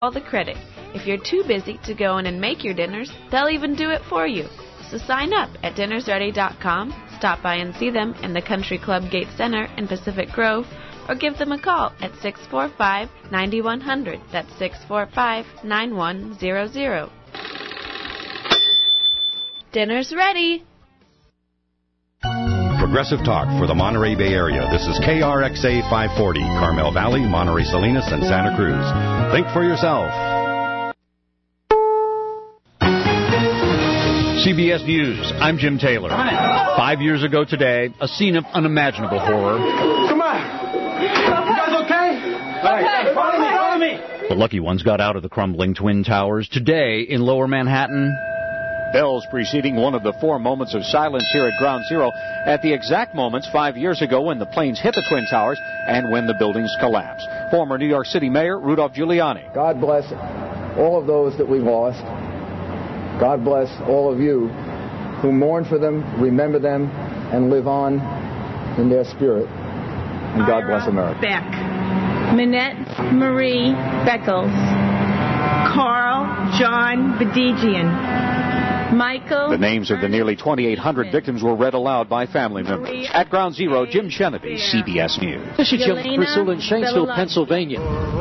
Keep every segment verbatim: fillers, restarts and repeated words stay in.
all the credit. If you're too busy to go in and make your dinners, they'll even do it for you. So sign up at dinners ready dot com, stop by and see them in the Country Club Gate Center in Pacific Grove, or give them a call at six four five, nine one zero zero. That's six four five, nine one zero zero. Dinner's ready. Progressive Talk for the Monterey Bay Area. This is K R X A five forty, Carmel Valley, Monterey Salinas, and Santa Cruz. Think for yourself. C B S News, I'm Jim Taylor. Five years ago today, a scene of unimaginable horror. Come on. You guys okay? Okay. Follow me, follow me. The lucky ones got out of the crumbling Twin Towers. Today, in Lower Manhattan, bells preceding one of the four moments of silence here at Ground Zero at the exact moments five years ago when the planes hit the Twin Towers and when the buildings collapsed. Former New York City Mayor Rudolph Giuliani. God bless all of those that we lost. God bless all of you who mourn for them, remember them, and live on in their spirit. And God bless America. Beck, Minette Marie Beckles, Carl John Bedigian, Michael. The names of the nearly twenty-eight hundred victims were read aloud by family members. At Ground Zero, Jim Chenevey, C B S News. This is Jim Crystal in Shanksville, Pennsylvania.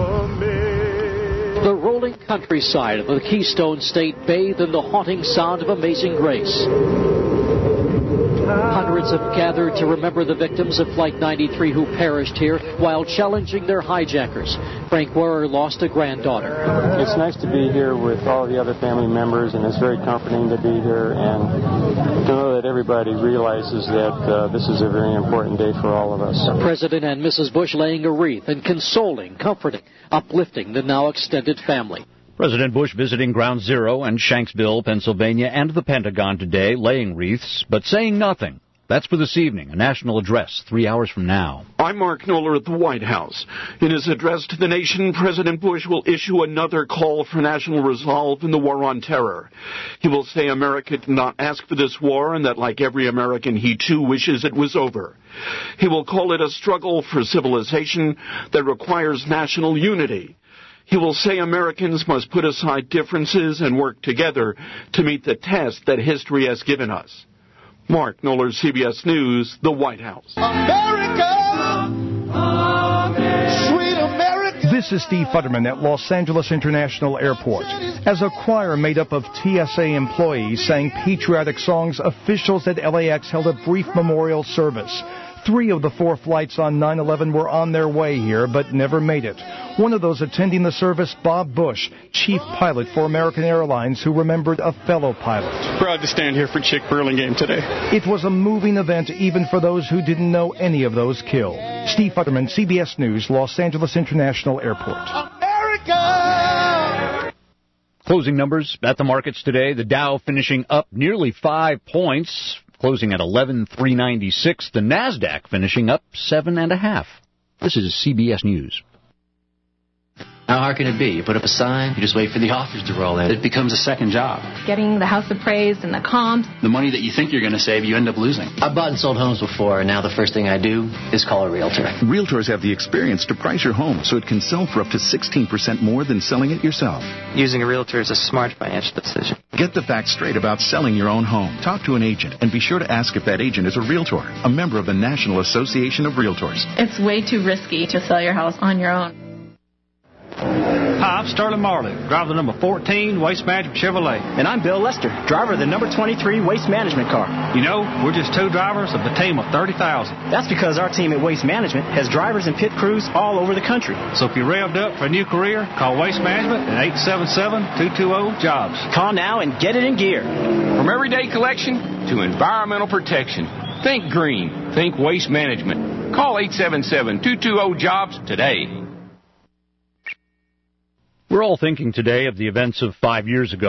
The rolling countryside of the Keystone State bathed in the haunting sound of Amazing Grace. Hundreds have gathered to remember the victims of Flight ninety-three who perished here while challenging their hijackers. Frank Wehrer lost a granddaughter. It's nice to be here with all the other family members, and it's very comforting to be here and to know that everybody realizes that uh, this is a very important day for all of us. President and Missus Bush laying a wreath and consoling, comforting, uplifting the now extended family. President Bush visiting Ground Zero and Shanksville, Pennsylvania, and the Pentagon today, laying wreaths, but saying nothing. That's for this evening, a national address three hours from now. I'm Mark Knoller at the White House. In his address to the nation, President Bush will issue another call for national resolve in the war on terror. He will say America did not ask for this war and that, like every American, he too wishes it was over. He will call it a struggle for civilization that requires national unity. He will say Americans must put aside differences and work together to meet the test that history has given us. Mark Knoller, C B S News, the White House. America, sweet America. This is Steve Futterman at Los Angeles International Airport. As a choir made up of T S A employees sang patriotic songs, officials at L A X held a brief memorial service. Three of the four flights on nine eleven were on their way here, but never made it. One of those attending the service, Bob Bush, chief pilot for American Airlines, who remembered a fellow pilot. Proud to stand here for Chick Burlingame today. It was a moving event even for those who didn't know any of those killed. Steve Futterman, C B S News, Los Angeles International Airport. America! Closing numbers at the markets today. The Dow finishing up nearly five points, closing at eleven three ninety-six. The Nasdaq finishing up seven and a half. This is C B S News. How hard can it be? You put up a sign, you just wait for the offers to roll in. It becomes a second job. Getting the house appraised and the comps. The money that you think you're going to save, you end up losing. I've bought and sold homes before, and now the first thing I do is call a realtor. Realtors have the experience to price your home so it can sell for up to sixteen percent more than selling it yourself. Using a realtor is a smart financial decision. Get the facts straight about selling your own home. Talk to an agent, and be sure to ask if that agent is a realtor, a member of the National Association of Realtors. It's way too risky to sell your house on your own. Hi, I'm Sterling Marley, driver of the number fourteen Waste Management Chevrolet. And I'm Bill Lester, driver of the number twenty-three Waste Management car. You know, we're just two drivers of a team of thirty thousand. That's because our team at Waste Management has drivers and pit crews all over the country. So if you're revved up for a new career, call Waste Management at eight seven seven, two two zero, jobs. Call now and get it in gear. From everyday collection to environmental protection, think green, think Waste Management. Call eight seven seven, two two zero, jobs today. We're all thinking today of the events of five years ago.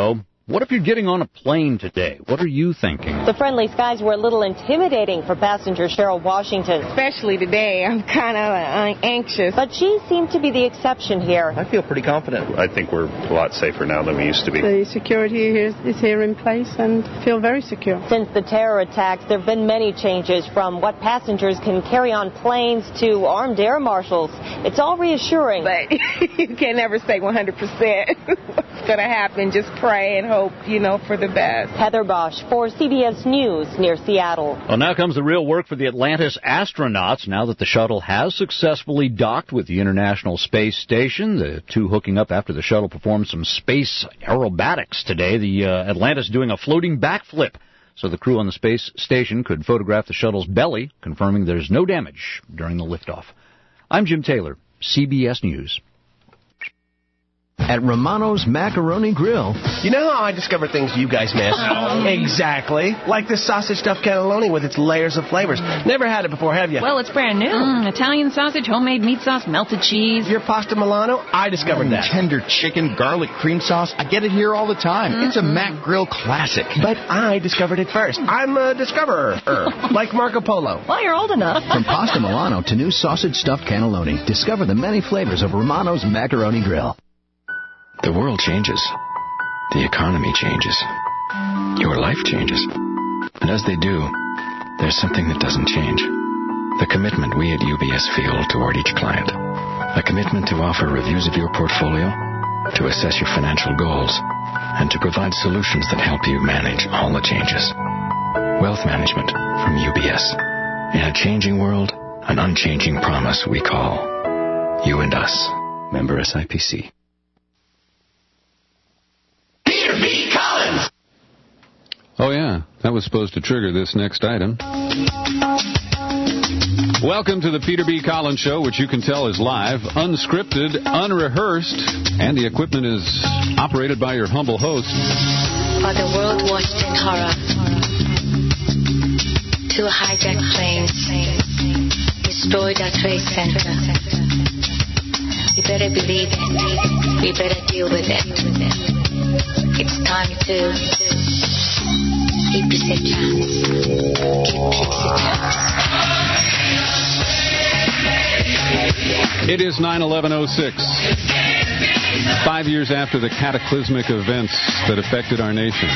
What if you're getting on a plane today? What are you thinking? The friendly skies were a little intimidating for passenger Cheryl Washington. Especially today. I'm kind of uh, anxious. But she seemed to be the exception here. I feel pretty confident. I think we're a lot safer now than we used to be. The security here is here in place and feel very secure. Since the terror attacks, there have been many changes from what passengers can carry on planes to armed air marshals. It's all reassuring. But you can never say one hundred percent what's going to happen. Just pray and hope, you know, for the best. Heather Bosch for C B S News near Seattle. Well, now comes the real work for the Atlantis astronauts now that the shuttle has successfully docked with the International Space Station. The two hooking up after the shuttle performed some space aerobatics today. The uh, Atlantis doing a floating backflip so the crew on the space station could photograph the shuttle's belly, confirming there's no damage during the liftoff. I'm Jim Taylor, C B S News. At Romano's Macaroni Grill. You know how I discover things you guys miss? No. Exactly. Like this sausage stuffed cannelloni with its layers of flavors. Never had it before, have you? Well, it's brand new. Mm, Italian sausage, homemade meat sauce, melted cheese. Your pasta Milano? I discovered mm, that. Tender chicken, garlic cream sauce. I get it here all the time. Mm-hmm. It's a Mac Grill classic. But I discovered it first. I'm a discoverer. Like Marco Polo. Well, you're old enough. From pasta Milano to new sausage stuffed cannelloni, discover the many flavors of Romano's Macaroni Grill. The world changes. The economy changes. Your life changes. And as they do, there's something that doesn't change. The commitment we at U B S feel toward each client. A commitment to offer reviews of your portfolio, to assess your financial goals, and to provide solutions that help you manage all the changes. Wealth management from U B S. In a changing world, an unchanging promise we call You and Us. Member S I P C. Oh, yeah. That was supposed to trigger this next item. Welcome to the Peter B. Collins Show, which you can tell is live, unscripted, unrehearsed, and the equipment is operated by your humble host. While the world watched in horror, two hijacked planes destroyed our Trade Center. We better believe it. We better deal with it. It's time to... Keep us a chance. Keep us a chance. It is nine eleven oh six. Five years after the cataclysmic events that affected our nation.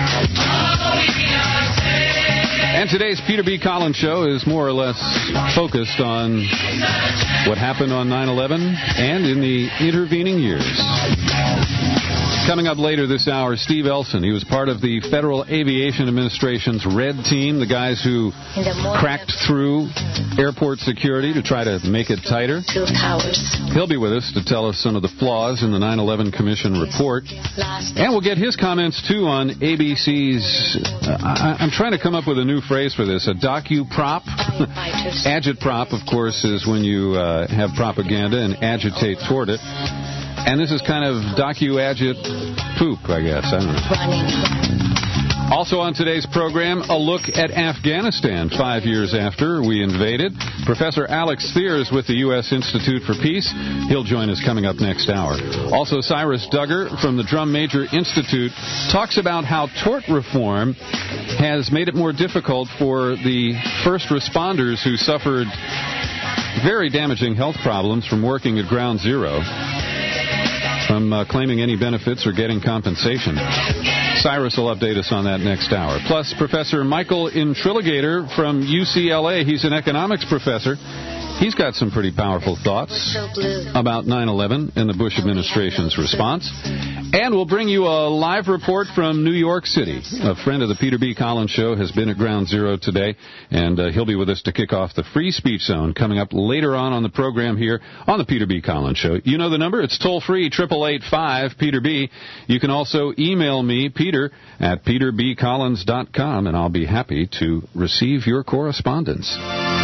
And today's Peter B. Collins Show is more or less focused on what happened on nine eleven and in the intervening years. Coming up later this hour, Steve Elson. He was part of the Federal Aviation Administration's Red Team, the guys who cracked through airport security to try to make it tighter. Two towers. He'll be with us to tell us some of the flaws in the nine eleven Commission report. And we'll get his comments, too, on A B C's... Uh, I, I'm trying to come up with a new phrase for this, a docu-prop. Agitprop, of course, is when you uh, have propaganda and agitate toward it. And this is kind of docu-agit poop, I guess. I don't know. Also on today's program, a look at Afghanistan five years after we invaded. Professor Alex Thiers with the U S Institute for Peace. He'll join us coming up next hour. Also, Cyrus Duggar from the Drum Major Institute talks about how tort reform has made it more difficult for the first responders who suffered very damaging health problems from working at Ground Zero, from uh, claiming any benefits or getting compensation. Cyrus will update us on that next hour. Plus, Professor Michael Intriligator from U C L A. He's an economics professor. He's got some pretty powerful thoughts about nine eleven and the Bush administration's response. And we'll bring you a live report from New York City. A friend of the Peter B. Collins Show has been at Ground Zero today, and uh, he'll be with us to kick off the Free Speech Zone coming up later on on the program here on the Peter B. Collins Show. You know the number. It's toll-free, eight eight eight, five, Peter B. You can also email me, Peter, at peter b collins dot com, and I'll be happy to receive your correspondence.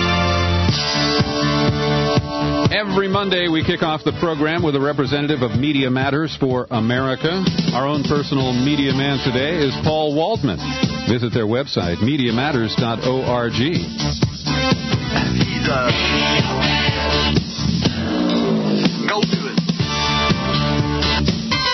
Every Monday, we kick off the program with a representative of Media Matters for America. Our own personal media man today is Paul Waldman. Visit their website, media matters dot org. He's, uh... Go to it.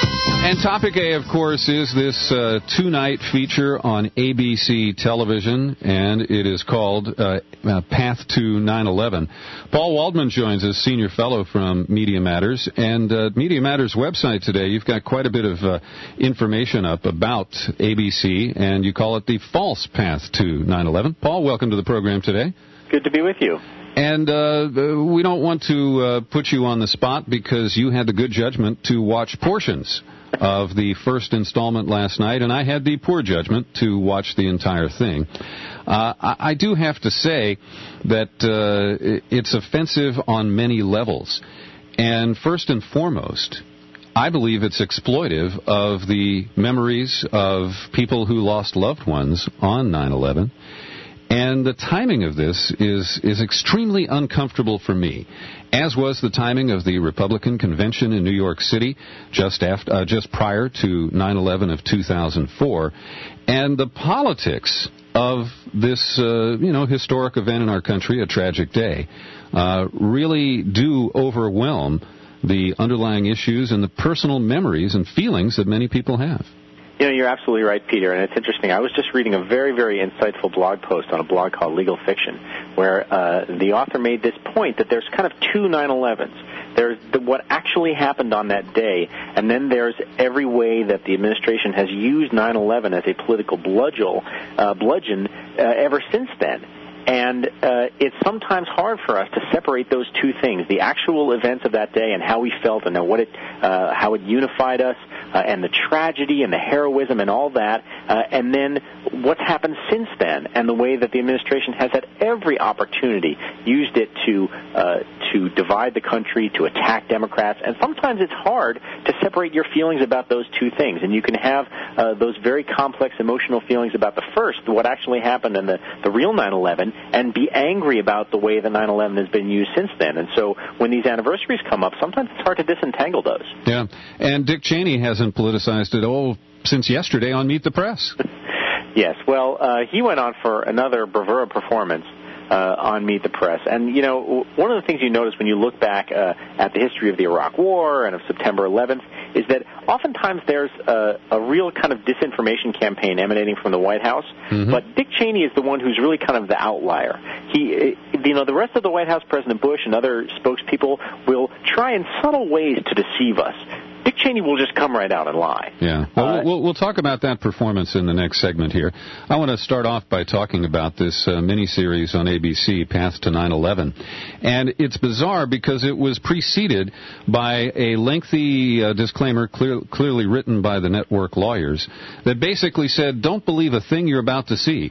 And topic A, of course, is this uh, two-night feature on A B C television, and it is called uh, uh, Path to nine eleven. Paul Waldman joins us, senior fellow from Media Matters. And uh, Media Matters website today, you've got quite a bit of uh, information up about A B C, and you call it the false path to nine eleven. Paul, welcome to the program today. Good to be with you. And uh, we don't want to uh, put you on the spot because you had the good judgment to watch portions of the first installment last night, and I had the poor judgment to watch the entire thing. Uh, I, I do have to say that uh, it's offensive on many levels. And first and foremost, I believe it's exploitive of the memories of people who lost loved ones on nine eleven. And the timing of this is, is extremely uncomfortable for me, as was the timing of the Republican convention in New York City just after, uh, just prior to nine eleven of two thousand four, and the politics of this, uh, you know, historic event in our country, a tragic day, uh, really do overwhelm the underlying issues and the personal memories and feelings that many people have. You know, you're absolutely right, Peter, and it's interesting. I was just reading a very, very insightful blog post on a blog called Legal Fiction, where uh, the author made this point that there's kind of two nine elevens. There's the, what actually happened on that day, and then there's every way that the administration has used nine eleven as a political bludgeon, uh, bludgeon uh, ever since then. And uh, it's sometimes hard for us to separate those two things, the actual events of that day and how we felt and what it, uh, how it unified us, uh, and the tragedy and the heroism and all that, uh, and then what's happened since then and the way that the administration has had every opportunity, used it to uh, to divide the country, to attack Democrats. And sometimes it's hard to separate your feelings about those two things. And you can have uh, those very complex emotional feelings about the first, what actually happened, and the, the real nine eleven, and be angry about the way the nine eleven has been used since then. And so when these anniversaries come up, sometimes it's hard to disentangle those. Yeah, and Dick Cheney hasn't politicized it all since yesterday on Meet the Press. Yes, well, uh, he went on for another bravura performance uh, on Meet the Press. And, you know, one of the things you notice when you look back uh, at the history of the Iraq War and of September eleventh is that oftentimes there's a, a real kind of disinformation campaign emanating from the White House, mm-hmm. but Dick Cheney is the one who's really kind of the outlier. He, you know, the rest of the White House, President Bush and other spokespeople will try in subtle ways to deceive us. Dick Cheney will just come right out and lie. Yeah. Well, uh, we'll, we'll talk about that performance in the next segment here. I want to start off by talking about this uh, miniseries on A B C, Path to nine eleven. And it's bizarre because it was preceded by a lengthy uh, disclaimer clear, clearly written by the network lawyers that basically said, don't believe a thing you're about to see.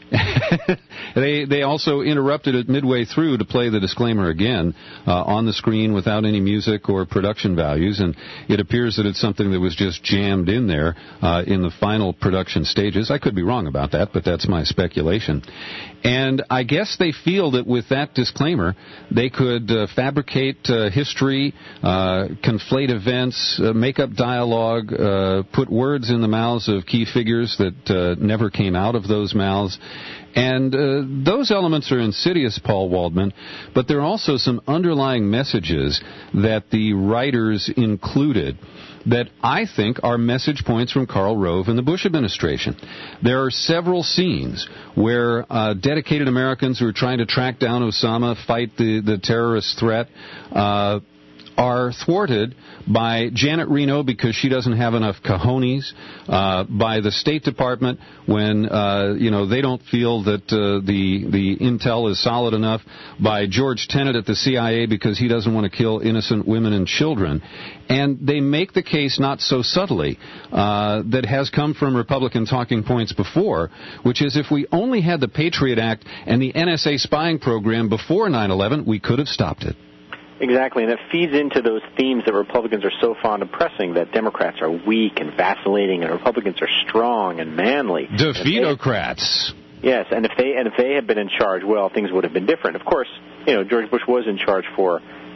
they they also interrupted it midway through to play the disclaimer again uh, on the screen without any music or production values, and it appears that it's something that was just jammed in there uh, in the final production stages. I could be wrong about that, but that's my speculation. And I guess they feel that with that disclaimer, they could uh, fabricate uh, history, uh, conflate events, uh, make up dialogue, uh, put words in the mouths of key figures that uh, never came out of those mouths. And uh, those elements are insidious, Paul Waldman, but there are also some underlying messages that the writers included that I think are message points from Karl Rove and the Bush administration. There are several scenes where uh, dedicated Americans who are trying to track down Osama, fight the, the terrorist threat, uh, are thwarted by Janet Reno because she doesn't have enough cojones, uh, by the State Department when, uh, you know, they don't feel that uh, the the intel is solid enough, by George Tenet at the C I A because he doesn't want to kill innocent women and children. And they make the case not so subtly uh, that has come from Republican talking points before, which is if we only had the Patriot Act and the N S A spying program before nine eleven, we could have stopped it. Exactly, and it feeds into those themes that Republicans are so fond of pressing, that Democrats are weak and vacillating and Republicans are strong and manly. Defeatocrats. Yes, and if they and if they had been in charge, well, things would have been different. Of course, you know, George Bush was in charge for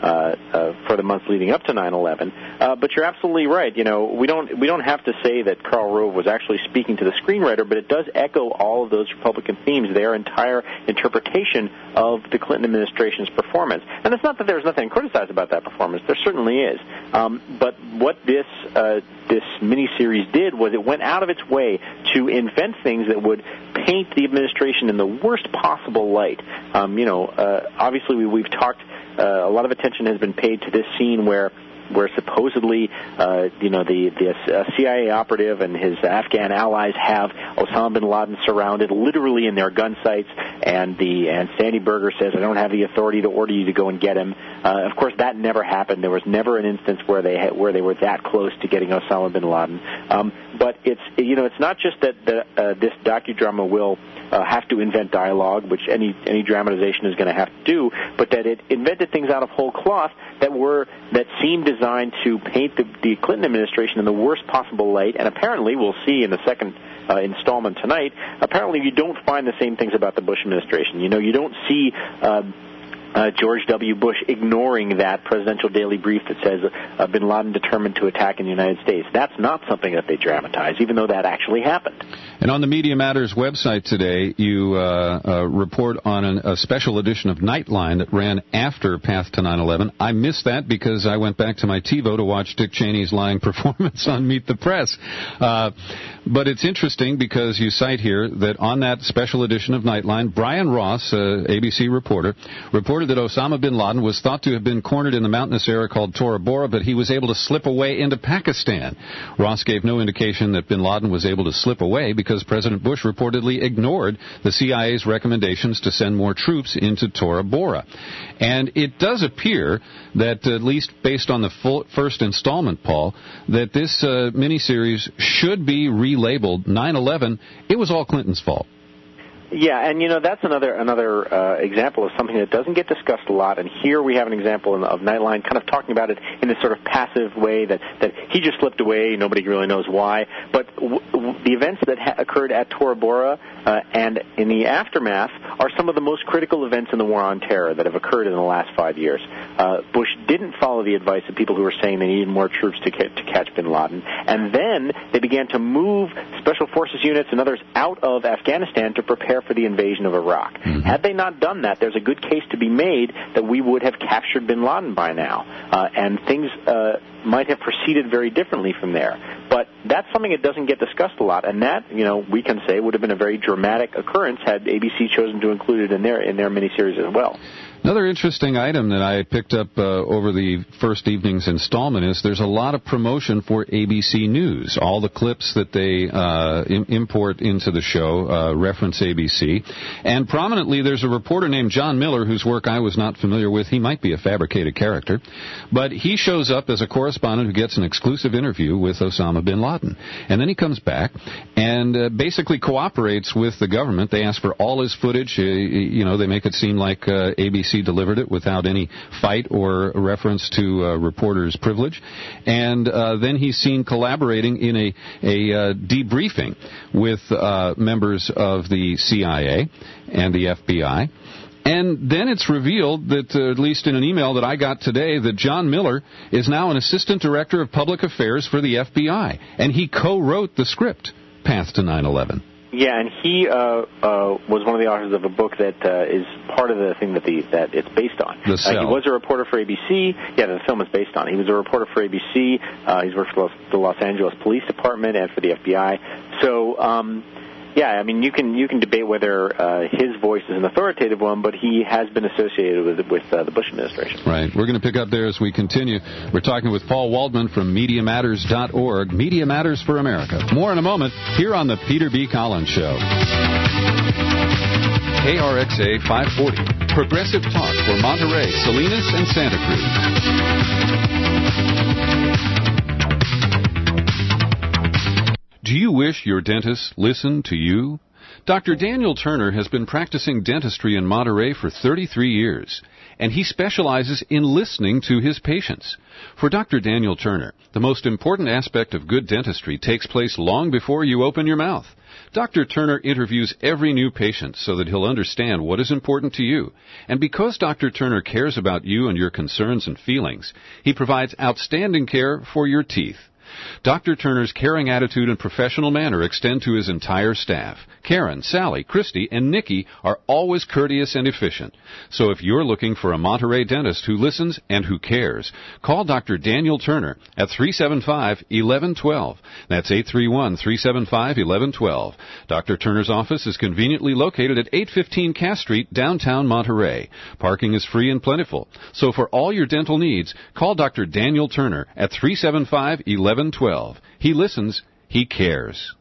uh, uh, for the months leading up to nine eleven. Uh, but you're absolutely right. You know, we don't we don't have to say that Karl Rove was actually speaking to the screenwriter, but it does echo all of those Republican themes, their entire interpretation of the Clinton administration's performance. And it's not that there's nothing to criticize about that performance. There certainly is. Um, but what this uh, this miniseries did was it went out of its way to invent things that would paint the administration in the worst possible light. Um, you know, uh, obviously we, we've talked, uh, a lot of attention has been paid to this scene where where supposedly, uh, you know, the, the uh, C I A operative and his Afghan allies have Osama bin Laden surrounded literally in their gun sights, and the and Sandy Berger says, I don't have the authority to order you to go and get him. Uh, of course, that never happened. There was never an instance where they had, where they were that close to getting Osama bin Laden. Um, but it's, you know, it's not just that the, uh, this docudrama will uh, have to invent dialogue, which any any dramatization is going to have to do, but that it invented things out of whole cloth that were that seemed designed to paint the, the Clinton administration in the worst possible light. And apparently, we'll see in the second uh, installment tonight, apparently you don't find the same things about the Bush administration. You know, you don't see uh, uh, George W. Bush ignoring that presidential daily brief that says uh, bin Laden determined to attack in the United States. That's not something that they dramatize, even though that actually happened. And on the Media Matters website today, you uh, uh, report on an, a special edition of Nightline that ran after Path to nine eleven. I missed that because I went back to my TiVo to watch Dick Cheney's lying performance on Meet the Press. Uh, but it's interesting because you cite here that on that special edition of Nightline, Brian Ross, uh, A B C reporter, reported that Osama bin Laden was thought to have been cornered in the mountainous area called Tora Bora, but he was able to slip away into Pakistan. Ross gave no indication that bin Laden was able to slip away because President Bush reportedly ignored the C I A's recommendations to send more troops into Tora Bora. And it does appear that, at least based on the full first installment, Paul, that this uh, miniseries should be relabeled nine eleven. It was all Clinton's fault. Yeah, and you know that's another another uh, example of something that doesn't get discussed a lot. And here we have an example of Nightline kind of talking about it in this sort of passive way that, that he just slipped away, nobody really knows why. But w- w- the events that ha- occurred at Tora Bora uh, and in the aftermath are some of the most critical events in the war on terror that have occurred in the last five years. Uh, Bush didn't follow the advice of people who were saying they needed more troops to, ca- to catch bin Laden, and then they began to move special forces units and others out of Afghanistan to prepare for the invasion of Iraq. Mm-hmm. Had they not done that, there's a good case to be made that we would have captured bin Laden by now, uh, and things uh, might have proceeded very differently from there. But that's something that doesn't get discussed a lot, and that, you know, we can say would have been a very dramatic occurrence had A B C chosen to include it in their in their miniseries as well. Another interesting item that I picked up uh, over the first evening's installment is there's a lot of promotion for A B C News. All the clips that they uh, im- import into the show uh, reference A B C. And prominently, there's a reporter named John Miller, whose work I was not familiar with. He might be a fabricated character. But he shows up as a correspondent who gets an exclusive interview with Osama bin Laden. And then he comes back and uh, basically cooperates with the government. They ask for all his footage. Uh, you know, they make it seem like uh, A B C delivered it without any fight or reference to uh, reporter's privilege. And uh, then he's seen collaborating in a, a uh, debriefing with uh, members of the C I A and the F B I. And then it's revealed that, uh, at least in an email that I got today, that John Miller is now an assistant director of public affairs for the F B I. And he co-wrote the script, Path to nine eleven. Yeah, and he uh, uh, was one of the authors of a book that uh, is part of the thing that the that it's based on. The Cell. Uh, he was a reporter for A B C. Yeah, the film is based on. He was a reporter for A B C. Uh, he's worked for the Los Angeles Police Department and for the F B I. So, um, yeah, I mean, you can you can debate whether uh, his voice is an authoritative one, but he has been associated with with uh, the Bush administration. Right. We're going to pick up there as we continue. We're talking with Paul Waldman from Media Matters dot org. Media Matters for America. More in a moment here on the Peter B. Collins Show. K R X A five forty. Progressive talk for Monterey, Salinas, and Santa Cruz. Do you wish your dentist listened to you? Doctor Daniel Turner has been practicing dentistry in Monterey for thirty-three years. and he specializes in listening to his patients. For Doctor Daniel Turner, the most important aspect of good dentistry takes place long before you open your mouth. Doctor Turner interviews every new patient so that he'll understand what is important to you. And because Doctor Turner cares about you and your concerns and feelings, he provides outstanding care for your teeth. Doctor Turner's caring attitude and professional manner extend to his entire staff. Karen, Sally, Christy, and Nikki are always courteous and efficient. So if you're looking for a Monterey dentist who listens and who cares, call Doctor Daniel Turner at three seven five, one one one two. That's eight three one, three seven five, one one one two. Doctor Turner's office is conveniently located at eight fifteen Cass Street, downtown Monterey. Parking is free and plentiful. So for all your dental needs, call Doctor Daniel Turner at three seven five, one one one two. He listens, he cares.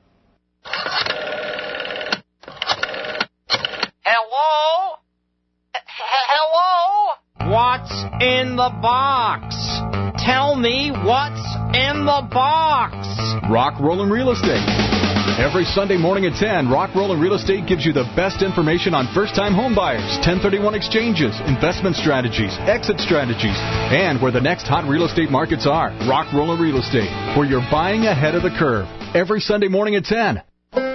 Hello? Hello? What's in the box? Tell me what's in the box. Rock Rollin' Real Estate. Every Sunday morning at ten, Rock Rollin' Real Estate gives you the best information on first-time home buyers, ten thirty-one exchanges, investment strategies, exit strategies, and where the next hot real estate markets are. Rock Rollin' Real Estate, where you're buying ahead of the curve. Every Sunday morning at ten.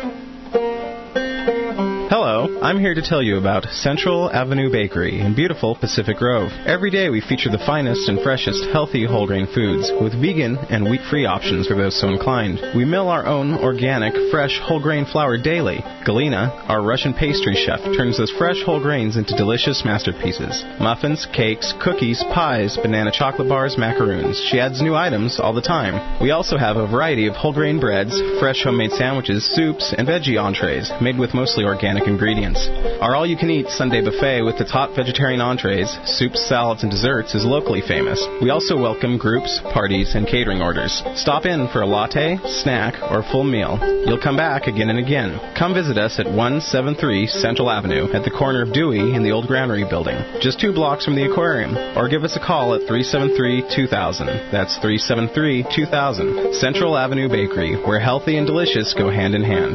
Hello, I'm here to tell you about Central Avenue Bakery in beautiful Pacific Grove. Every day we feature the finest and freshest healthy whole grain foods with vegan and wheat-free options for those so inclined. We mill our own organic, fresh whole grain flour daily. Galina, our Russian pastry chef, turns those fresh whole grains into delicious masterpieces. Muffins, cakes, cookies, pies, banana chocolate bars, macaroons. She adds new items all the time. We also have a variety of whole grain breads, fresh homemade sandwiches, soups, and veggie entrees made with mostly organic ingredients. Our all-you-can-eat Sunday buffet with its hot vegetarian entrees, soups, salads, and desserts is locally famous. We also welcome groups, parties, and catering orders. Stop in for a latte, snack, or full meal. You'll come back again and again. Come visit us at one seventy-three Central Avenue at the corner of Dewey and the old Granary building, just two blocks from the aquarium. Or give us a call at three seven three, two thousand. That's three seven three, two thousand. Central Avenue Bakery, where healthy and delicious go hand in hand.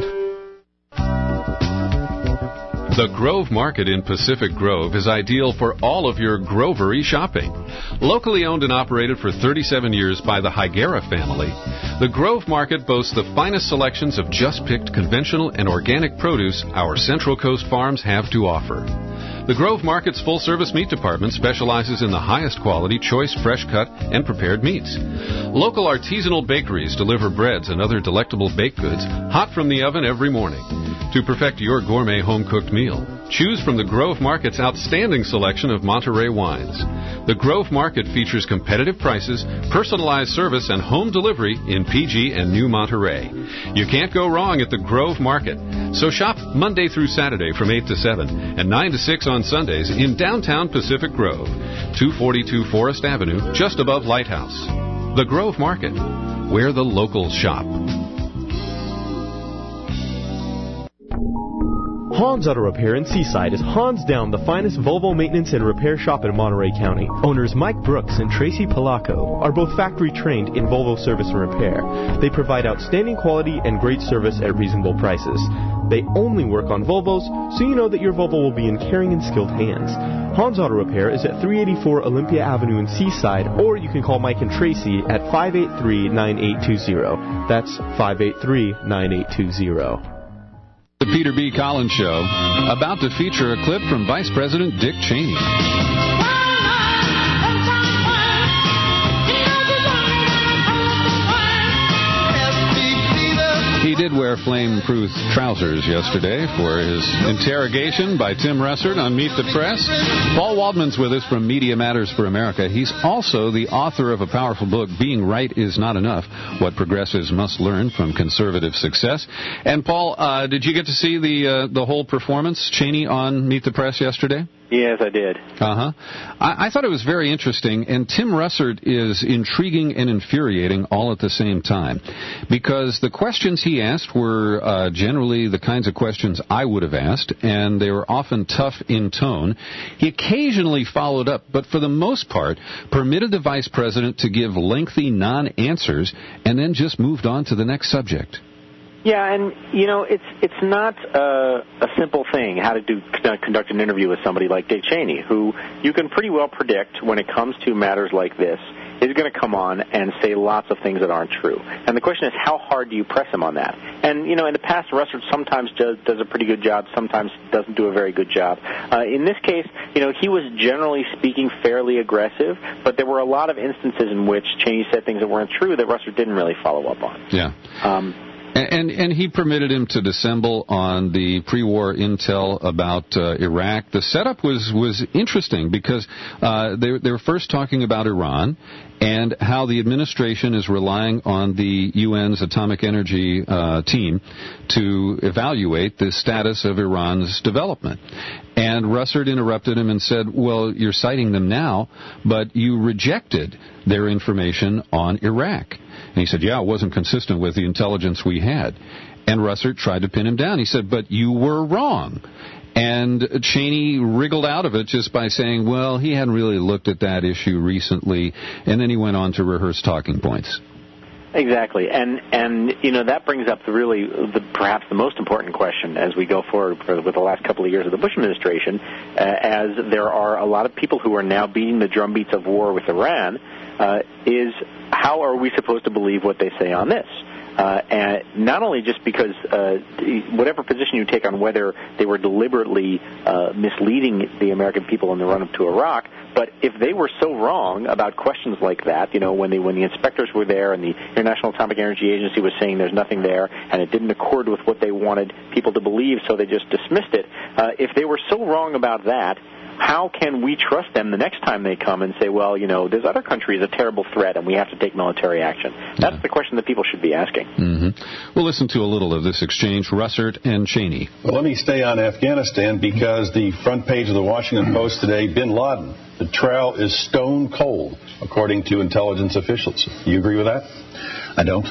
The Grove Market in Pacific Grove is ideal for all of your grovery shopping. Locally owned and operated for thirty-seven years by the Higuera family, the Grove Market boasts the finest selections of just-picked conventional and organic produce our Central Coast farms have to offer. The Grove Market's full-service meat department specializes in the highest quality, choice, fresh-cut, and prepared meats. Local artisanal bakeries deliver breads and other delectable baked goods hot from the oven every morning. To perfect your gourmet home-cooked meal, choose from the Grove Market's outstanding selection of Monterey wines. The Grove Market features competitive prices, personalized service, and home delivery in P G and New Monterey. You can't go wrong at the Grove Market. So shop Monday through Saturday from eight to seven and nine to six on Sundays in downtown Pacific Grove, two forty-two Forest Avenue, just above Lighthouse. The Grove Market, where the locals shop. Hans Auto Repair in Seaside is hands down the finest Volvo maintenance and repair shop in Monterey County. Owners Mike Brooks and Tracy Palaco are both factory trained in Volvo service and repair. They provide outstanding quality and great service at reasonable prices. They only work on Volvos, so you know that your Volvo will be in caring and skilled hands. Hans Auto Repair is at three eighty-four Olympia Avenue in Seaside, or you can call Mike and Tracy at five eight three, nine eight two zero. That's five eight three, nine eight two zero. The Peter B. Collins Show, about to feature a clip from Vice President Dick Cheney. He did wear flame-proof trousers yesterday for his interrogation by Tim Russert on Meet the Press. Paul Waldman's with us from Media Matters for America. He's also the author of a powerful book, Being Right Is Not Enough, What Progressives Must Learn from Conservative Success. And, Paul, uh, did you get to see the uh, the whole performance, Cheney, on Meet the Press yesterday? Yes, I did. Uh-huh. I, I thought it was very interesting, and Tim Russert is intriguing and infuriating all at the same time, because the questions he asked were uh, generally the kinds of questions I would have asked, and they were often tough in tone. He occasionally followed up, but for the most part, permitted the vice president to give lengthy non-answers and then just moved on to the next subject. Yeah, and, you know, it's it's not uh, a simple thing how to do conduct an interview with somebody like Dick Cheney, who you can pretty well predict when it comes to matters like this is going to come on and say lots of things that aren't true. And the question is, how hard do you press him on that? And, you know, in the past, Russert sometimes does, does a pretty good job, sometimes doesn't do a very good job. Uh, in this case, you know, he was generally speaking fairly aggressive, but there were a lot of instances in which Cheney said things that weren't true that Russert didn't really follow up on. Yeah. Um, And, and he permitted him to dissemble on the pre-war intel about uh, Iraq. The setup was, was interesting because uh, they, they were first talking about Iran and how the administration is relying on the U N's atomic energy uh, team to evaluate the status of Iran's development. And Russert interrupted him and said, well, you're citing them now, but you rejected their information on Iraq. And he said, yeah, it wasn't consistent with the intelligence we had. And Russert tried to pin him down. He said, but you were wrong. And Cheney wriggled out of it just by saying, well, he hadn't really looked at that issue recently. And then he went on to rehearse talking points. Exactly, and and you know that brings up the really the, perhaps the most important question as we go forward for, with the last couple of years of the Bush administration, uh, as there are a lot of people who are now beating the drumbeats of war with Iran, uh, is how are we supposed to believe what they say on this? Uh, and not only just because uh, whatever position you take on whether they were deliberately uh, misleading the American people in the run-up to Iraq, but if they were so wrong about questions like that, you know, when the when the inspectors were there and the International Atomic Energy Agency was saying there's nothing there and it didn't accord with what they wanted people to believe, so they just dismissed it. Uh, if they were so wrong about that, how can we trust them the next time they come and say, well, you know, this other country is a terrible threat and we have to take military action? That's yeah. the question that people should be asking. Mm-hmm. We'll listen to a little of this exchange, Russert and Cheney. Well, let me stay on Afghanistan because the front page of the Washington Post today, bin Laden, the trail is stone cold, according to intelligence officials. You agree with that? I don't.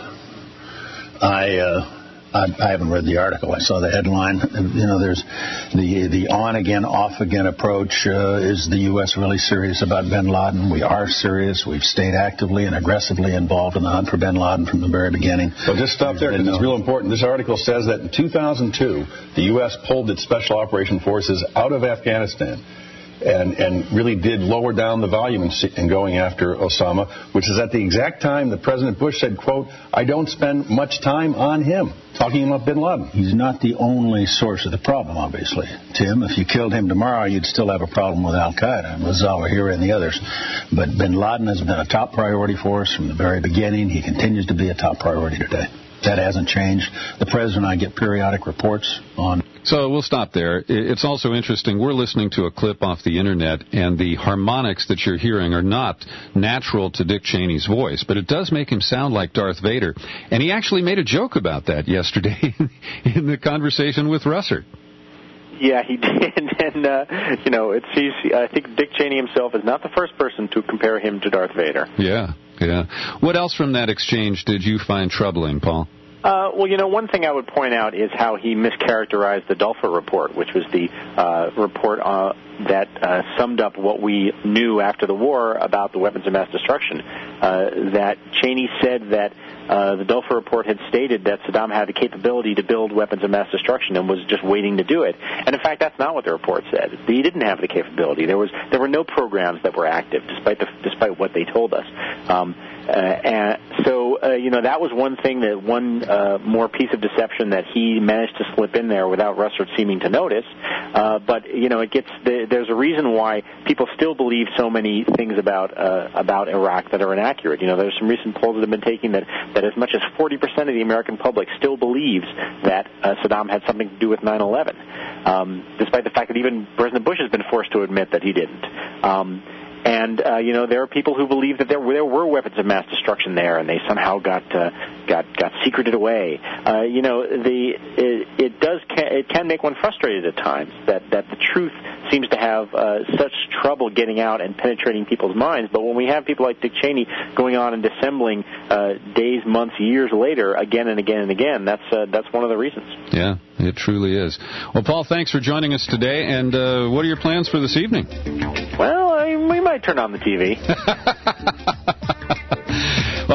I... Uh I, I haven't read the article. I saw the headline. You know, there's the the on-again, off-again approach. Uh, is the U S really serious about bin Laden? We are serious. We've stayed actively and aggressively involved in the hunt for bin Laden from the very beginning. Well, just stop there because it's real important. This article says that in two thousand two, the U S pulled its Special Operation Forces out of Afghanistan. And, and really did lower down the volume in, in going after Osama, which is at the exact time that President Bush said, quote, I don't spend much time on him, talking about bin Laden. He's not the only source of the problem, obviously. Tim, if you killed him tomorrow, you'd still have a problem with Al-Qaeda and with Zawahiri and the others. But bin Laden has been a top priority for us from the very beginning. He continues to be a top priority today. That hasn't changed. The President and I get periodic reports on... So we'll stop there. It's also interesting. We're listening to a clip off the Internet, and the harmonics that you're hearing are not natural to Dick Cheney's voice, but it does make him sound like Darth Vader. And he actually made a joke about that yesterday in the conversation with Russert. Yeah, he did, and, uh, you know, it's he's, I think Dick Cheney himself is not the first person to compare him to Darth Vader. Yeah, yeah. What else from that exchange did you find troubling, Paul? Uh, well, you know, one thing I would point out is how he mischaracterized the Dulfer report, which was the uh, report uh, that uh, summed up what we knew after the war about the weapons of mass destruction. Uh, that Cheney said that uh, the Dulfer report had stated that Saddam had the capability to build weapons of mass destruction and was just waiting to do it. And in fact, that's not what the report said. He didn't have the capability. There was there were no programs that were active, despite the, despite what they told us. Um, uh, and so, uh, you know, that was one thing that one uh, more piece of deception that he managed to slip in there without Russert seeming to notice. Uh, but you know, it gets the, there's a reason why people still believe so many things about uh, about Iraq that are inaccurate. You know, there's some recent polls that have been taking that, that as much as forty percent of the American public still believes that uh, Saddam had something to do with nine eleven, um, despite the fact that even President Bush has been forced to admit that he didn't. Um, And, uh, you know, there are people who believe that there were, there were weapons of mass destruction there, and they somehow got uh, got got secreted away. Uh, you know, the it, it does ca- it can make one frustrated at times that, that the truth seems to have uh, such trouble getting out and penetrating people's minds. But when we have people like Dick Cheney going on and dissembling uh, days, months, years later, again and again and again, that's uh, that's one of the reasons. Yeah, it truly is. Well, Paul, thanks for joining us today. And uh, what are your plans for this evening? Well, I, we might turn on the T V. Well,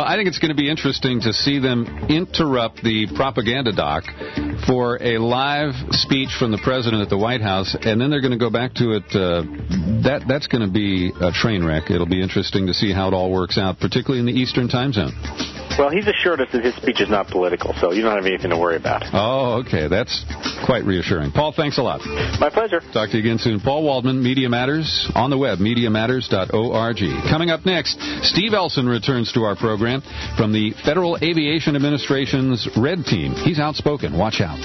I think it's going to be interesting to see them interrupt the propaganda doc for a live speech from the president at the White House, and then they're going to go back to it. Uh, that That's going to be a train wreck. It'll be interesting to see how it all works out, particularly in the Eastern time zone. Well, he's assured us that his speech is not political, so you don't have anything to worry about. Oh, okay. That's quite reassuring. Paul, thanks a lot. My pleasure. Talk to you again soon. Paul Waldman, Media Matters, on the web, media matters dot org. Coming up next, Steve Elson returns to our program from the Federal Aviation Administration's Red Team. He's outspoken. Watch out.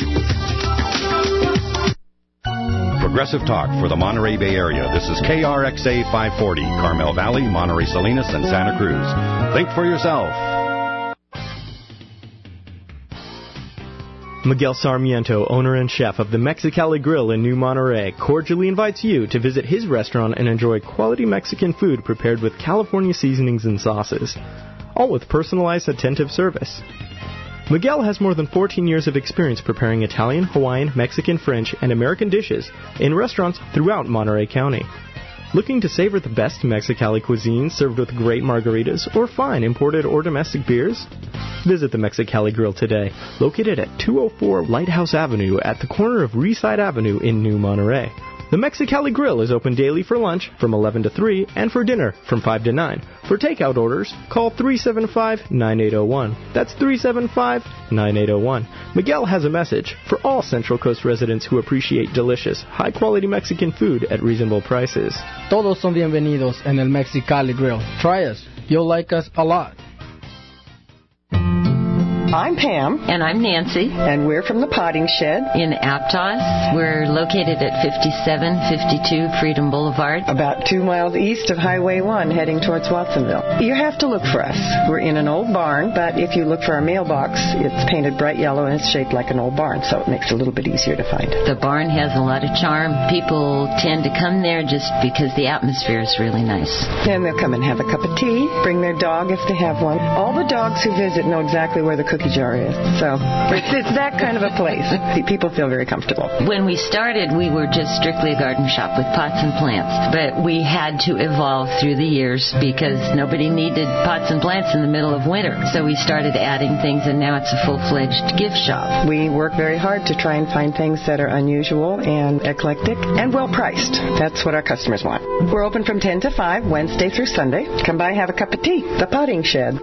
Progressive Talk for the Monterey Bay Area. This is K R X A five forty, Carmel Valley, Monterey Salinas, and Santa Cruz. Think for yourself. Miguel Sarmiento, owner and chef of the Mexicali Grill in New Monterey, cordially invites you to visit his restaurant and enjoy quality Mexican food prepared with California seasonings and sauces, all with personalized, attentive service. Miguel has more than fourteen years of experience preparing Italian, Hawaiian, Mexican, French, and American dishes in restaurants throughout Monterey County. Looking to savor the best Mexicali cuisine served with great margaritas or fine imported or domestic beers? Visit the Mexicali Grill today, located at two oh four Lighthouse Avenue at the corner of Reeside Avenue in New Monterey. The Mexicali Grill is open daily for lunch from eleven to three and for dinner from five to nine. For takeout orders, call three seven five, nine eight zero one. That's three seven five, nine eight zero one. Miguel has a message for all Central Coast residents who appreciate delicious, high-quality Mexican food at reasonable prices. Todos son bienvenidos en el Mexicali Grill. Try us. You'll like us a lot. I'm Pam. And I'm Nancy. And we're from the Potting Shed. In Aptos. We're located at fifty-seven fifty-two Freedom Boulevard. About two miles east of Highway one, heading towards Watsonville. You have to look for us. We're in an old barn, but if you look for our mailbox, it's painted bright yellow and it's shaped like an old barn, so it makes it a little bit easier to find. The barn has a lot of charm. People tend to come there just because the atmosphere is really nice. And they'll come and have a cup of tea, bring their dog if they have one. All the dogs who visit know exactly where the cookie jar is. So it's, it's that kind of a place. People feel very comfortable. When we started, we were just strictly a garden shop with pots and plants. But we had to evolve through the years because nobody needed pots and plants in the middle of winter. So we started adding things, and now it's a full-fledged gift shop. We work very hard to try and find things that are unusual and eclectic and well-priced. That's what our customers want. We're open from ten to five, Wednesday through Sunday. Come by, have a cup of tea. The Potting Shed.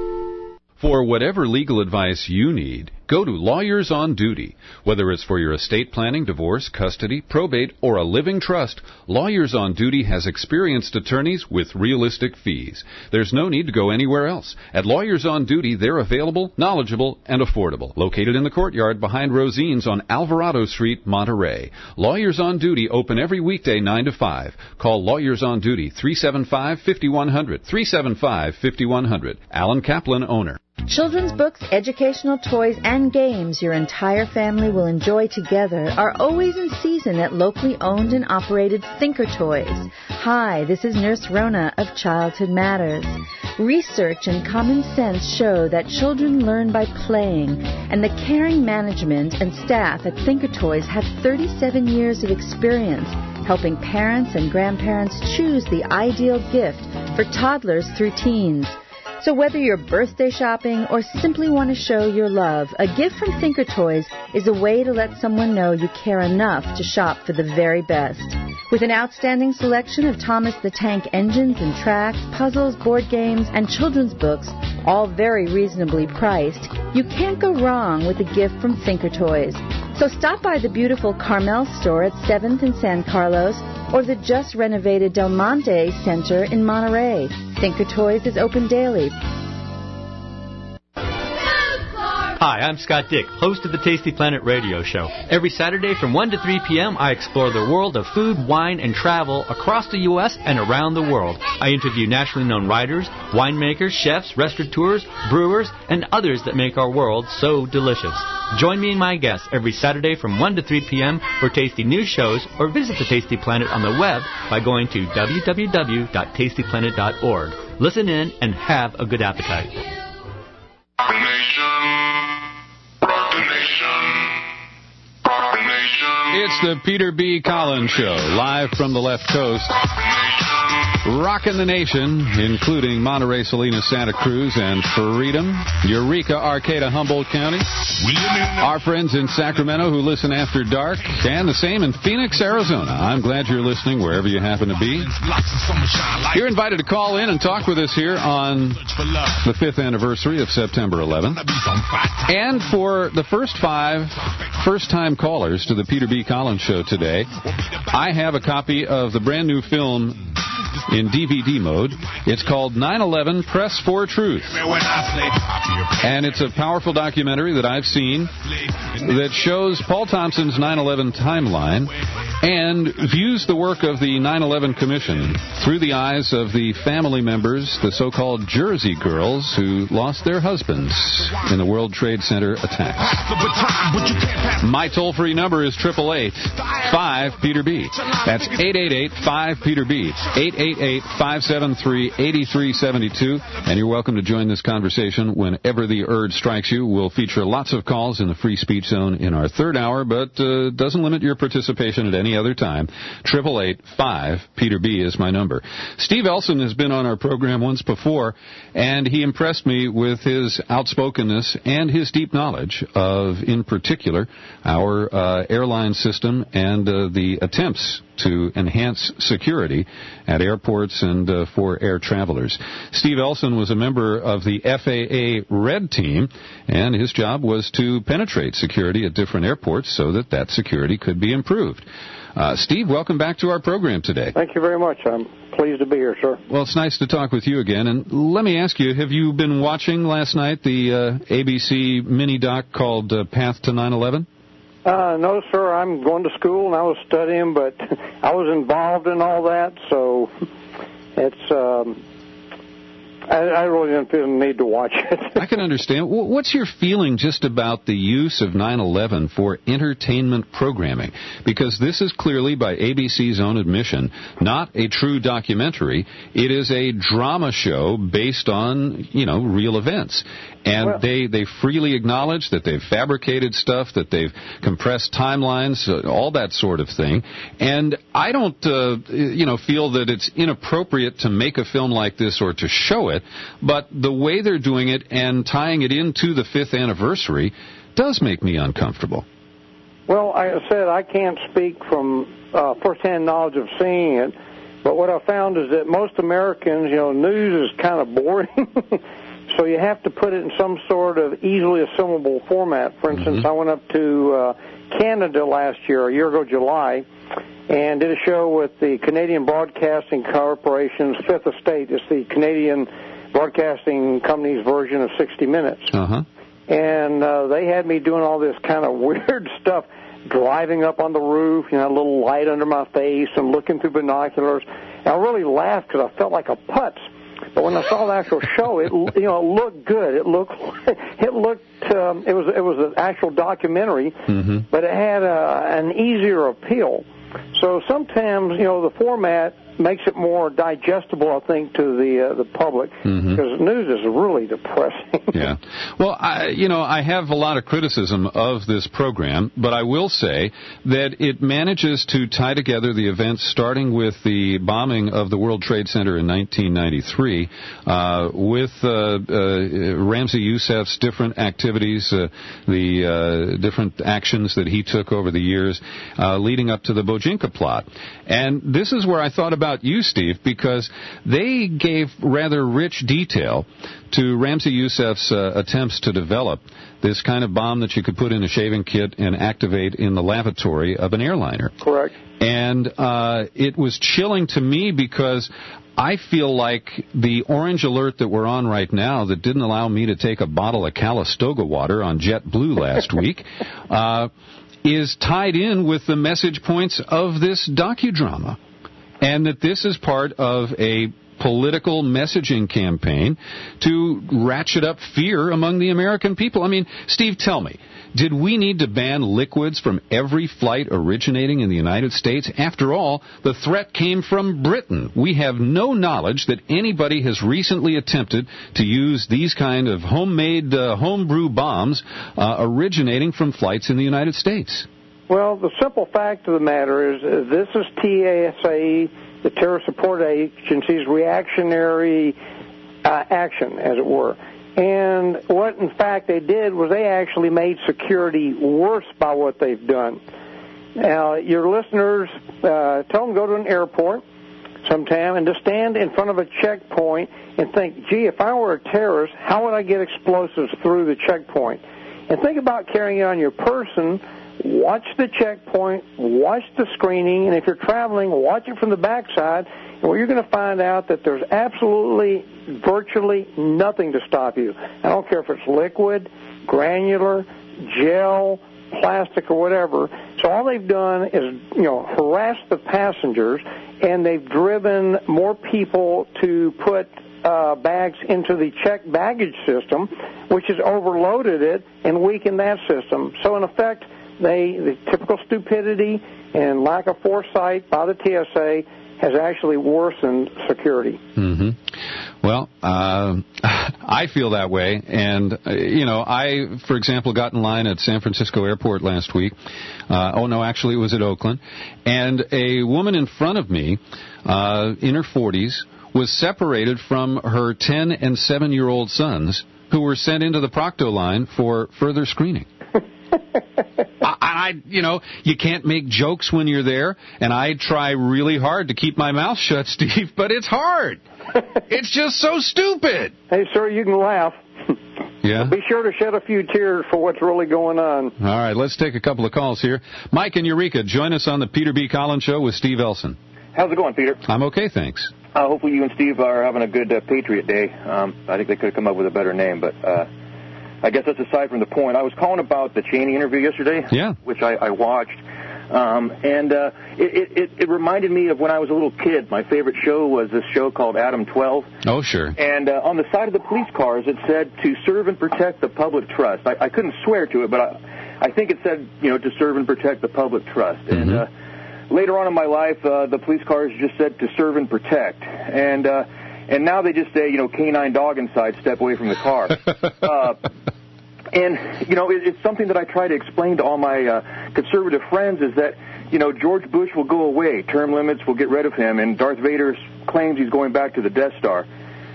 For whatever legal advice you need, go to Lawyers on Duty. Whether it's for your estate planning, divorce, custody, probate, or a living trust, Lawyers on Duty has experienced attorneys with realistic fees. There's no need to go anywhere else. At Lawyers on Duty, they're available, knowledgeable, and affordable. Located in the courtyard behind Rosine's on Alvarado Street, Monterey. Lawyers on Duty open every weekday nine to five. Call Lawyers on Duty, three seven five, five one zero zero, three seven five, five one zero zero. Alan Kaplan, owner. Children's books, educational toys, and games your entire family will enjoy together are always in season at locally owned and operated Thinker Toys. Hi, this is Nurse Rona of Childhood Matters. Research and common sense show that children learn by playing, and the caring management and staff at Thinker Toys have thirty-seven years of experience helping parents and grandparents choose the ideal gift for toddlers through teens. So whether you're birthday shopping or simply want to show your love, a gift from Thinker Toys is a way to let someone know you care enough to shop for the very best. With an outstanding selection of Thomas the Tank engines and tracks, puzzles, board games, and children's books, all very reasonably priced, you can't go wrong with a gift from Thinker Toys. So stop by the beautiful Carmel store at seventh and San Carlos or the just renovated Del Monte Center in Monterey. Thinker Toys is open daily. Hi, I'm Scott Dick, host of the Tasty Planet radio show. Every Saturday from one to three p.m., I explore the world of food, wine, and travel across the U S and around the world. I interview nationally known writers, winemakers, chefs, restaurateurs, brewers, and others that make our world so delicious. Join me and my guests every Saturday from one to three p.m. for tasty news shows, or visit the Tasty Planet on the web by going to w w w dot tasty planet dot org. Listen in and have a good appetite. It's the Peter B. Collins Show, live from the left coast. rocking the nation, including Monterey, Salinas, Santa Cruz, and Freedom, Eureka, Arcata, Humboldt County. Our friends in Sacramento who listen after dark, and the same in Phoenix, Arizona. I'm glad you're listening wherever you happen to be. You're invited to call in and talk with us here on the fifth anniversary of September eleventh. And for the first five first-time callers to the Peter B. Collins Show today, I have a copy of the brand new film in D V D mode. It's called nine eleven Press for Truth. And it's a powerful documentary that I've seen that shows Paul Thompson's nine eleven timeline and views the work of the nine eleven Commission through the eyes of the family members, the so-called Jersey girls who lost their husbands in the World Trade Center attacks. My toll-free number is eight eight eight, five, Peter B. That's eight eight eight, five, Peter B. eight eight eight, five seven three, eight three seven two. And you're welcome to join this conversation whenever the urge strikes you. We'll feature lots of calls in the free speech zone in our third hour, but uh, doesn't limit your participation at any other time. eight eight eight, five, Peter B. is my number. Steve Elson has been on our program once before, and he impressed me with his outspokenness and his deep knowledge of, in particular, our uh, airline system and uh, the attempts to enhance security at airports and uh, for air travelers. Steve Elson was a member of the F A A Red Team, and his job was to penetrate security at different airports so that that security could be improved. Uh, Steve, welcome back to our program today. Thank you very much. I'm pleased to be here, sir. Well, it's nice to talk with you again. And let me ask you, have you been watching last night the uh, A B C mini-doc called uh, Path to nine eleven? Uh, no, sir. I'm going to school, and I was studying, but I was involved in all that, so it's... Um, I, I really didn't feel the need to watch it. I can understand. What's your feeling just about the use of nine eleven for entertainment programming? Because this is clearly, by A B C's own admission, not a true documentary. It is a drama show based on, you know, real events. And well, they, they freely acknowledge that they've fabricated stuff, that they've compressed timelines, uh, all that sort of thing. And I don't, uh, you know, feel that it's inappropriate to make a film like this or to show it, but the way they're doing it and tying it into the fifth anniversary does make me uncomfortable. Well, like I said, I can't speak from uh, firsthand knowledge of seeing it, but what I found is that most Americans, you know, news is kind of boring. So you have to put it in some sort of easily assimilable format. For instance, mm-hmm. I went up to uh, Canada last year, a year ago July, and did a show with the Canadian Broadcasting Corporation's Fifth Estate. It's the Canadian Broadcasting Company's version of sixty minutes. Uh-huh. And uh, they had me doing all this kind of weird stuff, driving up on the roof, you know, a little light under my face and looking through binoculars. And I really laughed because I felt like a putz. But when I saw the actual show, it you know it looked good. It looked it looked um, it was it was an actual documentary, mm-hmm. but it had a, an easier appeal. So sometimes you know the format makes it more digestible, I think, to the uh, the public, mm-hmm. because news is really depressing. Yeah. Well, I, you know, I have a lot of criticism of this program, but I will say that it manages to tie together the events starting with the bombing of the World Trade Center in nineteen ninety-three uh, with uh, uh, Ramzi Youssef's different activities, uh, the uh, different actions that he took over the years uh, leading up to the Bojinka plot. And this is where I thought about you, Steve, because they gave rather rich detail to Ramzi Youssef's uh, attempts to develop this kind of bomb that you could put in a shaving kit and activate in the lavatory of an airliner. Correct. And uh, it was chilling to me because I feel like the orange alert that we're on right now that didn't allow me to take a bottle of Calistoga water on JetBlue last week uh, is tied in with the message points of this docudrama. And that this is part of a political messaging campaign to ratchet up fear among the American people. I mean, Steve, tell me, did we need to ban liquids from every flight originating in the United States? After all, the threat came from Britain. We have no knowledge that anybody has recently attempted to use these kind of homemade, uh, homebrew bombs uh, originating from flights in the United States. Well, the simple fact of the matter is uh, this is T S A the terror support agency's reactionary uh, action, as it were. And what, in fact, they did was they actually made security worse by what they've done. Now, your listeners, uh, tell them to go to an airport sometime and to stand in front of a checkpoint and think, gee, if I were a terrorist, how would I get explosives through the checkpoint? And think about carrying it on your person. Watch the checkpoint, watch the screening, and if you're traveling, watch it from the backside, and where you're going to find out that there's absolutely, virtually nothing to stop you. I don't care if it's liquid, granular, gel, plastic, or whatever. So all they've done is, you know, harass the passengers, and they've driven more people to put uh, bags into the checked baggage system, which has overloaded it and weakened that system. So in effect, they the typical stupidity and lack of foresight by the T S A has actually worsened security. Mm-hmm. Well, uh, I feel that way. And, uh, you know, I, for example, got in line at San Francisco Airport last week. Uh, oh, no, actually it was at Oakland. And a woman in front of me, uh, in her forties, was separated from her ten and seven-year-old sons who were sent into the Procto line for further screening. I, I, you know, you can't make jokes when you're there, and I try really hard to keep my mouth shut, Steve, but it's hard. It's just so stupid. Hey, sir, you can laugh. Yeah? Be sure to shed a few tears for what's really going on. All right, let's take a couple of calls here. Mike in Eureka, join us on the Peter B. Collins Show with Steve Elson. How's it going, Peter? I'm okay, thanks. Uh, hopefully you and Steve are having a good uh, Patriot Day. Um, I think they could have come up with a better name, but uh, I guess that's aside from the point. I was calling about the Cheney interview yesterday, yeah. which I, I watched, um, and uh, it, it, it reminded me of when I was a little kid. My favorite show was this show called Adam twelve. Oh, sure. And uh, on the side of the police cars, it said, to serve and protect the public trust. I, I couldn't swear to it, but I, I think it said, you know, to serve and protect the public trust. Mm-hmm. And uh, later on in my life, uh, the police cars just said to serve and protect. And uh, and now they just say, you know, canine dog inside, step away from the car. uh, and, you know, it, it's something that I try to explain to all my uh, conservative friends is that, you know, George Bush will go away. Term limits will get rid of him. And Darth Vader claims he's going back to the Death Star.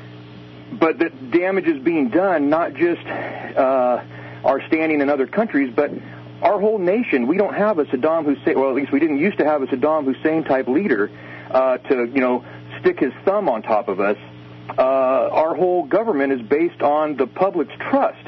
But the damage is being done, not just uh, our standing in other countries, but our whole nation. We don't have a Saddam Hussein, well, at least we didn't used to have a Saddam Hussein-type leader uh, to, you know, stick his thumb on top of us. Uh, our whole government is based on the public's trust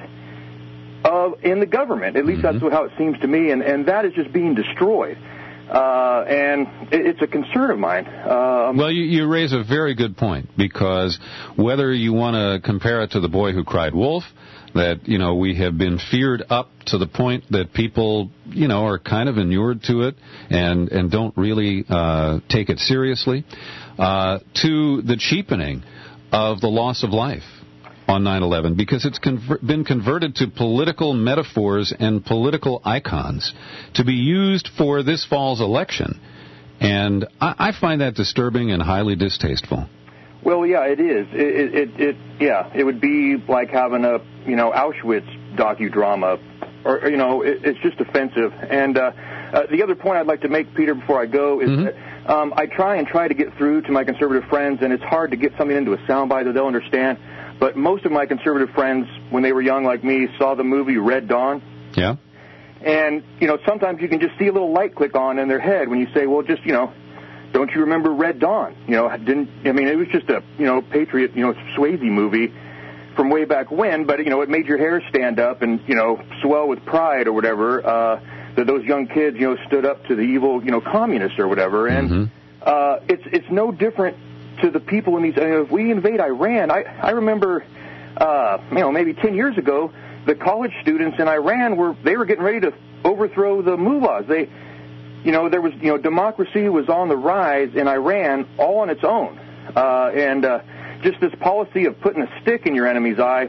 of in the government. At least mm-hmm. that's how it seems to me, and, and that is just being destroyed. Uh, and it, it's a concern of mine. Um, well, you, you raise a very good point, because whether you want to compare it to The Boy Who Cried Wolf, that, you know, we have been feared up to the point that people, you know, are kind of inured to it and, and don't really uh, take it seriously, uh, to the cheapening of the loss of life on nine eleven, because it's conver- been converted to political metaphors and political icons to be used for this fall's election. And I, I find that disturbing and highly distasteful. Well, yeah, it is. It, it, it, yeah, it would be like having a, you know, Auschwitz docudrama, or, you know, it, it's just offensive. And uh, uh, the other point I'd like to make, Peter, before I go, is mm-hmm. that um, I try and try to get through to my conservative friends, and it's hard to get something into a soundbite that they'll understand. But most of my conservative friends, when they were young like me, saw the movie Red Dawn. Yeah. And, you know, sometimes you can just see a little light click on in their head when you say, well, just, you know, don't you remember Red Dawn? You know, didn't I mean, it was just a, you know, Patriot, you know, Swayze movie from way back when, but, you know, it made your hair stand up and, you know, swell with pride or whatever, uh, that those young kids, you know, stood up to the evil, you know, communists or whatever. And mm-hmm. uh, it's it's no different to the people in these, you know, if we invade Iran, I, I remember, uh, you know, maybe ten years ago, the college students in Iran were, they were getting ready to overthrow the mullahs. They, you know, there was, you know, democracy was on the rise in Iran all on its own. Uh, and uh, just this policy of putting a stick in your enemy's eye,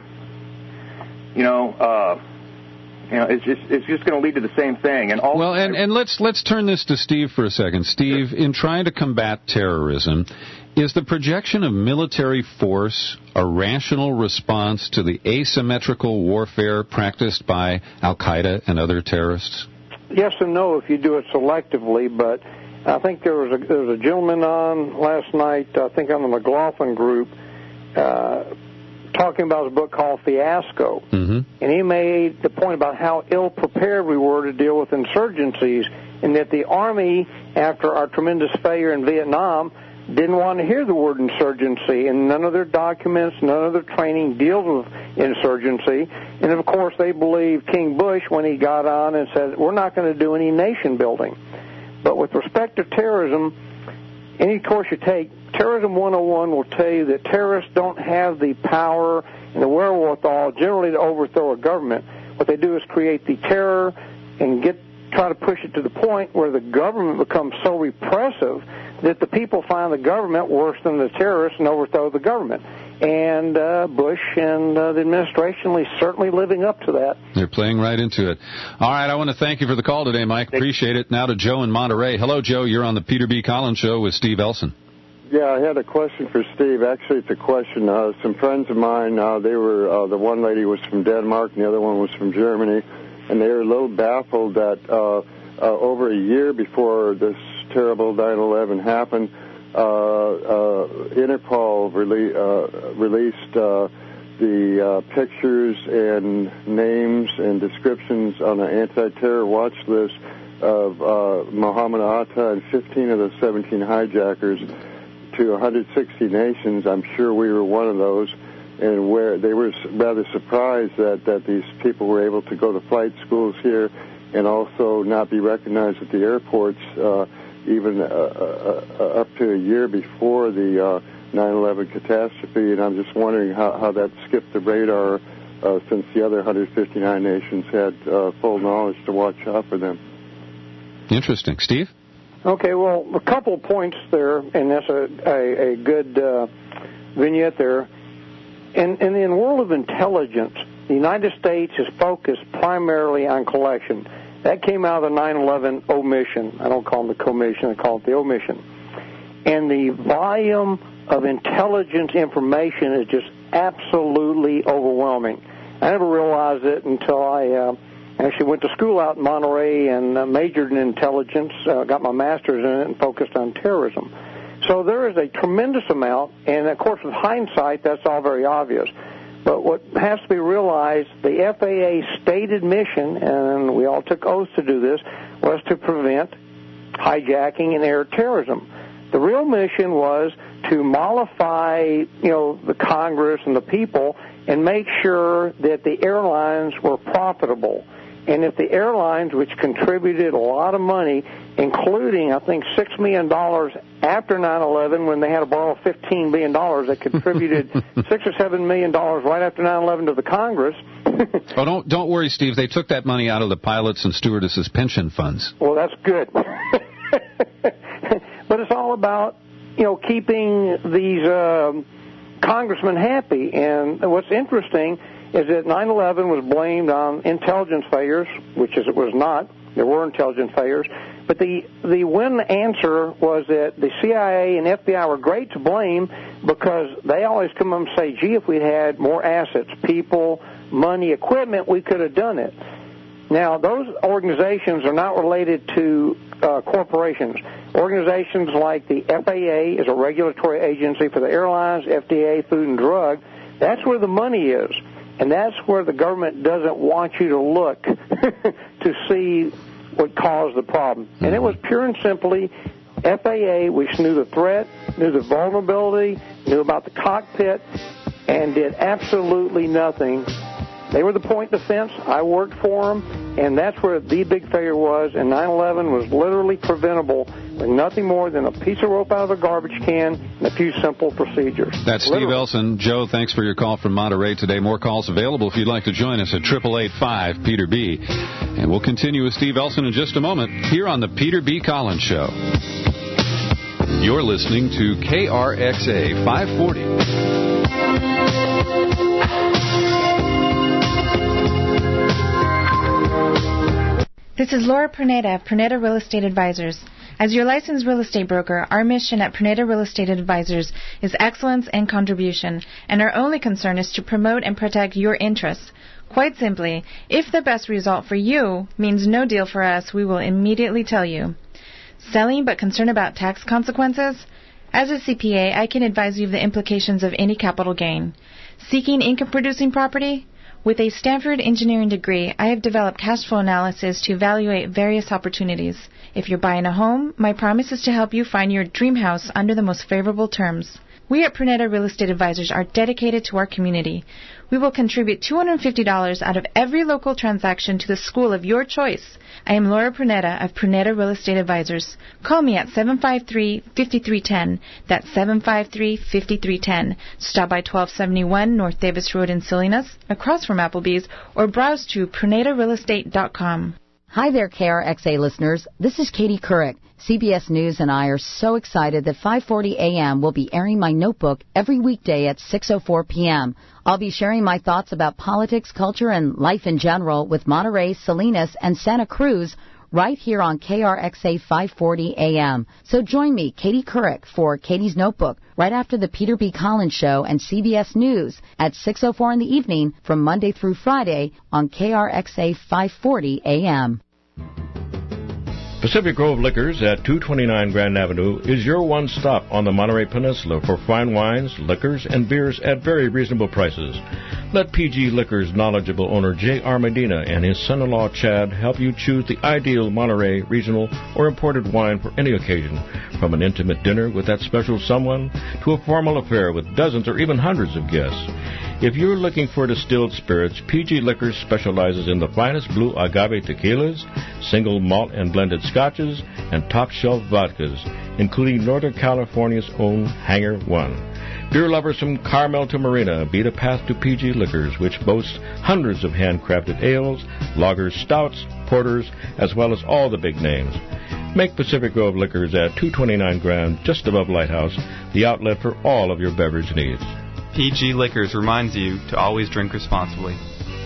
you know, uh, you know, it's just it's just going to lead to the same thing. And all well, and, and let's let's turn this to Steve for a second. Steve, sure. In trying to combat terrorism, is the projection of military force a rational response to the asymmetrical warfare practiced by Al-Qaeda and other terrorists? Yes and no if you do it selectively, but I think there was a, there was a gentleman on last night, I think on the McLaughlin group, uh, talking about his book called Fiasco. Mm-hmm. And he made the point about how ill-prepared we were to deal with insurgencies, and that the Army, after our tremendous failure in Vietnam, didn't want to hear the word insurgency, and none of their documents, none of their training deals with insurgency. And, of course, they believed King Bush when he got on and said, we're not going to do any nation building. But with respect to terrorism, any course you take, Terrorism one oh one will tell you that terrorists don't have the power and the wherewithal generally to overthrow a government. What they do is create the terror and get try to push it to the point where the government becomes so repressive that the people find the government worse than the terrorists and overthrow the government. And uh, Bush and uh, the administration is certainly living up to that. They're playing right into it. All right, I want to thank you for the call today, Mike. Appreciate it. Now to Joe in Monterey. Hello, Joe. You're on the Peter B. Collins Show with Steve Elson. Yeah, I had a question for Steve. Actually, it's a question. Uh, some friends of mine, uh, they were, uh, the one lady was from Denmark and the other one was from Germany, and they were a little baffled that uh, uh, over a year before this terrible nine eleven happened, uh, uh, Interpol rele- uh, released uh, the uh, pictures and names and descriptions on an anti-terror watch list of uh, Mohammed Atta and fifteen of the seventeen hijackers to one hundred sixty nations. I'm sure we were one of those, and where they were rather surprised that, that these people were able to go to flight schools here and also not be recognized at the airports uh, even uh, uh, uh, up to a year before the uh, nine eleven catastrophe. And I'm just wondering how, how that skipped the radar uh, since the other one hundred fifty-nine nations had uh, full knowledge to watch out for them. Interesting. Steve? Okay, well, a couple of points there, and that's a, a, a good uh, vignette there. In, in the world of intelligence, the United States is focused primarily on collection. That came out of the nine eleven omission. I don't call them the commission, I call it the omission. And the volume of intelligence information is just absolutely overwhelming. I never realized it until I... Uh, Actually went to school out in Monterey and uh, majored in intelligence, uh, got my master's in it, and focused on terrorism. So there is a tremendous amount, and of course with hindsight, that's all very obvious. But what has to be realized, the F A A stated mission, and we all took oaths to do this, was to prevent hijacking and air terrorism. The real mission was to mollify, you know, the Congress and the people and make sure that the airlines were profitable. And if the airlines, which contributed a lot of money, including, I think, six million dollars after nine eleven when they had to borrow fifteen billion dollars, they contributed six or seven million dollars right after nine eleven to the Congress. Oh, don't don't worry, Steve. They took that money out of the pilots and stewardesses' pension funds. Well, that's good. But it's all about, you know, keeping these um, congressmen happy. And what's interesting is that nine eleven was blamed on intelligence failures, which is it was not. There were intelligence failures. But the, the win answer was that the C I A and F B I were great to blame because they always come up and say, gee, if we'd had more assets, people, money, equipment, we could have done it. Now, those organizations are not related to uh, corporations. Organizations like the F A A is a regulatory agency for the airlines, F D A, Food and Drug. That's where the money is. And that's where the government doesn't want you to look to see what caused the problem. And it was pure and simply F A A, which knew the threat, knew the vulnerability, knew about the cockpit, and did absolutely nothing. They were the point defense. I worked for them, and that's where the big failure was. And nine eleven was literally preventable with nothing more than a piece of rope out of a garbage can and a few simple procedures. That's literally. Steve Elson. Joe, thanks for your call from Monterey today. More calls available if you'd like to join us at eight eight eight five Peter B. And we'll continue with Steve Elson in just a moment here on the Peter B. Collins Show. You're listening to K R X A five forty. This is Laura Perneda of Perneda Real Estate Advisors. As your licensed real estate broker, our mission at Perneda Real Estate Advisors is excellence and contribution, and our only concern is to promote and protect your interests. Quite simply, if the best result for you means no deal for us, we will immediately tell you. Selling but concerned about tax consequences? As a C P A, I can advise you of the implications of any capital gain. Seeking income-producing property? With a Stanford engineering degree, I have developed cash flow analysis to evaluate various opportunities. If you're buying a home, my promise is to help you find your dream house under the most favorable terms. We at Prunetta Real Estate Advisors are dedicated to our community. We will contribute two hundred fifty dollars out of every local transaction to the school of your choice. I am Laura Prunetta of Prunetta Real Estate Advisors. Call me at seven five three, five three one zero. That's seven five three, five three one zero. Stop by twelve seventy-one North Davis Road in Salinas, across from Applebee's, or browse to prunetta real estate dot com. Hi there, K R X A listeners. This is Katie Couric. C B S News and I are so excited that five forty a.m. will be airing my notebook every weekday at six oh four p.m. I'll be sharing my thoughts about politics, culture, and life in general with Monterey, Salinas, and Santa Cruz right here on K R X A five forty a.m. So join me, Katie Couric, for Katie's Notebook right after the Peter B. Collins Show and C B S News at six oh four in the evening from Monday through Friday on K R X A five forty a.m. Pacific Grove Liquors at two twenty-nine Grand Avenue is your one stop on the Monterey Peninsula for fine wines, liquors, and beers at very reasonable prices. Let P G Liquors' knowledgeable owner J R. Medina and his son-in-law Chad help you choose the ideal Monterey regional or imported wine for any occasion, from an intimate dinner with that special someone to a formal affair with dozens or even hundreds of guests. If you're looking for distilled spirits, P G Liquors specializes in the finest blue agave tequilas, single malt and blended scotches, and top-shelf vodkas, including Northern California's own Hangar One. Beer lovers from Carmel to Marina beat a path to P G Liquors, which boasts hundreds of handcrafted ales, lagers, stouts, porters, as well as all the big names. Make Pacific Grove Liquors at two twenty-nine Grand, just above Lighthouse, the outlet for all of your beverage needs. P G Liquors reminds you to always drink responsibly.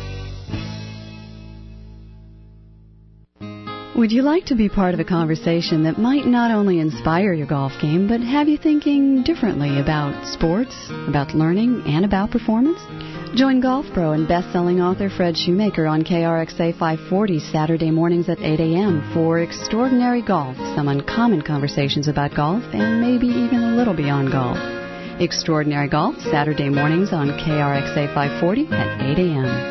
Would you like to be part of a conversation that might not only inspire your golf game, but have you thinking differently about sports, about learning, and about performance? Join Golf Pro and best-selling author Fred Shoemaker on K R X A five forty Saturday mornings at eight a.m. for Extraordinary Golf, some uncommon conversations about golf, and maybe even a little beyond golf. Extraordinary Golf, Saturday mornings on K R X A five forty at eight a.m.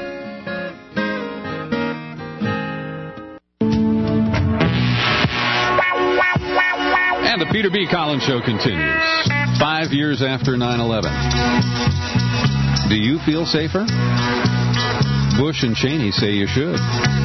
And the Peter B. Collins Show continues. Five years after nine eleven. Do you feel safer? Bush and Cheney say you should.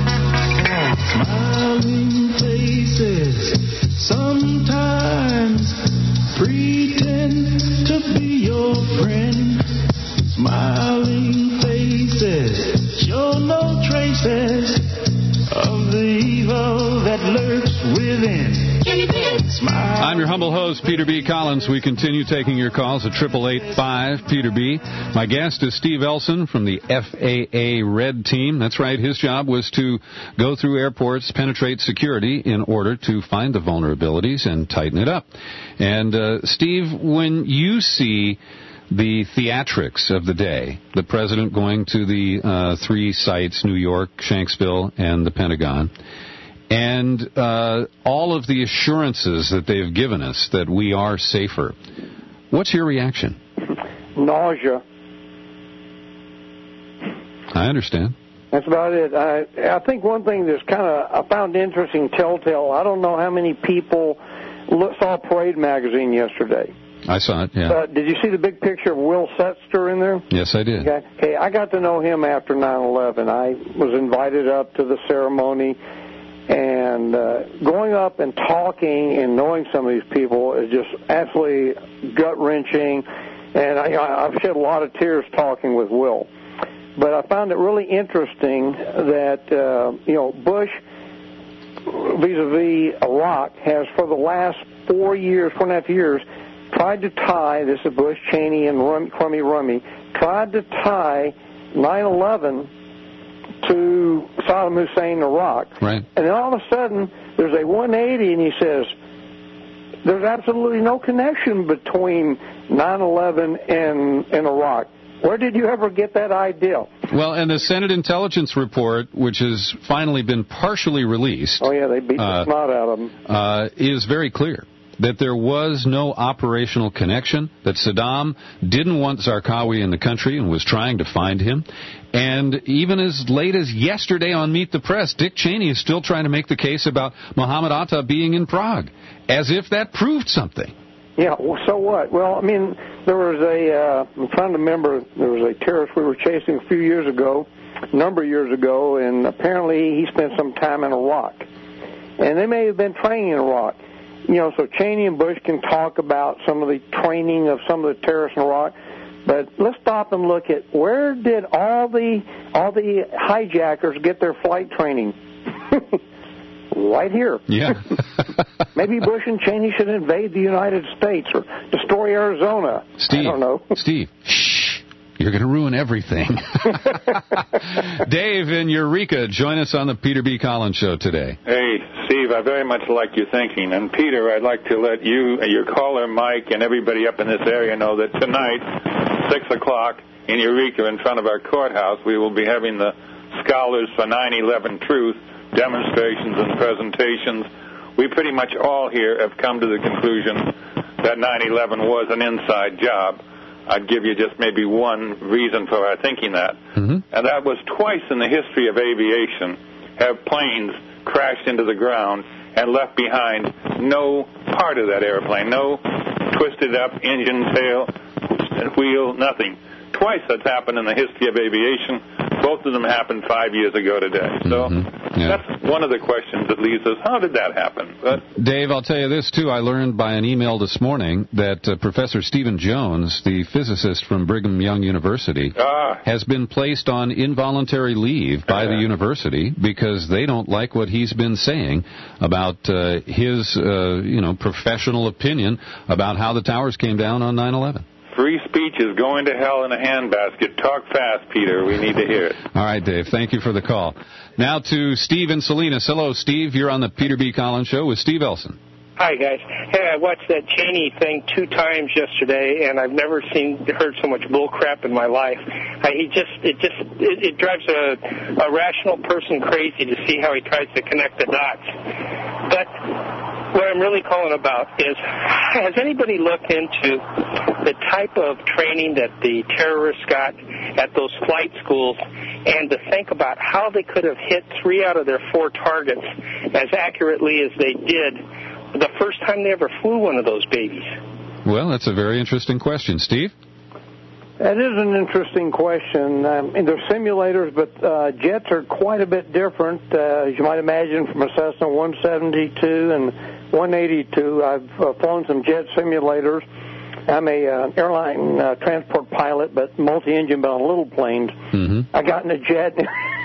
Smiling faces sometimes pretend to be your friend. Smiling faces show no traces of the evil that lurks within. I'm your humble host, Peter B. Collins. We continue taking your calls at triple eight five Peter B. My guest is Steve Elson from the F A A Red Team. That's right. His job was to go through airports, penetrate security in order to find the vulnerabilities and tighten it up. And, uh, Steve, when you see the theatrics of the day, the president going to the uh, three sites, New York, Shanksville, and the Pentagon, and uh, all of the assurances that they've given us that we are safer, what's your reaction? Nausea. I understand. That's about it. I, I think one thing that's kind of I found interesting, telltale, I don't know how many people look, saw Parade magazine yesterday. I saw it, yeah. Uh, did you see the big picture of Will Setzer in there? Yes, I did. Okay. okay, I got to know him after nine eleven. I was invited up to the ceremony, and uh, going up and talking and knowing some of these people is just absolutely gut-wrenching, and I, I've shed a lot of tears talking with Will. But I found it really interesting that, uh, you know, Bush, vis-a-vis Iraq, has for the last four years, four and a half years, tried to tie, this is Bush, Cheney, and Rum, Crummy Rummy, tried to tie nine eleven to Saddam Hussein, Iraq. Right. And then all of a sudden, there's a one eighty, and he says, there's absolutely no connection between nine eleven and, and Iraq. Where did you ever get that idea? Well, and the Senate Intelligence Report, which has finally been partially released... Oh, yeah, they beat the uh, snot out of them. Uh, is very clear that there was no operational connection, that Saddam didn't want Zarqawi in the country and was trying to find him. And even as late as yesterday on Meet the Press, Dick Cheney is still trying to make the case about Mohammed Atta being in Prague, as if that proved something. Yeah, well, so what? Well, I mean, there was a, uh, I'm trying to remember, there was a terrorist we were chasing a few years ago, a number of years ago, and apparently he spent some time in Iraq. And they may have been training in Iraq. You know, so Cheney and Bush can talk about some of the training of some of the terrorists in Iraq, but let's stop and look at where did all the all the hijackers get their flight training? Right here. Yeah. Maybe Bush and Cheney should invade the United States or destroy Arizona. Steve, I don't know. Steve, shh. You're going to ruin everything. Dave in Eureka, join us on the Peter B. Collins Show today. Hey, Steve, I very much like your thinking. And, Peter, I'd like to let you, your caller, Mike, and everybody up in this area know that tonight, six o'clock in Eureka in front of our courthouse, we will be having the Scholars for nine eleven Truth demonstrations and presentations. We pretty much all here have come to the conclusion that nine eleven was an inside job. I'd give you just maybe one reason for our thinking that. Mm-hmm. And that was twice in the history of aviation have planes crashed into the ground and left behind no part of that airplane, no twisted up engine, tail, wheel, nothing. Twice that's happened in the history of aviation. Both of them happened five years ago today. So mm-hmm. yeah. that's one of the questions that leaves us. How did that happen? But, Dave, I'll tell you this, too. I learned by an email this morning that uh, Professor Stephen Jones, the physicist from Brigham Young University, ah. has been placed on involuntary leave by uh, the university because they don't like what he's been saying about uh, his, uh, you know, professional opinion about how the towers came down on nine eleven. Free speech is going to hell in a handbasket. Talk fast, Peter. We need to hear it. All right, Dave. Thank you for the call. Now to Steve in Salinas. Hello, Steve. You're on the Peter B. Collins Show with Steve Elson. Hi, guys. Hey, I watched that Cheney thing two times yesterday, and I've never seen heard so much bull crap in my life. I, he just it just it, it drives a, a rational person crazy to see how he tries to connect the dots. But what I'm really calling about is, has anybody looked into the type of training that the terrorists got at those flight schools and to think about how they could have hit three out of their four targets as accurately as they did the first time they ever flew one of those babies? Well, that's a very interesting question. Steve? That is an interesting question. Um, and they're simulators, but uh, jets are quite a bit different, uh, as you might imagine, from a Cessna one seventy-two and one eighty-two. I've uh, flown some jet simulators. I'm a uh, airline uh, transport pilot, but multi-engine, but on little planes. Mm-hmm. I got in a jet.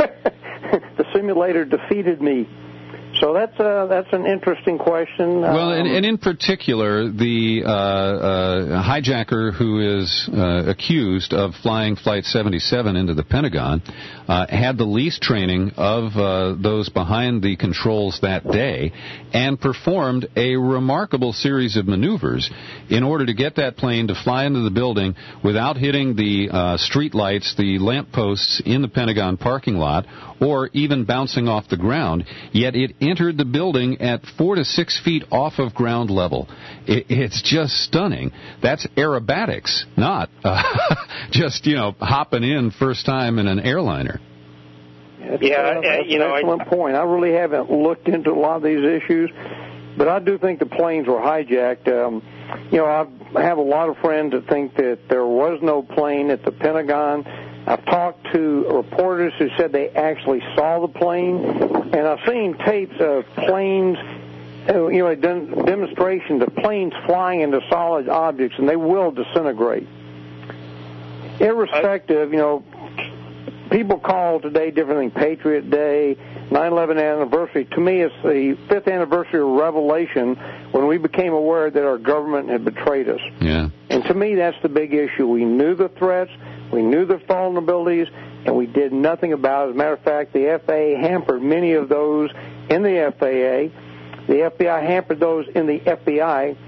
The simulator defeated me. So that's uh, that's an interesting question. Well, um, and, and in particular, the uh, uh, hijacker who is uh, accused of flying Flight seventy-seven into the Pentagon uh, had the least training of uh, those behind the controls that day and performed a remarkable series of maneuvers in order to get that plane to fly into the building without hitting the uh, street lights, the lamp posts in the Pentagon parking lot, or even bouncing off the ground, yet it entered the building at four to six feet off of ground level. It, it's just stunning. That's aerobatics, not uh, just, you know, hopping in first time in an airliner. That's, yeah, uh, that's uh, you an know, excellent I, point. I really haven't looked into a lot of these issues, but I do think the planes were hijacked. Um, you know, I have a lot of friends that think that there was no plane at the Pentagon. I've talked to reporters who said they actually saw the plane, and I've seen tapes of planes, you know, a demonstration of planes flying into solid objects, and they will disintegrate. Irrespective, you know, people call today different thing, Patriot Day, nine eleven anniversary. To me, it's the fifth anniversary of Revelation when we became aware that our government had betrayed us. Yeah. And to me, that's the big issue. We knew the threats. We knew the vulnerabilities, and we did nothing about it. As a matter of fact, the F A A hampered many of those in the F A A. The F B I hampered those in the F B I.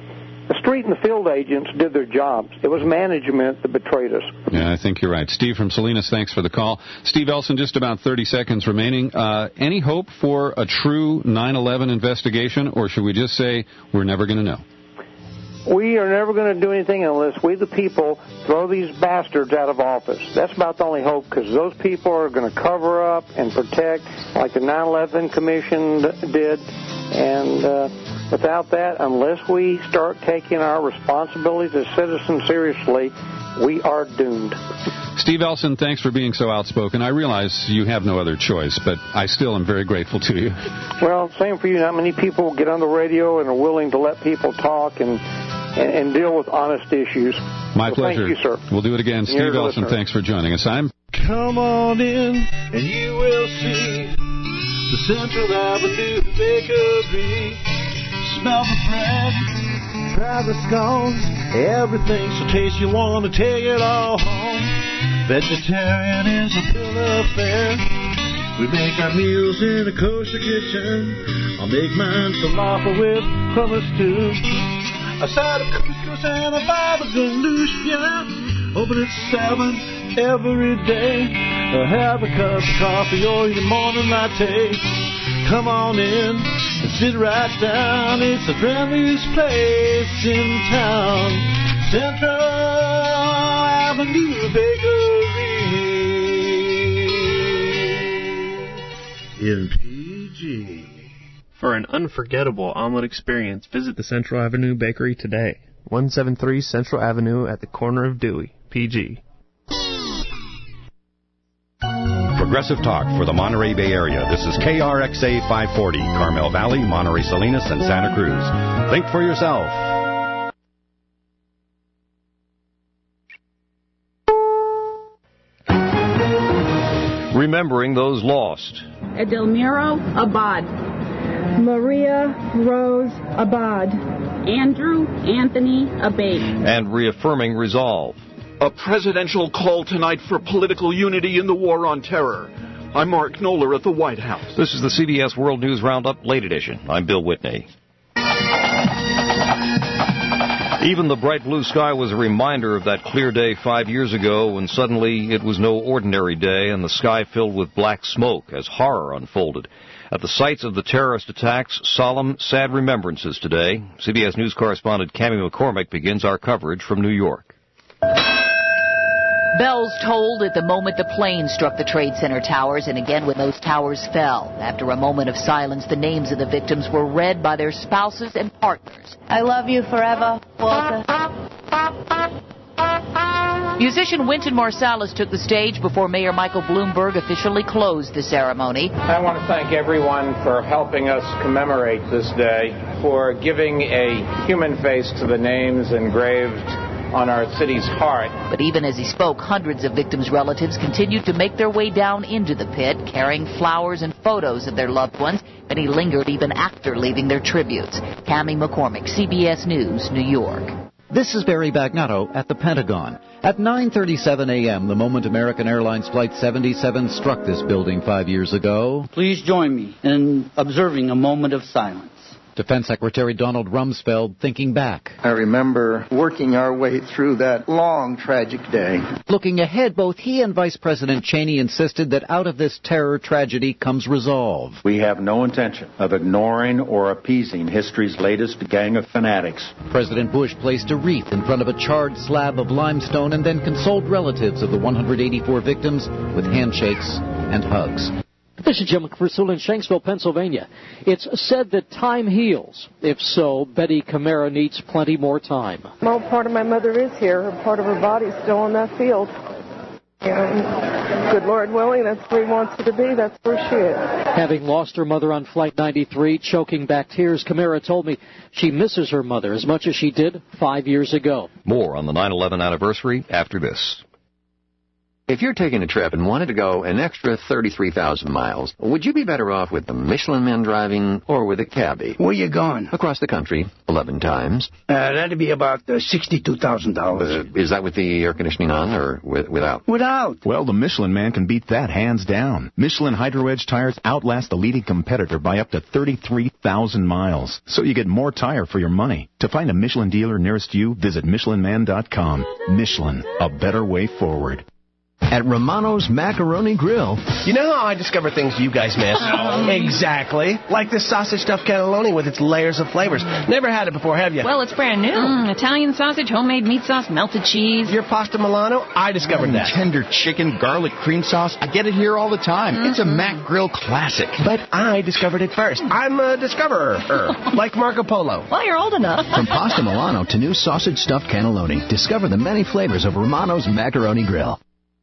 the street and the field agents did their jobs. It was management that betrayed us. Yeah, I think you're right. Steve from Salinas, thanks for the call. Steve Elson, just about thirty seconds remaining. Uh, any hope for a true nine eleven investigation, or should we just say we're never going to know? We are never going to do anything unless we, the people, throw these bastards out of office. That's about the only hope, because those people are going to cover up and protect like the nine eleven Commission did. And uh, without that, unless we start taking our responsibilities as citizens seriously, we are doomed. Steve Elson, thanks for being so outspoken. I realize you have no other choice, but I still am very grateful to you. Well, same for you. Not many people get on the radio and are willing to let people talk and and, and deal with honest issues. My so pleasure. Thank you, sir. We'll do it again. Steve You're Elson, listener. thanks for joining us. I'm... Come on in and you will see the Central Avenue Bakery. Smell the bread, try the scones, everything's so tasty you want to take it all home. Vegetarian is a bill of fare. We make our meals in a kosher kitchen. I'll make mine falafel with hummus too. A side of couscous and a baba ganoush, yeah. Open at seven every day. Uh, have a cup of coffee or your morning latte. Come on in and sit right down. It's the friendliest place in town. Central Avenue Bakery in P G. For an unforgettable omelet experience, visit the Central Avenue Bakery today. one seventy-three Central Avenue at the corner of Dewey, P G. Progressive Talk for the Monterey Bay Area. This is K R X A five forty, Carmel Valley, Monterey Salinas, and Santa Cruz. Think for yourself. Remembering those lost. Edelmiro Abad. Maria Rose Abad. Andrew Anthony Abate. And reaffirming resolve. A presidential call tonight for political unity in the war on terror. I'm Mark Knoller at the White House. This is the C B S World News Roundup Late Edition. I'm Bill Whitney. Even the bright blue sky was a reminder of that clear day five years ago when suddenly it was no ordinary day and the sky filled with black smoke as horror unfolded. At the sites of the terrorist attacks, solemn, sad remembrances today. C B S News correspondent Cammie McCormick begins our coverage from New York. Bells tolled at the moment the plane struck the Trade Center towers and again when those towers fell. After a moment of silence, the names of the victims were read by their spouses and partners. I love you forever, Walter. Musician Wynton Marsalis took the stage before Mayor Michael Bloomberg officially closed the ceremony. I want to thank everyone for helping us commemorate this day, for giving a human face to the names engraved on our city's heart. But even as he spoke, hundreds of victims' relatives continued to make their way down into the pit, carrying flowers and photos of their loved ones. Many lingered even after leaving their tributes. Cammie McCormick, C B S News, New York. This is Barry Bagnotto at the Pentagon. At nine thirty-seven a.m., the moment American Airlines Flight seventy-seven struck this building five years ago, please join me in observing a moment of silence. Defense Secretary Donald Rumsfeld thinking back. I remember working our way through that long, tragic day. Looking ahead, both he and Vice President Cheney insisted that out of this terror tragedy comes resolve. We have no intention of ignoring or appeasing history's latest gang of fanatics. President Bush placed a wreath in front of a charred slab of limestone and then consoled relatives of the one hundred eighty-four victims with handshakes and hugs. This is Jim Pursuit in Shanksville, Pennsylvania. It's said that time heals. If so, Betty Camara needs plenty more time. Well, part of my mother is here. Part of her body's still on that field. And good Lord willing, that's where he wants her to be. That's where she is. Having lost her mother on Flight ninety-three, choking back tears, Camara told me she misses her mother as much as she did five years ago. More on the nine eleven anniversary after this. If you're taking a trip and wanted to go an extra thirty-three thousand miles, would you be better off with the Michelin Man driving or with a cabbie? Where you going? Across the country, eleven times. Uh, that'd be about uh, sixty-two thousand dollars. Uh, is that with the air conditioning on or with, without? Without. Well, the Michelin Man can beat that hands down. Michelin Hydro Edge tires outlast the leading competitor by up to thirty-three thousand miles. So you get more tire for your money. To find a Michelin dealer nearest you, visit Michelin Man dot com. Michelin, a better way forward. At Romano's Macaroni Grill. You know how I discover things you guys miss? Um, exactly. Like this sausage stuffed cannelloni with its layers of flavors. Never had it before, have you? Well, it's brand new. Mm, Italian sausage, homemade meat sauce, melted cheese. Your pasta Milano? I discovered mm, that. Tender chicken, garlic cream sauce. I get it here all the time. Mm-hmm. It's a Mac Grill classic. But I discovered it first. I'm a discoverer. Like Marco Polo. Well, you're old enough. From pasta Milano to new sausage stuffed cannelloni, discover the many flavors of Romano's Macaroni Grill.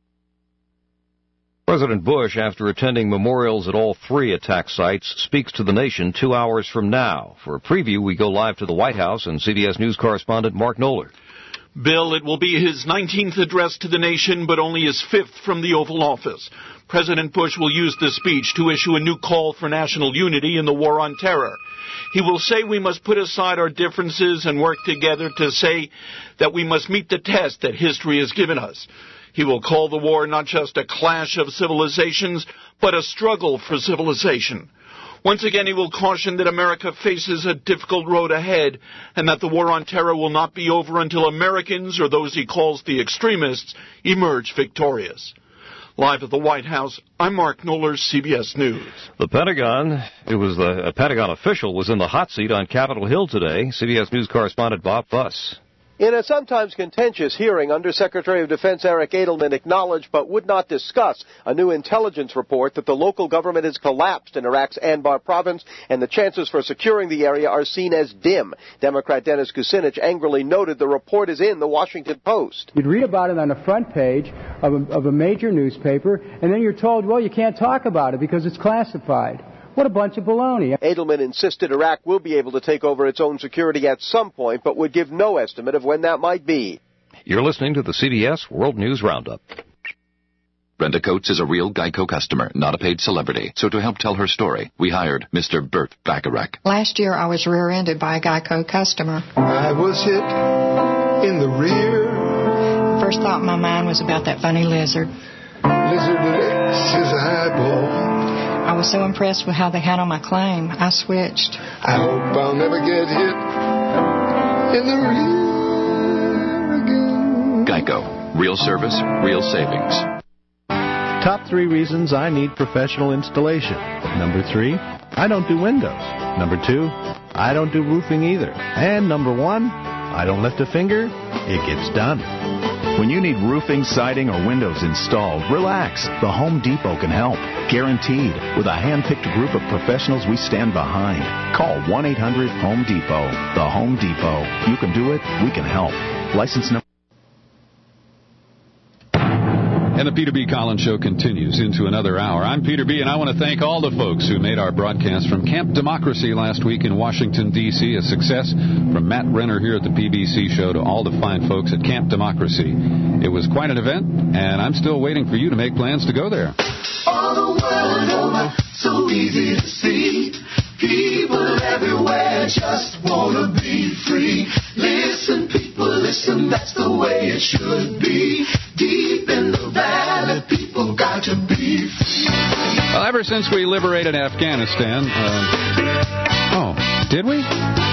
President Bush, after attending memorials at all three attack sites, speaks to the nation two hours from now. For a preview, we go live to the White House and C B S News correspondent Mark Knoller. Bill, it will be his nineteenth address to the nation, but only his fifth from the Oval Office. President Bush will use the speech to issue a new call for national unity in the war on terror. He will say we must put aside our differences and work together to say that we must meet the test that history has given us. He will call the war not just a clash of civilizations, but a struggle for civilization. Once again, he will caution that America faces a difficult road ahead and that the war on terror will not be over until Americans, or those he calls the extremists, emerge victorious. Live at the White House, I'm Mark Knoller, C B S News. The Pentagon, it was the a Pentagon official was in the hot seat on Capitol Hill today. C B S News correspondent Bob Fuss. In a sometimes contentious hearing, Undersecretary of Defense Eric Edelman acknowledged but would not discuss a new intelligence report that the local government has collapsed in Iraq's Anbar province and the chances for securing the area are seen as dim. Democrat Dennis Kucinich angrily noted the report is in the Washington Post. You'd read about it on the front page of a, of a major newspaper, and then you're told, well, you can't talk about it because it's classified. What a bunch of baloney. Edelman insisted Iraq will be able to take over its own security at some point, but would give no estimate of when that might be. You're listening to the C B S World News Roundup. Brenda Coates is a real Geico customer, not a paid celebrity. So to help tell her story, we hired Mister Burt Bacharach. Last year, I was rear-ended by a Geico customer. I was hit in the rear. First thought in my mind was about that funny lizard. Lizard licks his eyeball. I was so impressed with how they handled my claim, I switched. I hope I'll never get hit in the rear again. Geico. Real service, real savings. Top three reasons I need professional installation. Number three, I don't do windows. Number two, I don't do roofing either. And number one, I don't lift a finger, it gets done. When you need roofing, siding, or windows installed, relax. The Home Depot can help. Guaranteed. With a hand-picked group of professionals we stand behind. Call one eight hundred home depot. The Home Depot. You can do it. We can help. License number... And the Peter B. Collins Show continues into another hour. I'm Peter B., and I want to thank all the folks who made our broadcast from Camp Democracy last week in Washington, D C a success. From Matt Renner here at the P B C Show to all the fine folks at Camp Democracy. It was quite an event, and I'm still waiting for you to make plans to go there. All the world over, so easy to see. People everywhere just want to be free. Listen, people, listen, that's the way it should be. Deep in the valley, people got to be free. Well, ever since we liberated Afghanistan, uh, oh, did we?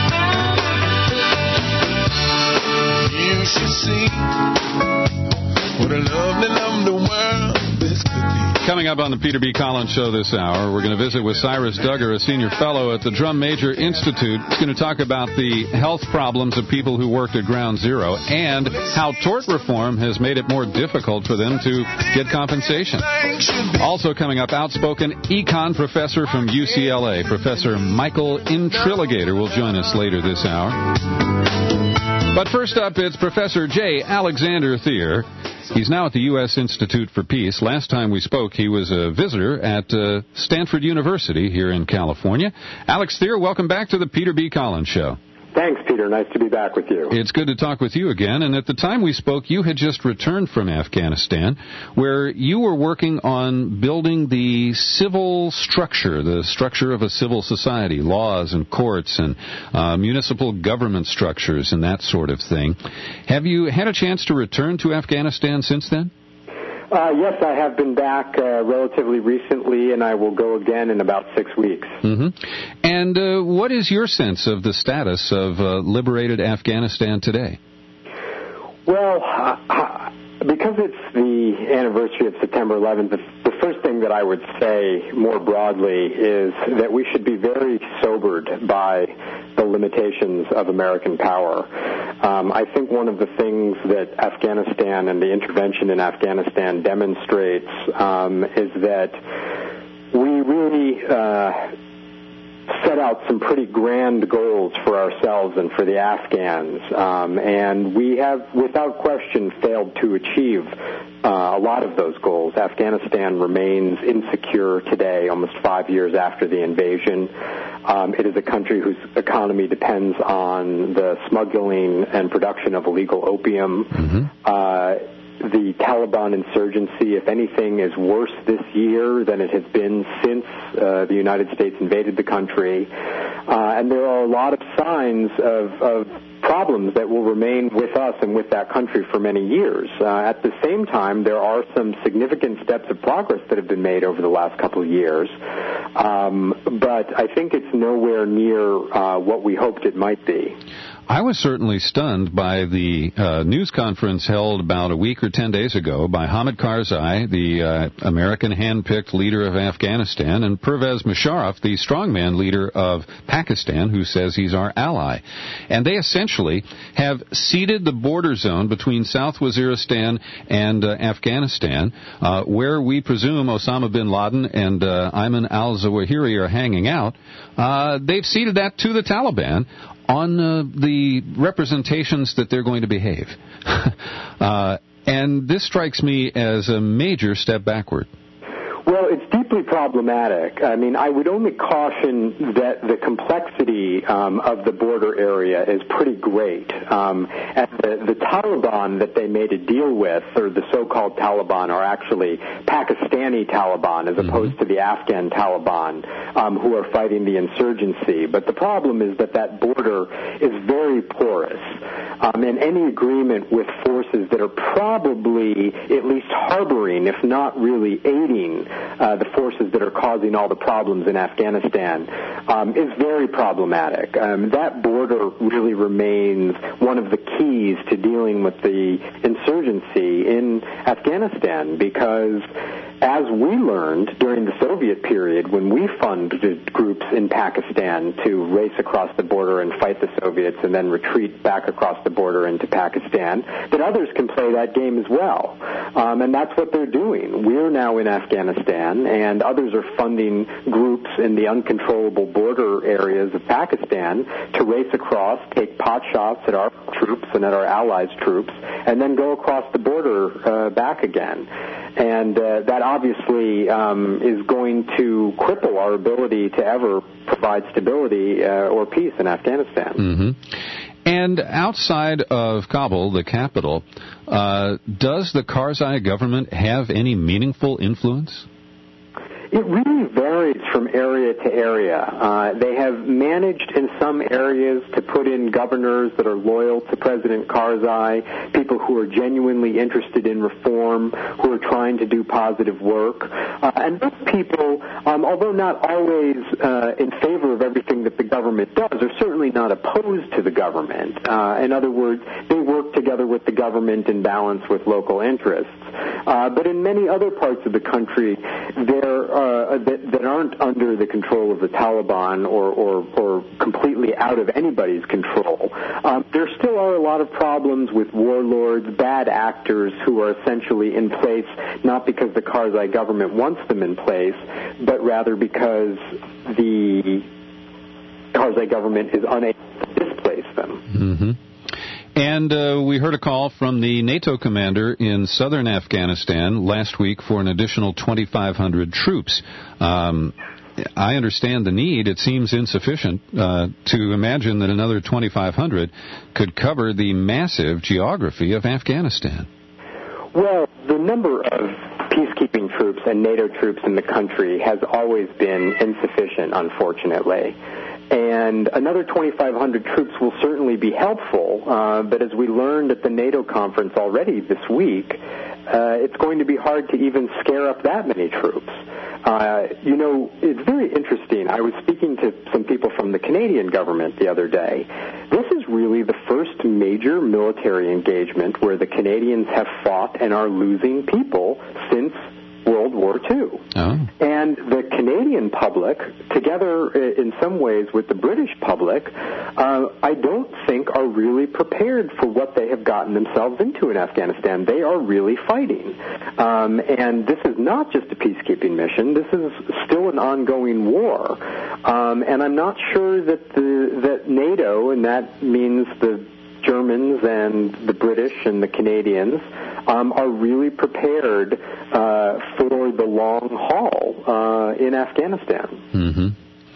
You should see what a lovely, lovely world this could be. Coming up on the Peter B. Collins Show this hour, we're going to visit with Cyrus Duggar, a senior fellow at the Drum Major Institute. He's going to talk about the health problems of people who worked at Ground Zero and how tort reform has made it more difficult for them to get compensation. Also coming up, outspoken econ professor from U C L A, Professor Michael Intriligator, will join us later this hour. But first up, it's Professor J. Alexander Thier. He's now at the U S Institute for Peace. Last time we spoke, he was a visitor at uh, Stanford University here in California. Alex Thier, welcome back to the Peter B. Collins Show. Thanks, Peter. Nice to be back with you. It's good to talk with you again. And at the time we spoke, you had just returned from Afghanistan, where you were working on building the civil structure, the structure of a civil society, laws and courts and uh, municipal government structures and that sort of thing. Have you had a chance to return to Afghanistan since then? Uh, yes, I have been back uh, relatively recently, and I will go again in about six weeks. Mm-hmm. And uh, what is your sense of the status of uh, liberated Afghanistan today? Well, uh, because it's the anniversary of September eleventh, the, the first thing that I would say more broadly is that we should be very sobered by the limitations of American power. Um, I think one of the things that Afghanistan and the intervention in Afghanistan demonstrates um, is that we really uh, set out some pretty grand goals for ourselves and for the Afghans, um, and we have, without question, failed to achieve uh, a lot of those goals. Afghanistan remains insecure today, almost five years after the invasion. Um, it is a country whose economy depends on the smuggling and production of illegal opium. Mm-hmm. Uh, the Taliban insurgency, if anything, is worse this year than it has been since uh, the United States invaded the country. Uh, and there are a lot of signs of, of problems that will remain with us and with that country for many years. Uh, at the same time, there are some significant steps of progress that have been made over the last couple of years. Um, but I think it's nowhere near uh, what we hoped it might be. I was certainly stunned by the uh, news conference held about a week or ten days ago by Hamid Karzai, the uh, American hand-picked leader of Afghanistan, and Pervez Musharraf, the strongman leader of Pakistan, who says he's our ally. And they essentially have ceded the border zone between South Waziristan and uh, Afghanistan, uh, where we presume Osama bin Laden and uh, Ayman al-Zawahiri are hanging out. Uh, they've ceded that to the Taliban on uh, the representations that they're going to behave. uh, and this strikes me as a major step backward. Well, it's deeply problematic. I mean, I would only caution that the complexity um, of the border area is pretty great. Um, and the, the Taliban that they made a deal with, or the so-called Taliban, are actually Pakistani Taliban as opposed mm-hmm. to the Afghan Taliban um, who are fighting the insurgency. But the problem is that that border is very porous. Um, and any agreement with forces that are probably at least harboring, if not really aiding, Uh, the forces that are causing all the problems in Afghanistan um, is very problematic. Um, that border really remains one of the keys to dealing with the insurgency in Afghanistan because, as we learned during the Soviet period when we funded groups in Pakistan to race across the border and fight the Soviets and then retreat back across the border into Pakistan, that others can play that game as well. Um, and that's what they're doing. We're now in Afghanistan, and others are funding groups in the uncontrollable border areas of Pakistan to race across, take pot shots at our troops and at our allies' troops, and then go across the border uh, back again. And uh, that obviously um, is going to cripple our ability to ever provide stability uh, or peace in Afghanistan. Mm-hmm. And outside of Kabul, the capital, uh, does the Karzai government have any meaningful influence? It really varies from area to area. Uh, they have managed in some areas to put in governors that are loyal to President Karzai, people who are genuinely interested in reform, who are trying to do positive work. Uh, and those people, um, although not always uh, in favor of everything that the government does, are certainly not opposed to the government. Uh, in other words, they work together with the government in balance with local interests. Uh, but in many other parts of the country, there are Uh, that, that aren't under the control of the Taliban or, or, or completely out of anybody's control. Um, there still are a lot of problems with warlords, bad actors who are essentially in place not because the Karzai government wants them in place, but rather because the Karzai government is unable to displace them. Mm-hmm. And uh, we heard a call from the NATO commander in southern Afghanistan last week for an additional twenty-five hundred troops. Um, I understand the need. It seems insufficient uh, to imagine that another twenty-five hundred could cover the massive geography of Afghanistan. Well, the number of peacekeeping troops and NATO troops in the country has always been insufficient, unfortunately. And another twenty-five hundred troops will certainly be helpful, uh, but as we learned at the NATO conference already this week, uh, it's going to be hard to even scare up that many troops. Uh, you know, it's very interesting. I was speaking to some people from the Canadian government the other day. This is really the first major military engagement where the Canadians have fought and are losing people since World War Two. Oh. And the Canadian public, together in some ways with the British public, uh, I don't think are really prepared for what they have gotten themselves into in Afghanistan. They are really fighting. Um, and this is not just a peacekeeping mission. This is still an ongoing war. Um, and I'm not sure that, the, that NATO, and that means the Germans and the British and the Canadians, um, are really prepared uh, for the long haul uh, in Afghanistan. Mm-hmm.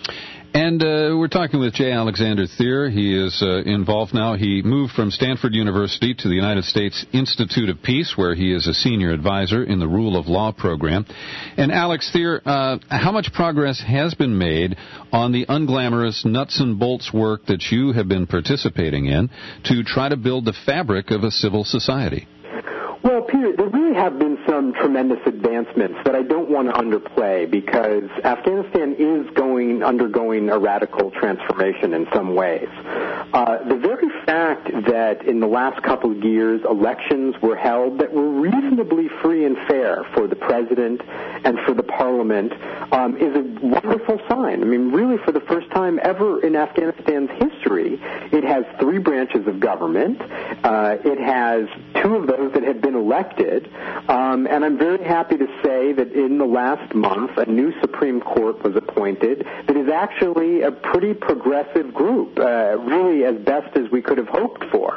And uh, we're talking with J. Alexander Thier. He is uh, involved now. He moved from Stanford University to the United States Institute of Peace, where he is a senior advisor in the Rule of Law program. And Alex Thier, uh, how much progress has been made on the unglamorous nuts and bolts work that you have been participating in to try to build the fabric of a civil society? Well, Peter, there really have been some tremendous advancements that I don't want to underplay because Afghanistan is going undergoing a radical transformation in some ways. Uh, the very fact that in the last couple of years elections were held that were reasonably free and fair for the president and for the parliament um, is a wonderful sign. I mean, really, for the first time ever in Afghanistan's history, it has three branches of government. Uh, it has two of those that have been elected, um, and I'm very happy to say that in the last month, a new Supreme Court was appointed that is actually a pretty progressive group, uh, really as best as we could have hoped for.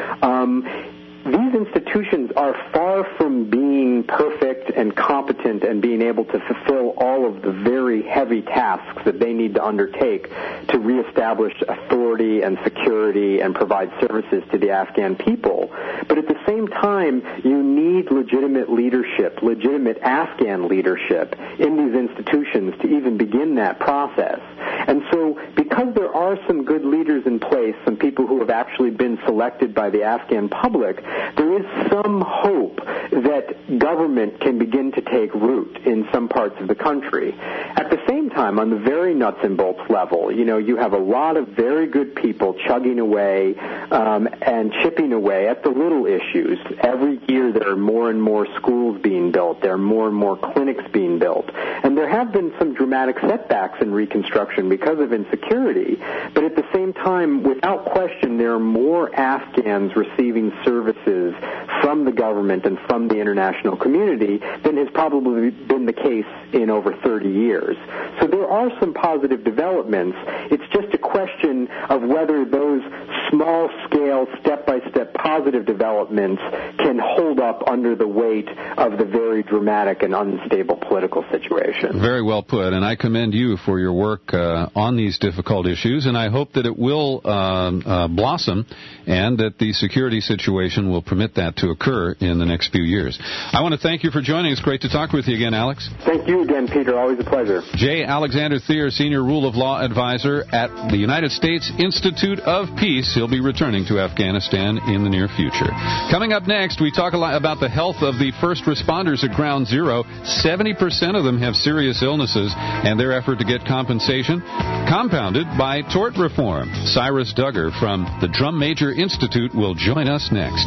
Um, These institutions are far from being perfect and competent and being able to fulfill all of the very heavy tasks that they need to undertake to reestablish authority and security and provide services to the Afghan people. But at the same time, you need legitimate leadership, legitimate Afghan leadership in these institutions to even begin that process. And so because there are some good leaders in place, some people who have actually been selected by the Afghan public, there is some hope that government can begin to take root in some parts of the country. At the same time, on the very nuts and bolts level, you know, you have a lot of very good people chugging away um, and chipping away at the little issues. Every year there are more and more schools being built. There are more and more clinics being built. And there have been some dramatic setbacks in reconstruction because of insecurity. But at the same time, without question, there are more Afghans receiving services from the government and from the international community than has probably been the case in over thirty years. So there are some positive developments. It's just a question of whether those small-scale, step-by-step positive developments can hold up under the weight of the very dramatic and unstable political situation. Very well put, and I commend you for your work uh, on these difficult issues, and I hope that it will uh, uh, blossom and that the security situation will permit that to occur in the next few years. I want to thank you for joining us. Great to talk with you again, Alex. Thank you again, Peter. Always a pleasure. J. Alexander Thier, Senior Rule of Law Advisor at the United States Institute of Peace. He'll be returning to Afghanistan in the near future. Coming up next, we talk a lot about the health of the first responders at Ground Zero. seventy percent of them have serious illnesses, and their effort to get compensation compounded by tort reform. Cyrus Duggar from the Drum Major Institute will join us next.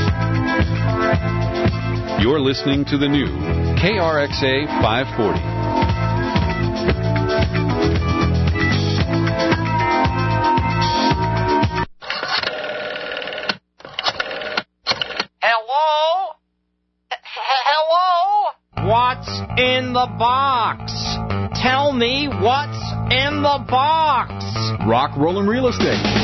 You're listening to the new K R X A five forty. Hello? Hello? What's in the box? Tell me what's in the box. Rock, Rollin' Real Estate.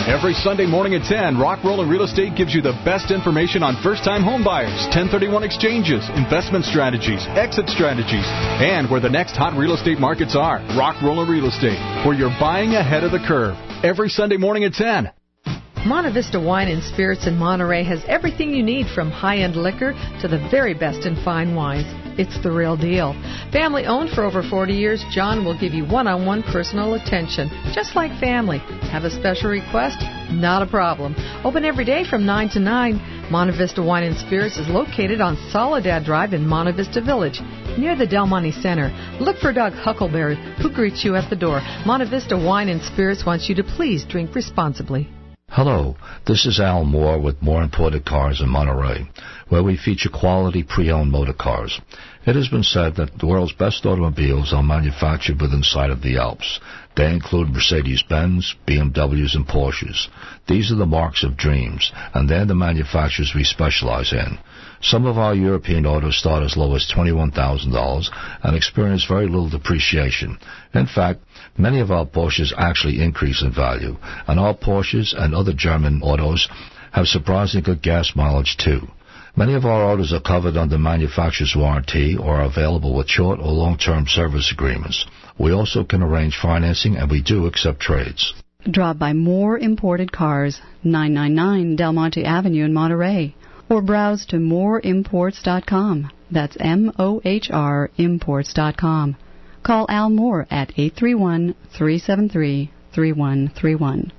Every Sunday morning at ten, Rock Roller Real Estate gives you the best information on first-time home buyers, ten thirty-one exchanges, investment strategies, exit strategies, and where the next hot real estate markets are. Rock Roller Real Estate, where you're buying ahead of the curve. Every Sunday morning at ten. Monte Vista Wine and Spirits in Monterey has everything you need, from high-end liquor to the very best in fine wines. It's the real deal. Family owned for over forty years, John will give you one-on-one personal attention, just like family. Have a special request? Not a problem. Open every day from nine to nine. Monte Vista Wine and Spirits is located on Soledad Drive in Monte Vista Village, near the Del Monte Center. Look for Doug Huckleberry, who greets you at the door. Monte Vista Wine and Spirits wants you to please drink responsibly. Hello, this is Al Moore with More Imported Cars in Monterey, where we feature quality pre-owned motor cars. It has been said that the world's best automobiles are manufactured within sight of the Alps. They include Mercedes-Benz, B M Ws, and Porsches. These are the marks of dreams, and they're the manufacturers we specialize in. Some of our European autos start as low as twenty-one thousand dollars and experience very little depreciation. In fact, many of our Porsches actually increase in value, and our Porsches and other German autos have surprisingly good gas mileage too. Many of our autos are covered under manufacturer's warranty or are available with short or long-term service agreements. We also can arrange financing, and we do accept trades. Drop by More Imported Cars, nine ninety-nine Del Monte Avenue in Monterey, or browse to more imports dot com. That's M O H R imports dot com. Call Al Moore at eight three one, three seven three, three one three one.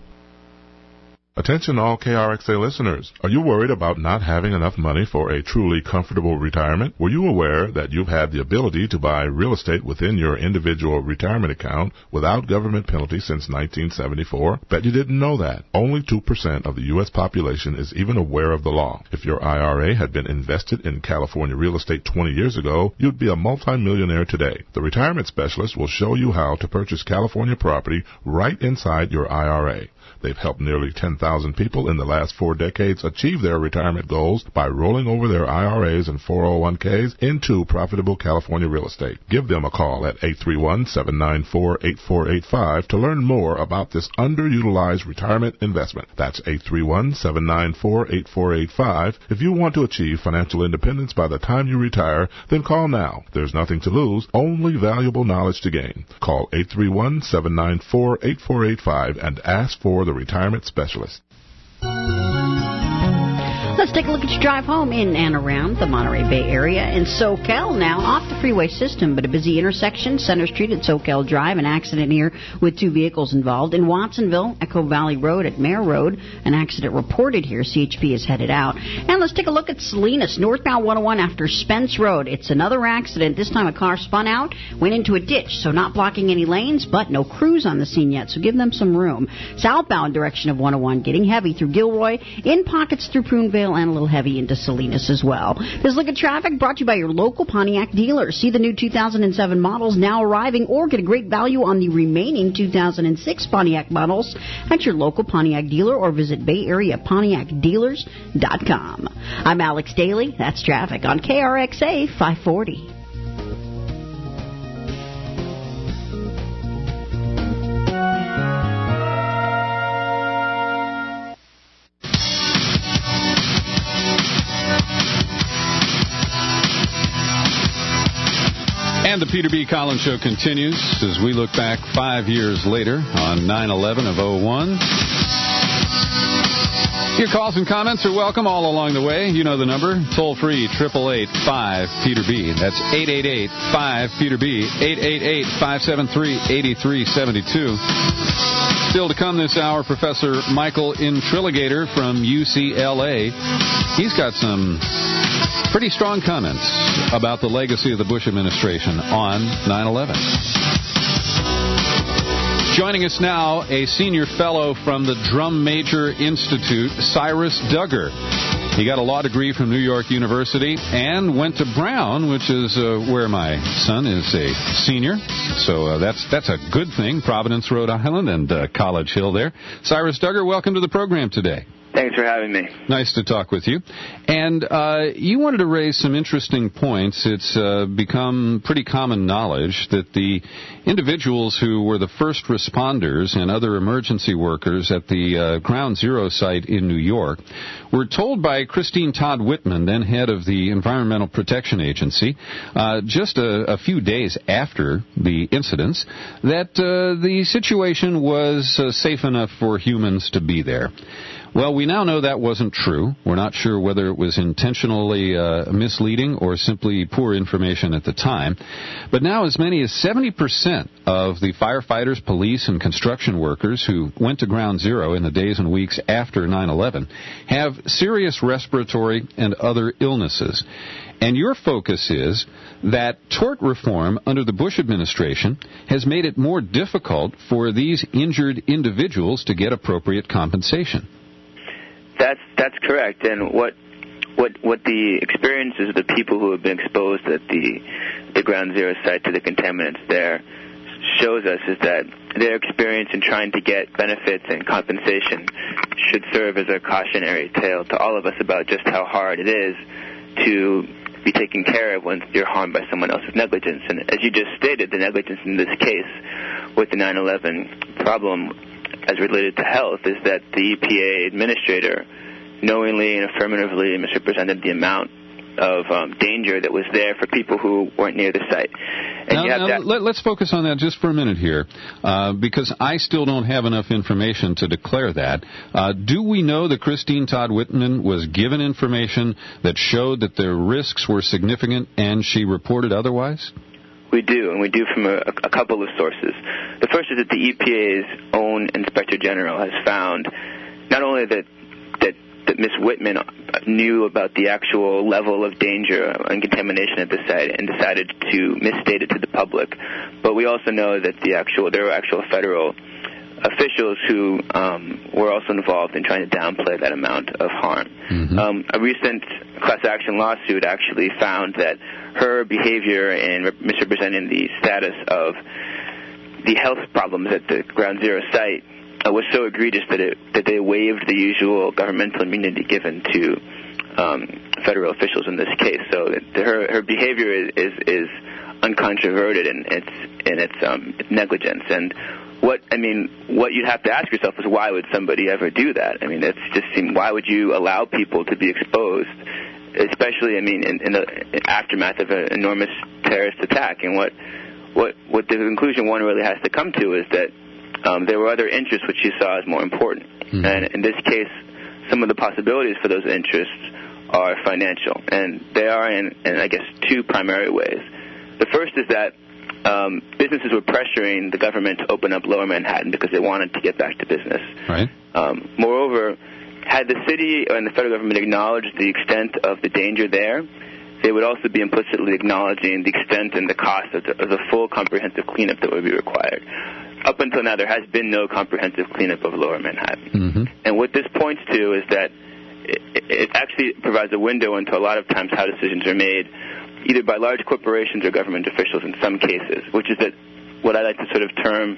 Attention all K R X A listeners. Are you worried about not having enough money for a truly comfortable retirement? Were you aware that you've had the ability to buy real estate within your individual retirement account without government penalty since nineteen seventy-four? Bet you didn't know that. Only two percent of the U S population is even aware of the law. If your I R A had been invested in California real estate twenty years ago, you'd be a multimillionaire today. The retirement specialist will show you how to purchase California property right inside your I R A. They've helped nearly ten thousand people in the last four decades achieve their retirement goals by rolling over their I R As and four oh one k's into profitable California real estate. Give them a call at eight three one, seven nine four, eight four eight five to learn more about this underutilized retirement investment. That's eight three one, seven nine four, eight four eight five. If you want to achieve financial independence by the time you retire, then call now. There's nothing to lose, only valuable knowledge to gain. Call eight three one, seven nine four, eight four eight five and ask for the retirement specialist. Let's take a look at your drive home in and around the Monterey Bay Area and SoCal now, off the freeway system, but a busy intersection, Center Street at SoCal Drive, an accident here with two vehicles involved. In Watsonville, Echo Valley Road at Mare Road, an accident reported here. C H P is headed out. And let's take a look at Salinas, northbound one oh one after Spence Road. It's another accident. This time a car spun out, went into a ditch, so not blocking any lanes, but no crews on the scene yet, so give them some room. Southbound direction of one oh one, getting heavy through Gilroy, in pockets through Prunevale, and a little heavy into Salinas as well. This look at traffic brought to you by your local Pontiac dealer. See the new two thousand seven models now arriving, or get a great value on the remaining two thousand six Pontiac models at your local Pontiac dealer, or visit Bay Area Pontiac Dealers dot com. I'm Alex Daly. That's traffic on K R X A five forty. And the Peter B. Collins Show continues as we look back five years later on nine eleven of oh one. Your calls and comments are welcome all along the way. You know the number. Toll free, eight eight eight, five, Peter B. That's eight eight eight, five, Peter B. eight eight eight, five seven three, eight three seven two. Still to come this hour, Professor Michael Intriligator from U C L A. He's got some pretty strong comments about the legacy of the Bush administration on nine eleven. Joining us now, a senior fellow from the Drum Major Institute, Cyrus Duggar. He got a law degree from New York University and went to Brown, which is uh, where my son is a senior. So uh, that's that's a good thing, Providence, Rhode Island, and uh, College Hill there. Cyrus Duggar, welcome to the program today. Thanks for having me. Nice to talk with you. And uh, you wanted to raise some interesting points. It's uh, become pretty common knowledge that the individuals who were the first responders and other emergency workers at the uh, Ground Zero site in New York were told by Christine Todd Whitman, then head of the Environmental Protection Agency, uh, just a, a few days after the incidents, that uh, the situation was uh, safe enough for humans to be there. Well, we now know that wasn't true. We're not sure whether it was intentionally uh, misleading or simply poor information at the time. But now as many as seventy percent of the firefighters, police, and construction workers who went to Ground Zero in the days and weeks after nine eleven have serious respiratory and other illnesses. And your focus is that tort reform under the Bush administration has made it more difficult for these injured individuals to get appropriate compensation. That's that's correct, and what what what the experiences of the people who have been exposed at the the Ground Zero site to the contaminants there shows us is that their experience in trying to get benefits and compensation should serve as a cautionary tale to all of us about just how hard it is to be taken care of when you're harmed by someone else's negligence. And as you just stated, the negligence in this case with the nine eleven problem as related to health is that the E P A administrator knowingly and affirmatively misrepresented the amount of um, danger that was there for people who weren't near the site. And now, you have now that let, let's focus on that just for a minute here, uh, because I still don't have enough information to declare that. Uh, do we know that Christine Todd Whitman was given information that showed that the risks were significant and she reported otherwise? We do, and we do from a, a couple of sources. The first is that the E P A's own Inspector General has found not only that that, that Miz Whitman knew about the actual level of danger and contamination at the site and decided to misstate it to the public, but we also know that the actual there were actual federal officials who um, were also involved in trying to downplay that amount of harm. Mm-hmm. Um, a recent class action lawsuit actually found that her behavior in misrepresenting the status of the health problems at the Ground Zero site uh, was so egregious that it that they waived the usual governmental immunity given to um, federal officials in this case. So that her her behavior is is, is uncontroverted in its in its um, negligence. And what I mean, what you'd have to ask yourself is why would somebody ever do that? I mean, it's just seem, why would you allow people to be exposed, especially I mean in, in the aftermath of an enormous terrorist attack? And what what what the conclusion one really has to come to is that um, there were other interests which you saw as more important. Mm-hmm. And in this case, some of the possibilities for those interests are financial, and they are in, in I guess two primary ways. The first is that Um, businesses were pressuring the government to open up Lower Manhattan because they wanted to get back to business. Right. Um, moreover, had the city and the federal government acknowledged the extent of the danger there, they would also be implicitly acknowledging the extent and the cost of the, of the full comprehensive cleanup that would be required. Up until now, there has been no comprehensive cleanup of Lower Manhattan. Mm-hmm. And what this points to is that it, it actually provides a window into a lot of times how decisions are made, either by large corporations or government officials in some cases, which is that what I like to sort of term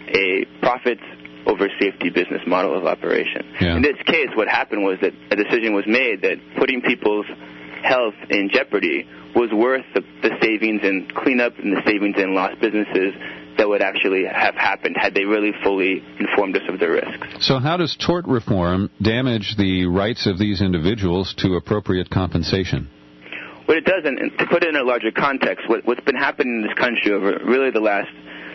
a profits over safety business model of operation. Yeah. In this case, what happened was that a decision was made that putting people's health in jeopardy was worth the, the savings in cleanup and the savings in lost businesses that would actually have happened had they really fully informed us of the risks. So how does tort reform damage the rights of these individuals to appropriate compensation? What it does, and to put it in a larger context, what, what's been happening in this country over really the last,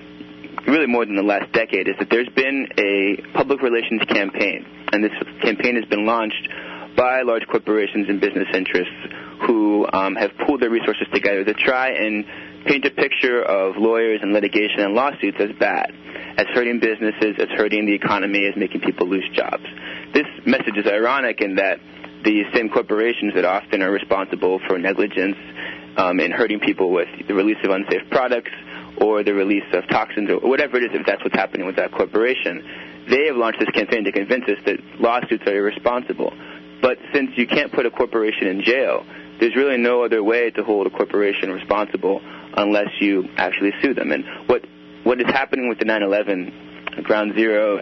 really more than the last decade, is that there's been a public relations campaign, and this campaign has been launched by large corporations and business interests who um, have pooled their resources together to try and paint a picture of lawyers and litigation and lawsuits as bad, as hurting businesses, as hurting the economy, as making people lose jobs. This message is ironic in that the same corporations that often are responsible for negligence um, in hurting people with the release of unsafe products or the release of toxins or whatever it is, if that's what's happening with that corporation, they have launched this campaign to convince us that lawsuits are irresponsible. But since you can't put a corporation in jail, there's really no other way to hold a corporation responsible unless you actually sue them. And what what is happening with the nine eleven Ground Zero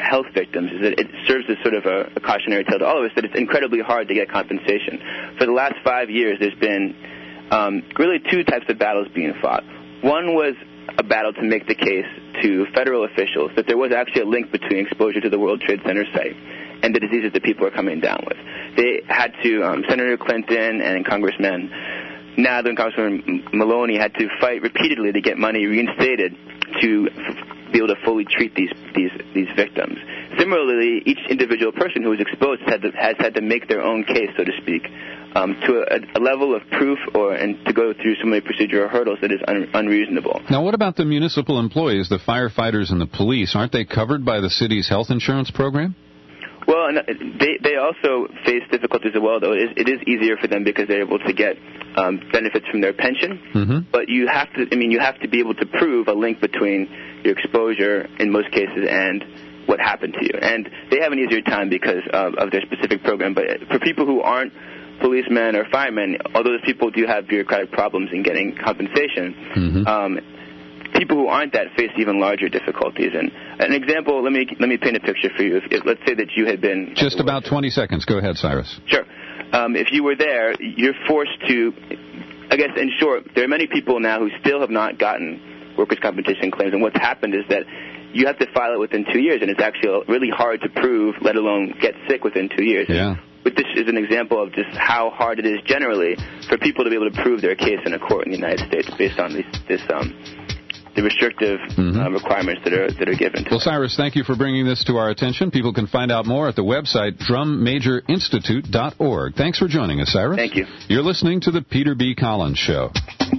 health victims is that it serves as sort of a, a cautionary tale to all of us that it's incredibly hard to get compensation. For the last five years, there's been um, really two types of battles being fought. One was a battle to make the case to federal officials that there was actually a link between exposure to the World Trade Center site and the diseases that people are coming down with. They had to, um, Senator Clinton and Congressman Nadler and Congressman Maloney had to fight repeatedly to get money reinstated to f- be able to fully treat these these these victims. Similarly, each individual person who was exposed has had to, has had to make their own case, so to speak, um, to a, a level of proof or and to go through so many procedural hurdles that is un, unreasonable. Now, what about the municipal employees, the firefighters and the police? Aren't they covered by the city's health insurance program? Well, and they they also face difficulties as well, though. It is, it is easier for them because they're able to get um, benefits from their pension. Mm-hmm. But you have to, I mean, you have to be able to prove a link between your exposure, in most cases, and what happened to you. And they have an easier time because of, of their specific program. But for people who aren't policemen or firemen, although those people do have bureaucratic problems in getting compensation, mm-hmm. um, people who aren't that face even larger difficulties. And an example, let me let me paint a picture for you. If, if, let's say that you had been... Just about twenty seconds. Go ahead, Cyrus. Sure. Um, if you were there, you're forced to, I guess in short, there are many people now who still have not gotten workers' compensation claims. And what's happened is that you have to file it within two years, and it's actually really hard to prove, let alone get sick within two years. Yeah. But this is an example of just how hard it is generally for people to be able to prove their case in a court in the United States based on these, this um, the restrictive mm-hmm. uh, requirements that are that are given to Well, us. Cyrus, thank you for bringing this to our attention. People can find out more at the website drum major institute dot org. Thanks for joining us, Cyrus. Thank you. You're listening to the Peter B. Collins Show.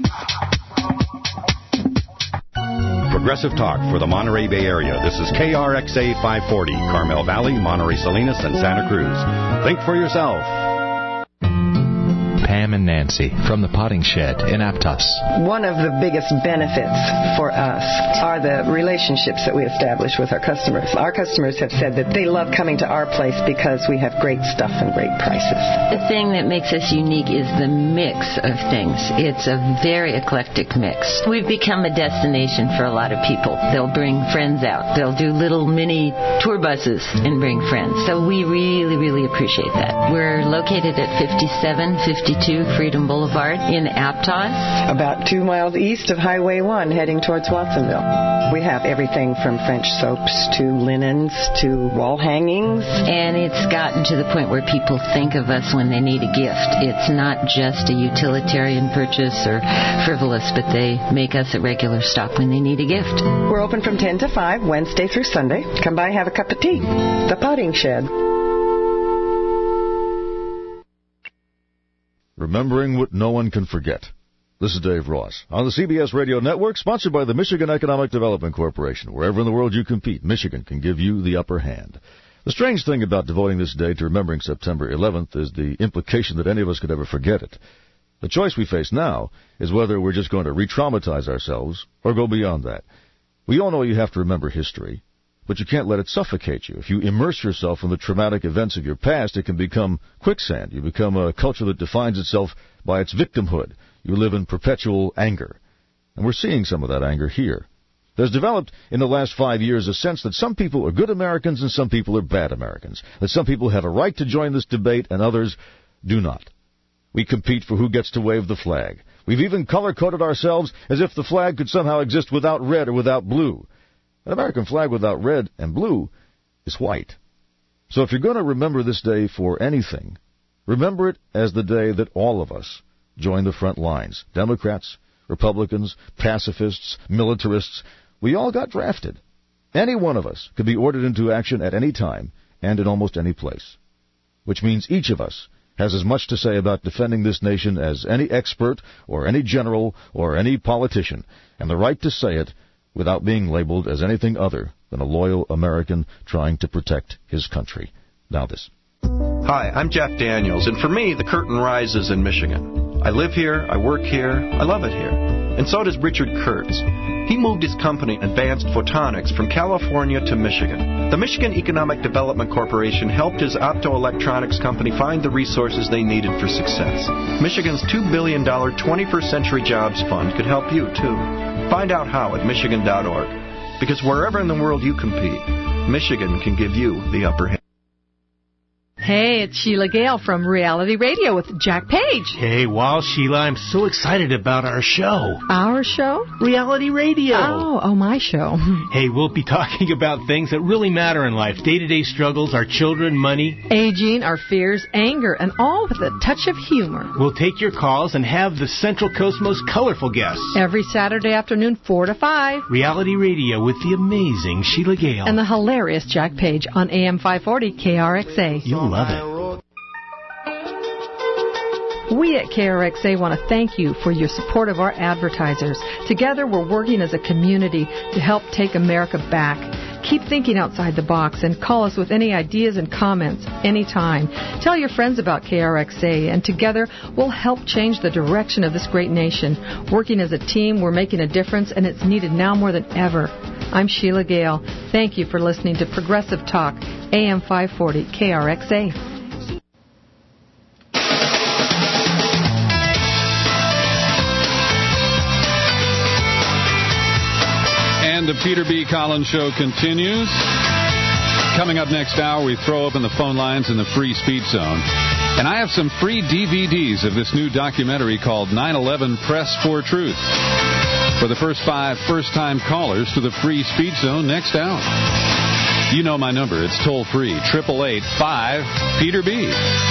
Progressive Talk for the Monterey Bay Area. This is K R X A five forty, Carmel Valley, Monterey Salinas, and Santa Cruz. Think for yourself. Pam and Nancy from the Potting Shed in Aptos. One of the biggest benefits for us are the relationships that we establish with our customers. Our customers have said that they love coming to our place because we have great stuff and great prices. The thing that makes us unique is the mix of things. It's a very eclectic mix. We've become a destination for a lot of people. They'll bring friends out. They'll do little mini tour buses and bring friends. So we really, really appreciate that. We're located at fifty-seven fifty-two Freedom Boulevard in Aptos. About two miles east of Highway one, heading towards Watsonville. We have everything from French soaps to linens to wall hangings. And it's gotten to the point where people think of us when they need a gift. It's not just a utilitarian purchase or frivolous, but they make us a regular stop when they need a gift. We're open from ten to five, Wednesday through Sunday. Come by and have a cup of tea. The Potting Shed. Remembering what no one can forget. This is Dave Ross on the C B S Radio Network, sponsored by the Michigan Economic Development Corporation. Wherever in the world you compete, Michigan can give you the upper hand. The strange thing about devoting this day to remembering September eleventh is the implication that any of us could ever forget it. The choice we face now is whether we're just going to re-traumatize ourselves or go beyond that. We all know you have to remember history, but you can't let it suffocate you. If you immerse yourself in the traumatic events of your past, it can become quicksand. You become a culture that defines itself by its victimhood. You live in perpetual anger. And we're seeing some of that anger here. There's developed in the last five years a sense that some people are good Americans and some people are bad Americans, that some people have a right to join this debate and others do not. We compete for who gets to wave the flag. We've even color-coded ourselves as if the flag could somehow exist without red or without blue. An American flag without red and blue is white. So if you're going to remember this day for anything, remember it as the day that all of us joined the front lines. Democrats, Republicans, pacifists, militarists, we all got drafted. Any one of us could be ordered into action at any time and in almost any place, which means each of us has as much to say about defending this nation as any expert or any general or any politician, and the right to say it without being labeled as anything other than a loyal American trying to protect his country. Now this. Hi, I'm Jeff Daniels, and for me, the curtain rises in Michigan. I live here, I work here, I love it here. And so does Richard Kurtz. He moved his company, Advanced Photonics, from California to Michigan. The Michigan Economic Development Corporation helped his optoelectronics company find the resources they needed for success. Michigan's two billion dollars twenty-first Century Jobs Fund could help you, too. Find out how at michigan dot org. Because wherever in the world you compete, Michigan can give you the upper hand. Hey, it's Sheila Gale from Reality Radio with Jack Page. Hey, wow, Sheila, I'm so excited about our show. Our show? Reality Radio. Oh, oh, my show. Hey, we'll be talking about things that really matter in life. Day-to-day struggles, our children, money. Aging, our fears, anger, and all with a touch of humor. We'll take your calls and have the Central Coast's most colorful guests. Every Saturday afternoon, four to five. Reality Radio with the amazing Sheila Gale. And the hilarious Jack Page on A M five forty K R X A. You'll love it. We at K R X A want to thank you for your support of our advertisers. Together, we're working as a community to help take America back. Keep thinking outside the box and call us with any ideas and comments anytime. Tell your friends about K R X A, and together we'll help change the direction of this great nation. Working as a team, we're making a difference, and it's needed now more than ever. I'm Sheila Gale. Thank you for listening to Progressive Talk, A M five forty K R X A. And the Peter B. Collins Show continues. Coming up next hour, we throw open the phone lines in the free speech zone. And I have some free D V Ds of this new documentary called nine eleven Press for Truth for the first five first-time callers to the free speech zone next hour. You know my number. It's toll-free, eight eight eight, five, Peter B.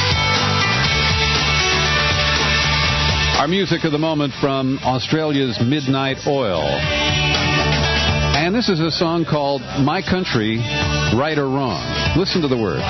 Our music of the moment from Australia's Midnight Oil. And this is a song called My Country, Right or Wrong. Listen to the words.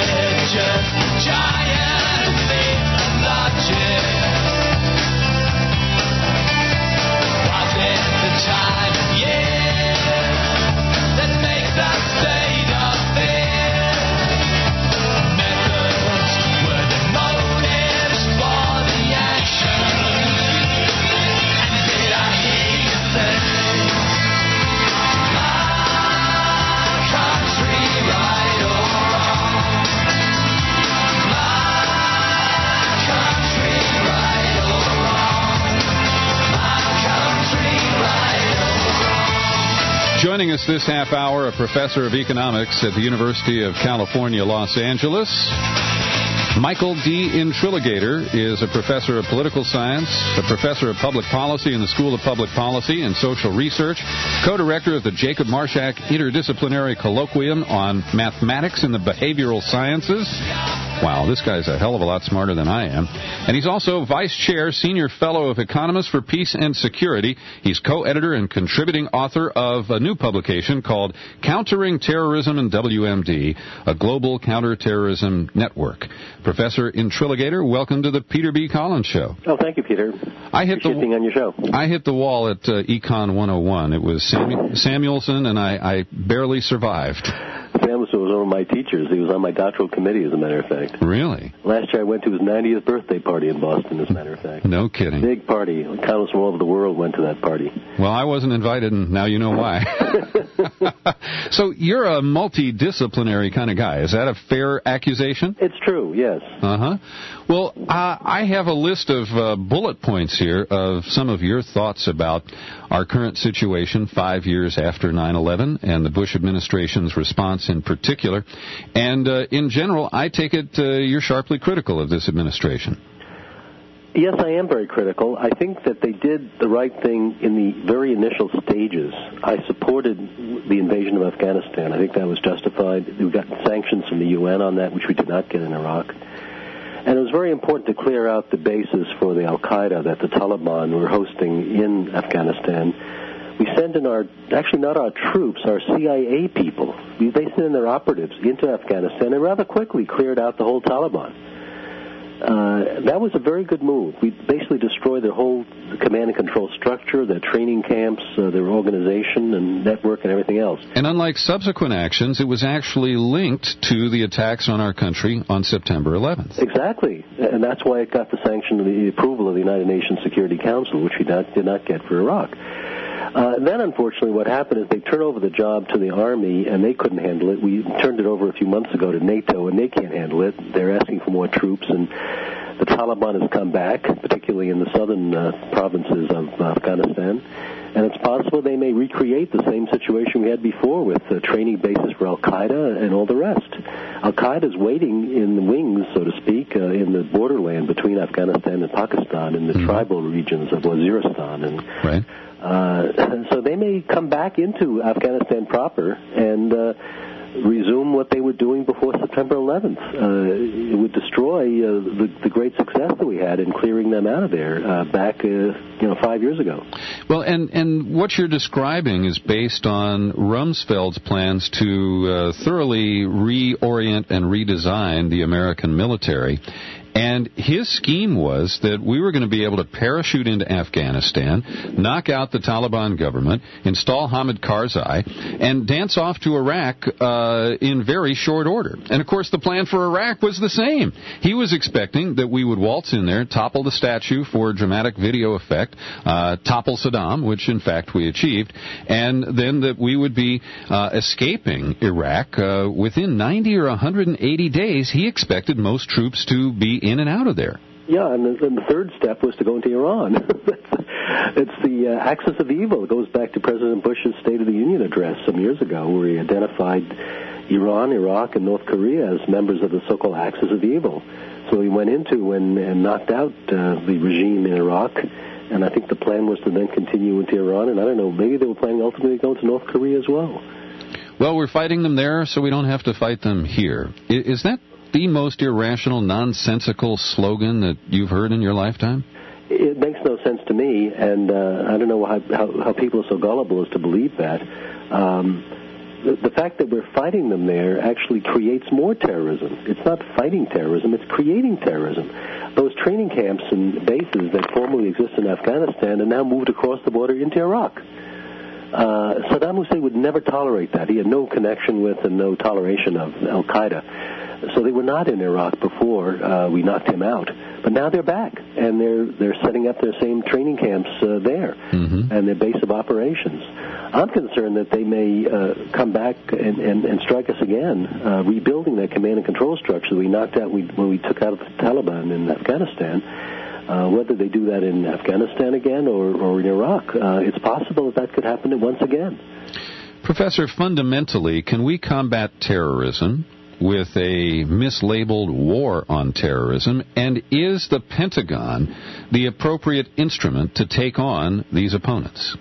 Joining us this half hour, a professor of economics at the University of California, Los Angeles. Michael D. Intriligator is a professor of political science, a professor of public policy in the School of Public Policy and Social Research, co-director of the Jacob Marshak Interdisciplinary Colloquium on Mathematics and the Behavioral Sciences. Wow, this guy's a hell of a lot smarter than I am. And he's also Vice Chair, Senior Fellow of Economists for Peace and Security. He's co-editor and contributing author of a new publication called Countering Terrorism in W M D, a global counterterrorism network. Professor Intriligator, welcome to the Peter B. Collins Show. Oh, thank you, Peter. I hit Appreciate the being on your show. I hit the wall at uh, Econ one oh one. It was Samu- Samuelson, and I, I barely survived. Samuelson was one of my teachers. He was on my doctoral committee, as a matter of fact. Really? Last year I went to his ninetieth birthday party in Boston, as a matter of fact. No kidding. Big party. Countless from all over the world went to that party. Well, I wasn't invited, and now you know why. So you're a multidisciplinary kind of guy. Is that a fair accusation? It's true, yes. Uh-huh. Well, uh, I have a list of uh, bullet points here of some of your thoughts about our current situation five years after nine eleven and the Bush administration's response in particular. And uh, in general, I take it uh, you're sharply critical of this administration. Yes, I am very critical. I think that they did the right thing in the very initial stages. I supported the invasion of Afghanistan. I think that was justified. We got sanctions from the U N on that, which we did not get in Iraq. And it was very important to clear out the bases for the Al-Qaeda that the Taliban were hosting in Afghanistan. We sent in our, actually not our troops, our C I A people. We, they sent in their operatives into Afghanistan and rather quickly cleared out the whole Taliban. Uh, that was a very good move. We basically destroyed their whole command and control structure, their training camps, uh, their organization and network and everything else. And unlike subsequent actions, it was actually linked to the attacks on our country on September eleventh. Exactly. And that's why it got the sanction of the approval of the United Nations Security Council, which we not, did not get for Iraq. Uh, then, unfortunately, what happened is they turned over the job to the Army, and they couldn't handle it. We turned it over a few months ago to NATO, and they can't handle it. They're asking for more troops, and the Taliban has come back, particularly in the southern uh, provinces of Afghanistan. And it's possible they may recreate the same situation we had before with uh, training bases for Al-Qaeda and all the rest. Al-Qaeda is waiting in the wings, so to speak, uh, in the borderland between Afghanistan and Pakistan, in the mm-hmm. tribal regions of Waziristan. And, right. uh, so they may come back into Afghanistan proper and uh, resume what they were doing before September eleventh. Uh, it would destroy uh, the, the great success that we had in clearing them out of there uh, back, uh, you know, five years ago. Well, and, and what you're describing is based on Rumsfeld's plans to uh, thoroughly reorient and redesign the American military. And his scheme was that we were going to be able to parachute into Afghanistan, knock out the Taliban government, install Hamid Karzai, and dance off to Iraq uh, in very short order. And, of course, the plan for Iraq was the same. He was expecting that we would waltz in there, topple the statue for dramatic video effect, uh, topple Saddam, which, in fact, we achieved, and then that we would be uh, escaping Iraq uh, within ninety or one hundred eighty days. He expected most troops to be in and out of there. Yeah, and the, and the third step was to go into Iran. It's the uh, axis of evil. It goes back to President Bush's State of the Union address some years ago, where he identified Iran, Iraq, and North Korea as members of the so-called axis of evil. So he went into and, and knocked out uh, the regime in Iraq, and I think the plan was to then continue into Iran, and I don't know, maybe they were planning ultimately to go into North Korea as well. Well, we're fighting them there, so we don't have to fight them here. Is that the most irrational, nonsensical slogan that you've heard in your lifetime? It makes no sense to me, and uh, I don't know how, how, how people are so gullible as to believe that. Um, the, the fact that we're fighting them there actually creates more terrorism. It's not fighting terrorism, it's creating terrorism. Those training camps and bases that formerly exist in Afghanistan are now moved across the border into Iraq. Uh, Saddam Hussein would never tolerate that. He had no connection with and no toleration of Al-Qaeda. So they were not in Iraq before uh, we knocked him out, but now they're back, and they're they're setting up their same training camps uh, there, mm-hmm. and their base of operations. I'm concerned that they may uh, come back and, and, and strike us again, uh, rebuilding that command and control structure that we knocked out we, when we took out the Taliban in Afghanistan. Uh, whether they do that in Afghanistan again or, or in Iraq, uh, it's possible that that could happen once again. Professor, fundamentally, can we combat terrorism with a mislabeled war on terrorism, and is the Pentagon the appropriate instrument to take on these opponents?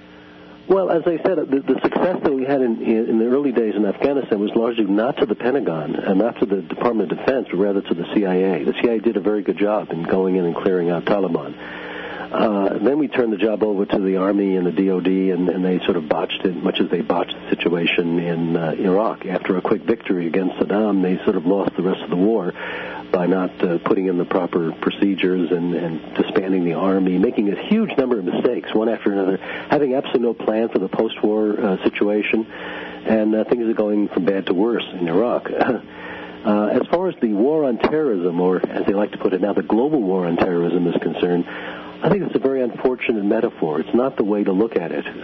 Well, as I said, the, the success that we had in, in the early days in Afghanistan was largely not to the Pentagon and not to the Department of Defense, but rather to the C I A. The C I A did a very good job in going in and clearing out Taliban. Uh, then we turned the job over to the Army and the D O D, and, and they sort of botched it, much as they botched the situation in uh, Iraq. After a quick victory against Saddam, they sort of lost the rest of the war by not uh, putting in the proper procedures and, and disbanding the Army, making a huge number of mistakes, one after another, having absolutely no plan for the post-war uh, situation, and uh, things are going from bad to worse in Iraq. Uh, as far as the war on terrorism, or as they like to put it now, the global war on terrorism is concerned, I think it's a very unfortunate metaphor. It's not the way to look at it.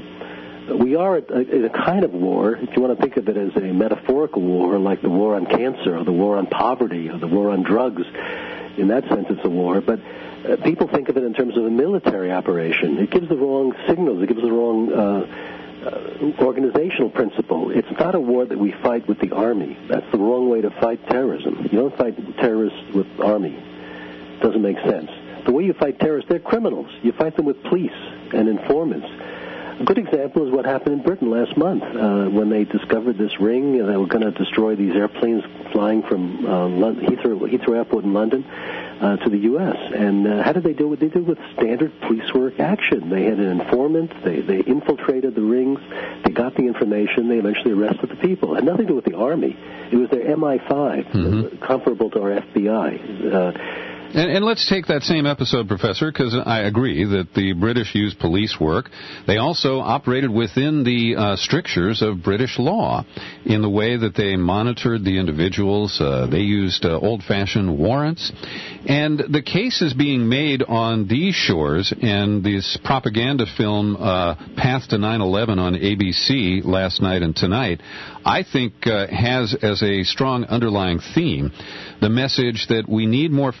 Um, we are in a kind of war, if you want to think of it as a metaphorical war, like the war on cancer or the war on poverty or the war on drugs. In that sense, it's a war. But uh, people think of it in terms of a military operation. It gives the wrong signals. It gives the wrong uh, uh, organizational principle. It's not a war that we fight with the Army. That's the wrong way to fight terrorism. You don't fight terrorists with Army. It doesn't make sense. The way you fight terrorists, they're criminals. You fight them with police and informants. A good example is what happened in Britain last month uh, when they discovered this ring. And they were going to destroy these airplanes flying from uh, London, Heathrow, Heathrow Airport in London uh, to the U S And uh, how did they do it? They did it with standard police work action. They had an informant. They, they infiltrated the rings. They got the information. They eventually arrested the people. It had nothing to do with the Army. It was their M I five, mm-hmm. uh, comparable to our F B I. Uh, And, and let's take that same episode, Professor, because I agree that the British used police work. They also operated within the uh, strictures of British law in the way that they monitored the individuals. Uh, they used uh, old-fashioned warrants. And the case is being made on these shores, and this propaganda film, uh, Path to nine eleven on A B C last night and tonight, I think uh, has as a strong underlying theme the message that we need more fascism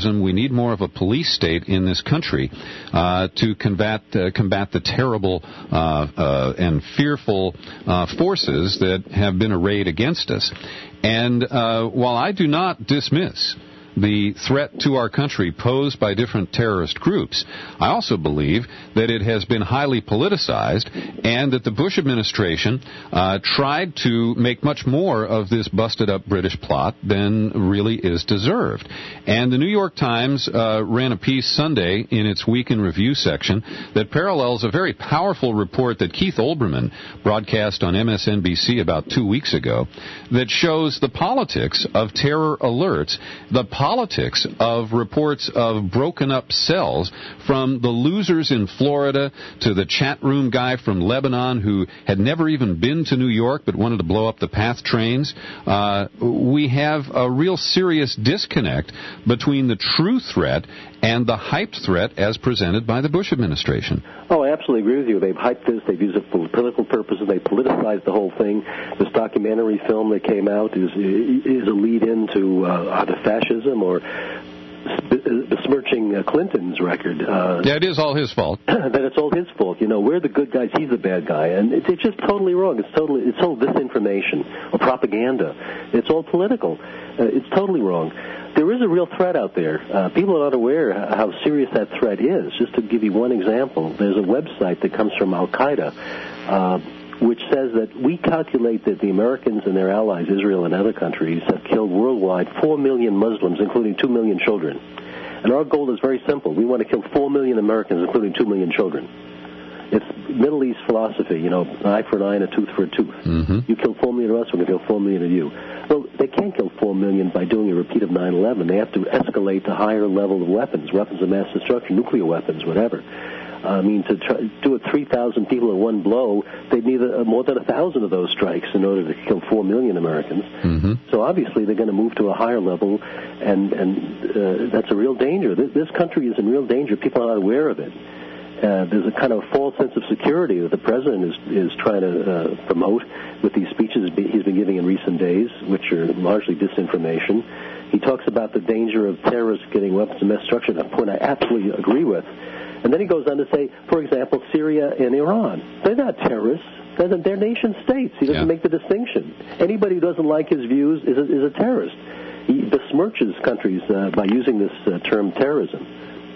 terrorism, we need more of a police state in this country uh, to combat uh, combat the terrible uh, uh, and fearful uh, forces that have been arrayed against us. And uh, while I do not dismiss the threat to our country posed by different terrorist groups, I also believe that it has been highly politicized and that the Bush administration uh, tried to make much more of this busted-up British plot than really is deserved. And the New York Times uh, ran a piece Sunday in its Week in Review section that parallels a very powerful report that Keith Olbermann broadcast on M S N B C about two weeks ago that shows the politics of terror alerts, the politics of reports of broken up cells, from the losers in Florida to the chat room guy from Lebanon who had never even been to New York but wanted to blow up the PATH trains. Uh, we have a real serious disconnect between the true threat and the hyped threat as presented by the Bush administration. Oh, I absolutely agree with you. They've hyped this. They've used it for political purposes. They politicized the whole thing. This documentary film that came out is is a lead-in to uh, either fascism or besmirching uh, Clinton's record. Uh, yeah, it is all his fault. That it's all his fault. You know, we're the good guys, he's the bad guy, and it's, it's just totally wrong. It's totally, it's all disinformation or propaganda. It's all political. Uh, it's totally wrong. There is a real threat out there. Uh, people are not aware how serious that threat is. Just to give you one example, there's a website that comes from Al-Qaeda, uh, which says that we calculate that the Americans and their allies, Israel and other countries, have killed worldwide four million Muslims, including two million children. And our goal is very simple. We want to kill four million Americans, including two million children. It's Middle East philosophy, you know, an eye for an eye and a tooth for a tooth. Mm-hmm. You kill four million of us, we're going to kill four million of you. Well, they can't kill four million by doing a repeat of nine eleven. They have to escalate to higher level of weapons, weapons of mass destruction, nuclear weapons, whatever. I mean, to try, do it three thousand people in one blow, they'd need a, more than one thousand of those strikes in order to kill four million Americans. Mm-hmm. So obviously they're going to move to a higher level, and, and uh, that's a real danger. This, this country is in real danger. People are not aware of it. Uh, there's a kind of false sense of security that the president is, is trying to uh, promote with these speeches he's been giving in recent days, which are largely disinformation. He talks about the danger of terrorists getting weapons of mass destruction, a point I absolutely agree with. And then he goes on to say, for example, Syria and Iran. They're not terrorists. They're, they're nation states. He doesn't yeah. make the distinction. Anybody who doesn't like his views is a, is a terrorist. He besmirches countries uh, by using this uh, term terrorism.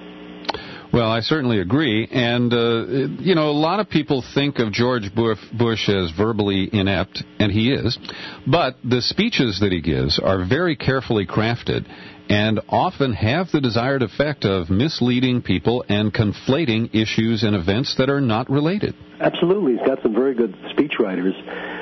Well, I certainly agree. And, uh, you know, a lot of people think of George Bush as verbally inept, and he is. But the speeches that he gives are very carefully crafted and often have the desired effect of misleading people and conflating issues and events that are not related. Absolutely. He's got some very good speechwriters.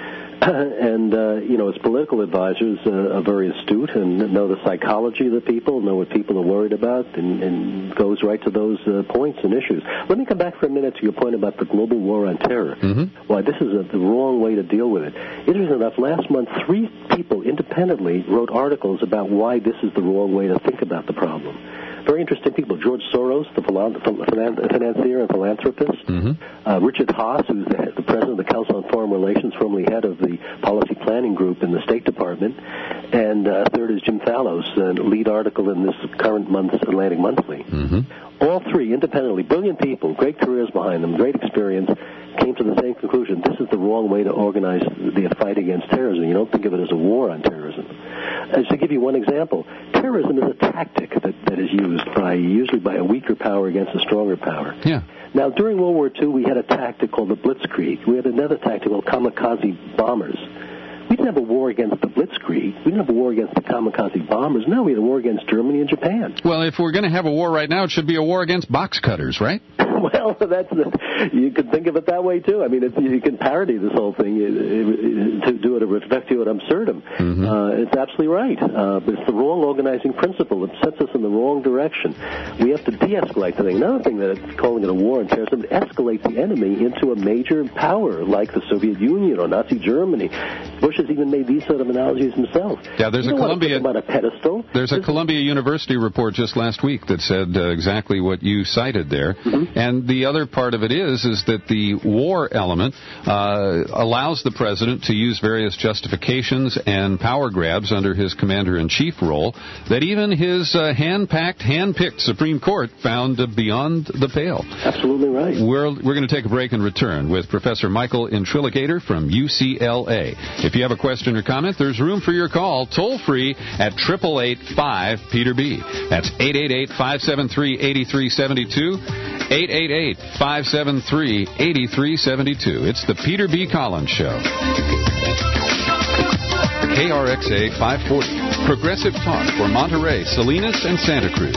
And, uh, you know, his political advisors uh, are very astute and know the psychology of the people, know what people are worried about, and, and goes right to those uh, points and issues. Let me come back for a minute to your point about the global war on terror. Mm-hmm. Why, this is a, the wrong way to deal with it. Interesting enough, last month, three people independently wrote articles about why this is the wrong way to think about the problem. Very interesting people. George Soros, the financier and philanthropist. Mm-hmm. Uh, Richard Haas, who's the, the president of the Council on Foreign Relations, formerly head of the Policy Planning Group in the State Department. And uh, third is Jim Fallows, a lead article in this current month's Atlantic Monthly. Mm-hmm. All three, independently, brilliant people, great careers behind them, great experience, came to the same conclusion. This is the wrong way to organize the fight against terrorism. You don't think of it as a war on terrorism. As to give you one example, terrorism is a tactic that, that is used by usually by a weaker power against a stronger power. Yeah. Now, during World War Two, we had a tactic called the Blitzkrieg. We had another tactic called kamikaze bombers. We didn't have a war against the Blitzkrieg. We didn't have a war against the kamikaze bombers. No, we had a war against Germany and Japan. Well, if we're going to have a war right now, it should be a war against box cutters, right? Well, that's the, you can think of it that way, too. I mean, it's, you can parody this whole thing to do it a reflectio ad absurdum. Mm-hmm. Uh, it's absolutely right. Uh, but it's the wrong organizing principle. It sets us in the wrong direction. We have to de-escalate the thing. Another thing that it's calling it a war on terrorism, to escalate the enemy into a major power like the Soviet Union or Nazi Germany. Bush has even made these sort of analogies himself. Yeah, there's you a don't Columbia want to put them on a pedestal. There's a Columbia University report just last week that said uh, exactly what you cited there. Mm-hmm. And the other part of it is is that the war element uh, allows the president to use various justifications and power grabs under his commander-in-chief role that even his uh, hand-packed, hand-picked Supreme Court found uh, beyond the pale. Absolutely right. We're, we're going to take a break and return with Professor Michael Intrilligator from U C L A. If you have a question or comment, there's room for your call toll-free at eight eight eight, five, Peter B. That's eight eight eight, five seven three, eight three seven two, eight eight eight, five seven three, eight three seven two. It's the Peter B. Collins Show. K R X A five forty, Progressive Talk for Monterey, Salinas, and Santa Cruz.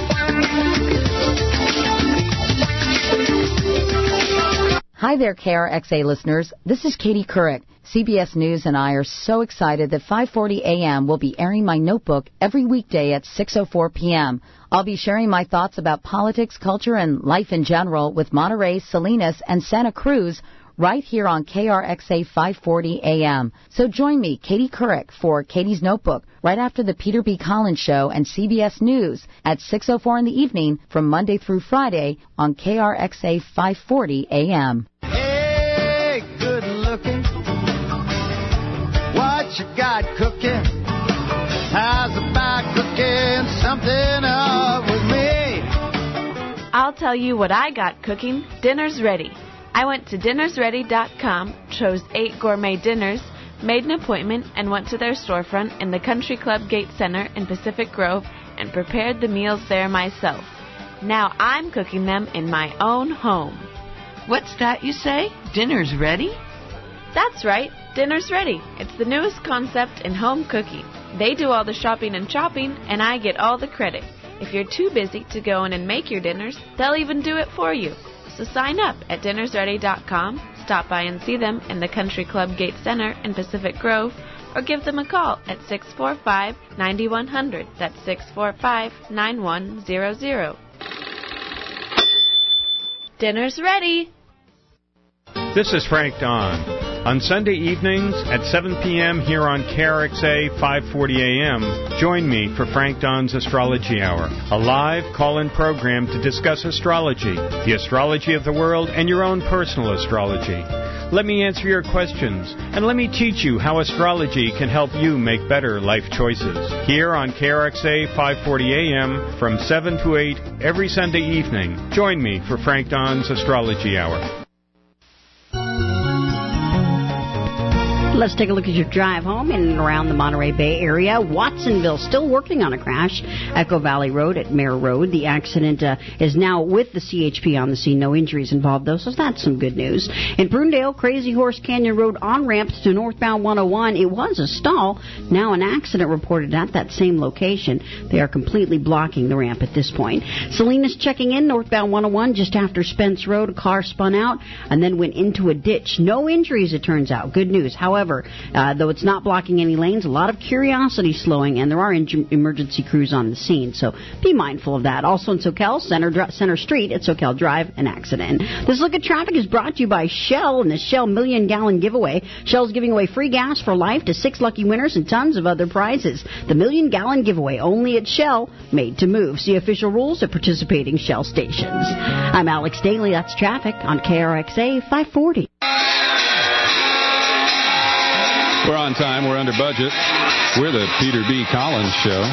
Hi there, K R X A listeners. This is Katie Couric. C B S News and I are so excited that five forty A M will be airing my notebook every weekday at six oh four p.m. I'll be sharing my thoughts about politics, culture, and life in general with Monterey, Salinas, and Santa Cruz right here on K R X A five forty A M. So join me, Katie Couric, for Katie's Notebook right after the Peter B. Collins Show and C B S News at six oh four in the evening from Monday through Friday on K R X A five forty A M. Hey, good looking. What you got cooking? How's about cooking something up with me? I'll tell you what I got cooking. Dinner's ready. I went to dinners ready dot com, chose eight gourmet dinners, made an appointment, and went to their storefront in the Country Club Gate Center in Pacific Grove and prepared the meals there myself. Now I'm cooking them in my own home. What's that you say? Dinner's ready? That's right. Dinner's ready. It's the newest concept in home cooking. They do all the shopping and chopping, and I get all the credit. If you're too busy to go in and make your dinners, they'll even do it for you. So sign up at dinners ready dot com, stop by and see them in the Country Club Gate Center in Pacific Grove, or give them a call at six four five, nine one zero zero. That's six four five, nine one zero zero. Dinner's ready! This is Frank Don. On Sunday evenings at seven p.m. here on K R X A five forty A M, join me for Frank Don's Astrology Hour, a live call-in program to discuss astrology, the astrology of the world, and your own personal astrology. Let me answer your questions, and let me teach you how astrology can help you make better life choices. Here on K R X A five forty A M from seven to eight every Sunday evening, join me for Frank Don's Astrology Hour. Let's take a look at your drive home in and around the Monterey Bay area. Watsonville still working on a crash. Echo Valley Road at Mare Road. The accident uh, is now with the C H P on the scene. No injuries involved, though, so that's some good news. In Prunedale, Crazy Horse Canyon Road on-ramp to northbound one oh one. It was a stall. Now an accident reported at that same location. They are completely blocking the ramp at this point. Salinas checking in, northbound one oh one, just after Spence Road. A car spun out and then went into a ditch. No injuries, it turns out. Good news. However, Uh, though it's not blocking any lanes, a lot of curiosity slowing, and there are in- emergency crews on the scene, so be mindful of that. Also in Soquel, Center, Center Street at Soquel Drive, an accident. This Look at Traffic is brought to you by Shell and the Shell Million Gallon Giveaway. Shell's giving away free gas for life to six lucky winners and tons of other prizes. The Million Gallon Giveaway, only at Shell, made to move. See official rules at participating Shell stations. I'm Alex Daly, that's Traffic on K R X A five forty. We're on time. We're under budget. We're the Peter B. Collins Show.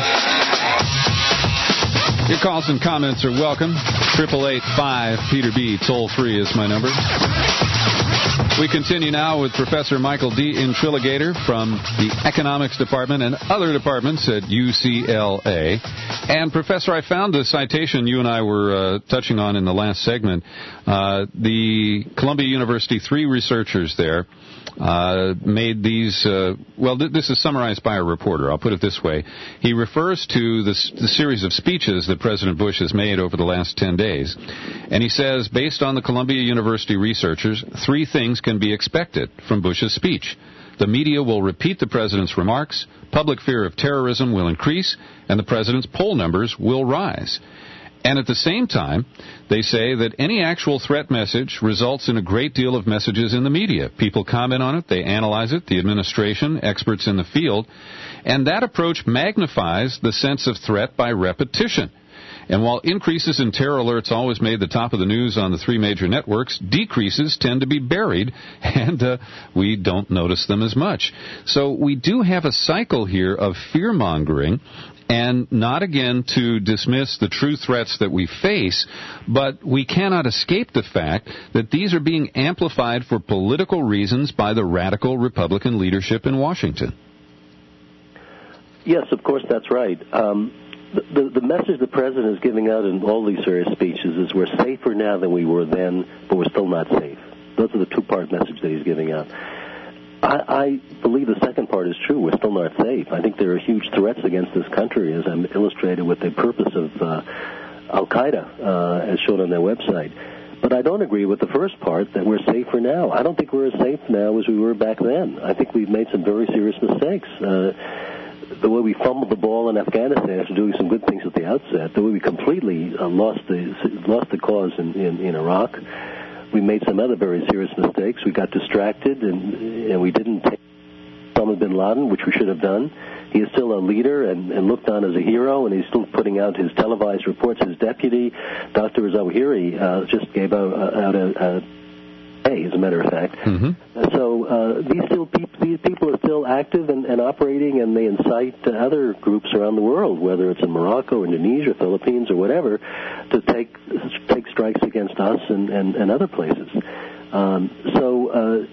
Your calls and comments are welcome. eight eight eight, five, Peter B. Toll free is my number. We continue now with Professor Michael D. Intrilligator from the Economics Department and other departments at U C L A. And, Professor, I found the citation you and I were uh, touching on in the last segment. Uh, the Columbia University, three researchers there, Uh, made these, uh, well, th- this is summarized by a reporter. I'll put it this way. He refers to the, s- the series of speeches that President Bush has made over the last ten days. And he says, based on the Columbia University researchers, three things can be expected from Bush's speech. The media will repeat the president's remarks, public fear of terrorism will increase, and the president's poll numbers will rise. And at the same time, they say that any actual threat message results in a great deal of messages in the media. People comment on it, they analyze it, the administration, experts in the field, and that approach magnifies the sense of threat by repetition. And while increases in terror alerts always made the top of the news on the three major networks, decreases tend to be buried, and uh, we don't notice them as much. So we do have a cycle here of fear-mongering, and not, again, to dismiss the true threats that we face, but we cannot escape the fact that these are being amplified for political reasons by the radical Republican leadership in Washington. Yes, of course, that's right. Um, the, the, the message the president is giving out in all these serious speeches is we're safer now than we were then, but we're still not safe. Those are the two-part message that he's giving out. I, I believe the second part is true. We're still not safe. I think there are huge threats against this country, as I'm illustrated with the purpose of uh, Al-Qaeda, uh, as shown on their website. But I don't agree with the first part, that we're safer now. I don't think we're as safe now as we were back then. I think we've made some very serious mistakes. Uh, the way we fumbled the ball in Afghanistan after doing some good things at the outset, the way we completely uh, lost the lost the cause in, in, in Iraq. We made some other very serious mistakes. We got distracted, and, and we didn't take Osama bin Laden, which we should have done. He is still a leader and, and looked on as a hero, and he's still putting out his televised reports. His deputy, Doctor Zawahiri, uh, just gave out, uh, out a, a hey, as a matter of fact. Mm-hmm. So uh, these still peop- these people are still active and, and operating, and they incite uh, other groups around the world, whether it's in Morocco, Indonesia, Philippines, or whatever, to take take strikes against us and, and, and other places. Um, so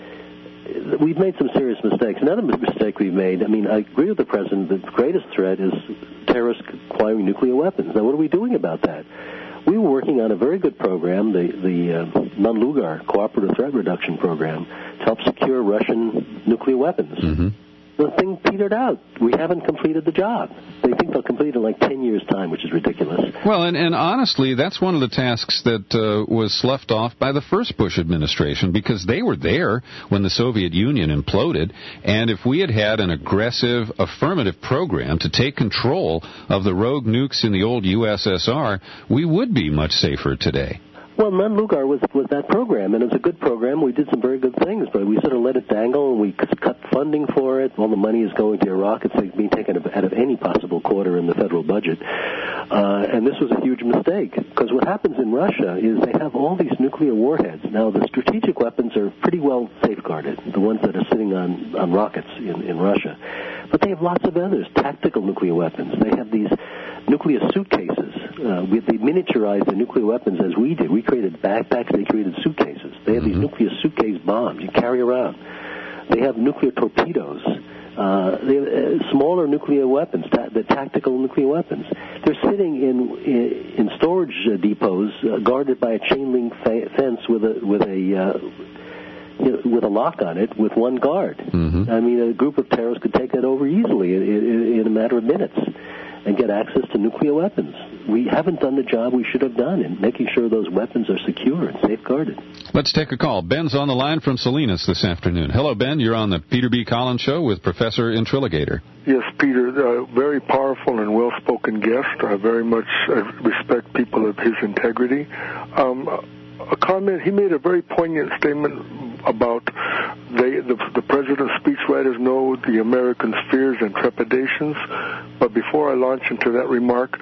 uh, we've made some serious mistakes. Another mistake we've made, I mean, I agree with the president, the greatest threat is terrorists acquiring nuclear weapons. Now, what are we doing about that? We were working on a very good program, the, the uh, NUNLUGAR, Cooperative Threat Reduction Program, to help secure Russian nuclear weapons. Mm-hmm. The thing petered out. We haven't completed the job. They think they'll complete it in like ten years' time, which is ridiculous. Well, and, and honestly, that's one of the tasks that uh, was sloughed off by the first Bush administration, because they were there when the Soviet Union imploded, and if we had had an aggressive, affirmative program to take control of the rogue nukes in the old U S S R, we would be much safer today. Well, NUNLUGAR was was that program, and it was a good program. We did some very good things, but we sort of let it dangle, and we cut funding for it. All the money is going to Iraq. It's being taken out of any possible quarter in the federal budget. Uh, and this was a huge mistake, because what happens in Russia is they have all these nuclear warheads. Now, the strategic weapons are pretty well safeguarded, the ones that are sitting on, on rockets in, in Russia. But they have lots of others, tactical nuclear weapons. They have these nuclear suitcases. Uh, we, they miniaturized the nuclear weapons as we did. We created backpacks, they created suitcases. They have these nuclear suitcase bombs you carry around. They have nuclear torpedoes. Uh, they have uh, smaller nuclear weapons, ta- the tactical nuclear weapons. They're sitting in in, in storage uh, depots uh, guarded by a chain link fa- fence with a with a uh, you know, with a lock on it with one guard. Mm-hmm. I mean, a group of terrorists could take that over easily in, in, in a matter of minutes and get access to nuclear weapons. We haven't done the job we should have done in making sure those weapons are secure and safeguarded. Let's take a call. Ben's on the line from Salinas this afternoon. Hello, Ben. You're on the Peter B. Collins Show with Professor Intriligator. Yes, Peter, uh, very powerful and well-spoken guest. I very much uh, respect people of his integrity. Um, a comment, he made a very poignant statement about they, the, the president's speechwriters know the Americans' fears and trepidations. But before I launch into that remark,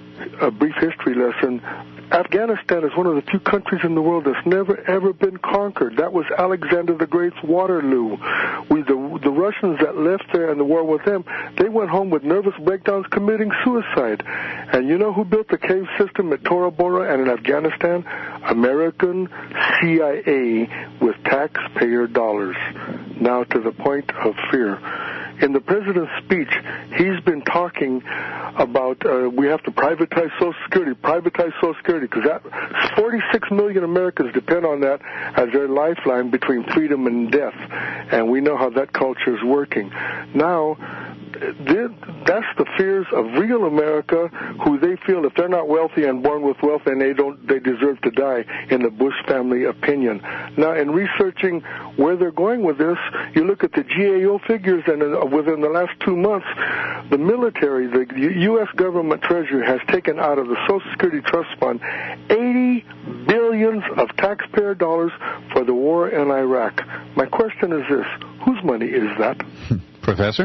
a brief history lesson. Afghanistan is one of the few countries in the world that's never, ever been conquered. That was Alexander the Great's Waterloo. We, the, the Russians that left there in the war with them, they went home with nervous breakdowns committing suicide. And you know who built the cave system at Tora Bora and in Afghanistan? American C I A with taxpayer dollars. Now to the point of fear. In the president's speech, he's been talking about uh, we have to privatize Social Security, privatize Social Security, because that forty-six million Americans depend on that as their lifeline between freedom and death, and we know how that culture is working. Now, that's the fears of real America, who they feel if they're not wealthy and born with wealth, then they don't, they deserve to die, in the Bush family opinion. Now, in researching where they're going with this, you look at the G A O figures, and uh, within the last two months, The military, the U S government treasury has taken out of the Social Security Trust Fund eighty billions of taxpayer dollars for the war in Iraq. My question is this: whose money is that? Professor?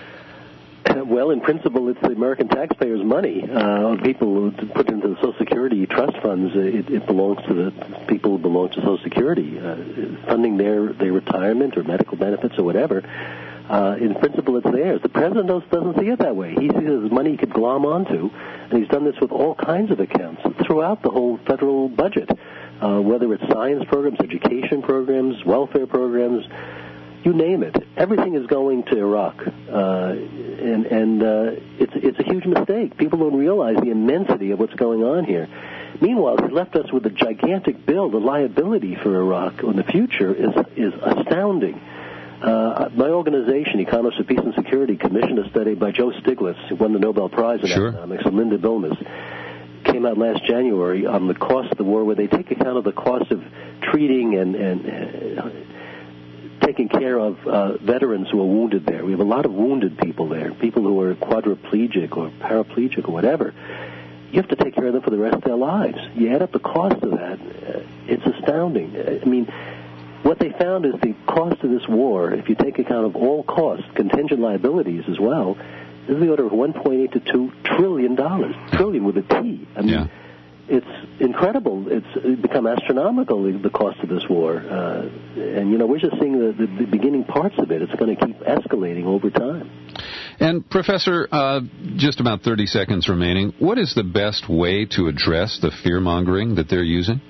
Well, in principle, it's the American taxpayers' money. Uh, people who put into the Social Security trust funds, it, it belongs to the people who belong to Social Security, uh, funding their, their retirement or medical benefits or whatever. Uh, in principle, it's theirs. The president doesn't see it that way. He sees it as money he could glom onto, and he's done this with all kinds of accounts throughout the whole federal budget, uh, whether it's science programs, education programs, welfare programs, you name it. Everything is going to Iraq, uh, and, and uh, it's, it's a huge mistake. People don't realize the immensity of what's going on here. Meanwhile, he left us with a gigantic bill. The liability for Iraq in the future is, is astounding. Uh, my organization, Economists for Peace and Security, commissioned a study by Joe Stiglitz, who won the Nobel Prize in sure. economics, and Linda Bilmes, came out last January on the cost of the war, where they take account of the cost of treating and, and uh, taking care of uh, veterans who are wounded there. We have a lot of wounded people there, people who are quadriplegic or paraplegic or whatever. You have to take care of them for the rest of their lives. You add up the cost of that, uh, it's astounding. I mean, what they found is the cost of this war, if you take account of all costs, contingent liabilities as well, is the order of one point eight to two trillion dollars. Trillion with a T. I mean, yeah. It's incredible. It's become astronomical, the cost of this war. Uh, and, you know, we're just seeing the, the, the beginning parts of it. It's going to keep escalating over time. And, Professor, uh, just about thirty seconds remaining. What is the best way to address the fear-mongering that they're using?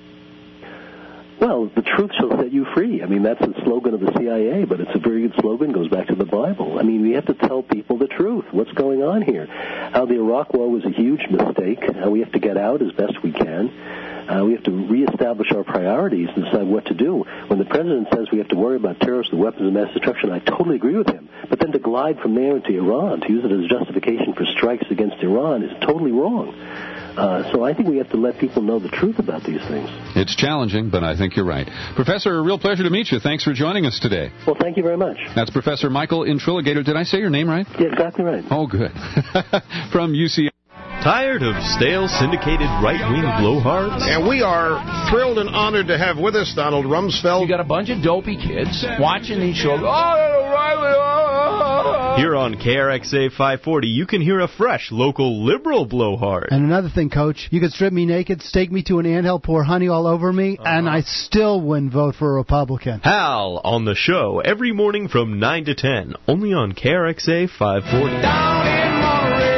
Well, the truth shall set you free. I mean, that's the slogan of the C I A, but it's a very good slogan, goes back to the Bible. I mean, we have to tell people the truth, what's going on here, how the Iraq War was a huge mistake, how we have to get out as best we can. Uh, we have to reestablish our priorities and decide what to do. When the president says we have to worry about terrorists and weapons of mass destruction, I totally agree with him. But then to glide from there into Iran, to use it as justification for strikes against Iran, is totally wrong. Uh, so I think we have to let people know the truth about these things. It's challenging, but I think you're right. Professor, a real pleasure to meet you. Thanks for joining us today. Well, thank you very much. That's Professor Michael Intriligator. Did I say your name right? Yeah, exactly right. Oh, good. From U C L A. Tired of stale, syndicated, right-wing blowhards? And we are thrilled and honored to have with us Donald Rumsfeld. You got a bunch of dopey kids watching these shows. Oh, O'Reilly! Oh. Here on K R X A five forty, you can hear a fresh, local, liberal blowhard. And another thing, Coach, you could strip me naked, stake me to an anthill, pour honey all over me, uh-huh. and I still wouldn't vote for a Republican. Hal on the show every morning from nine to ten, only on K R X A five forty. Down in Monterey.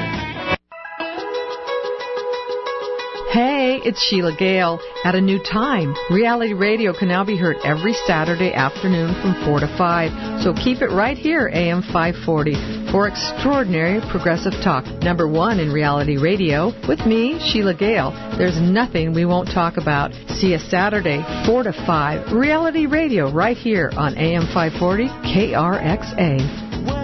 Hey, it's Sheila Gale at a new time. Reality radio can now be heard every Saturday afternoon from four to five. So keep it right here, A M five forty, for extraordinary progressive talk. Number one in reality radio. With me, Sheila Gale. There's nothing we won't talk about. See us Saturday, four to five. Reality radio right here on A M five forty K R X A.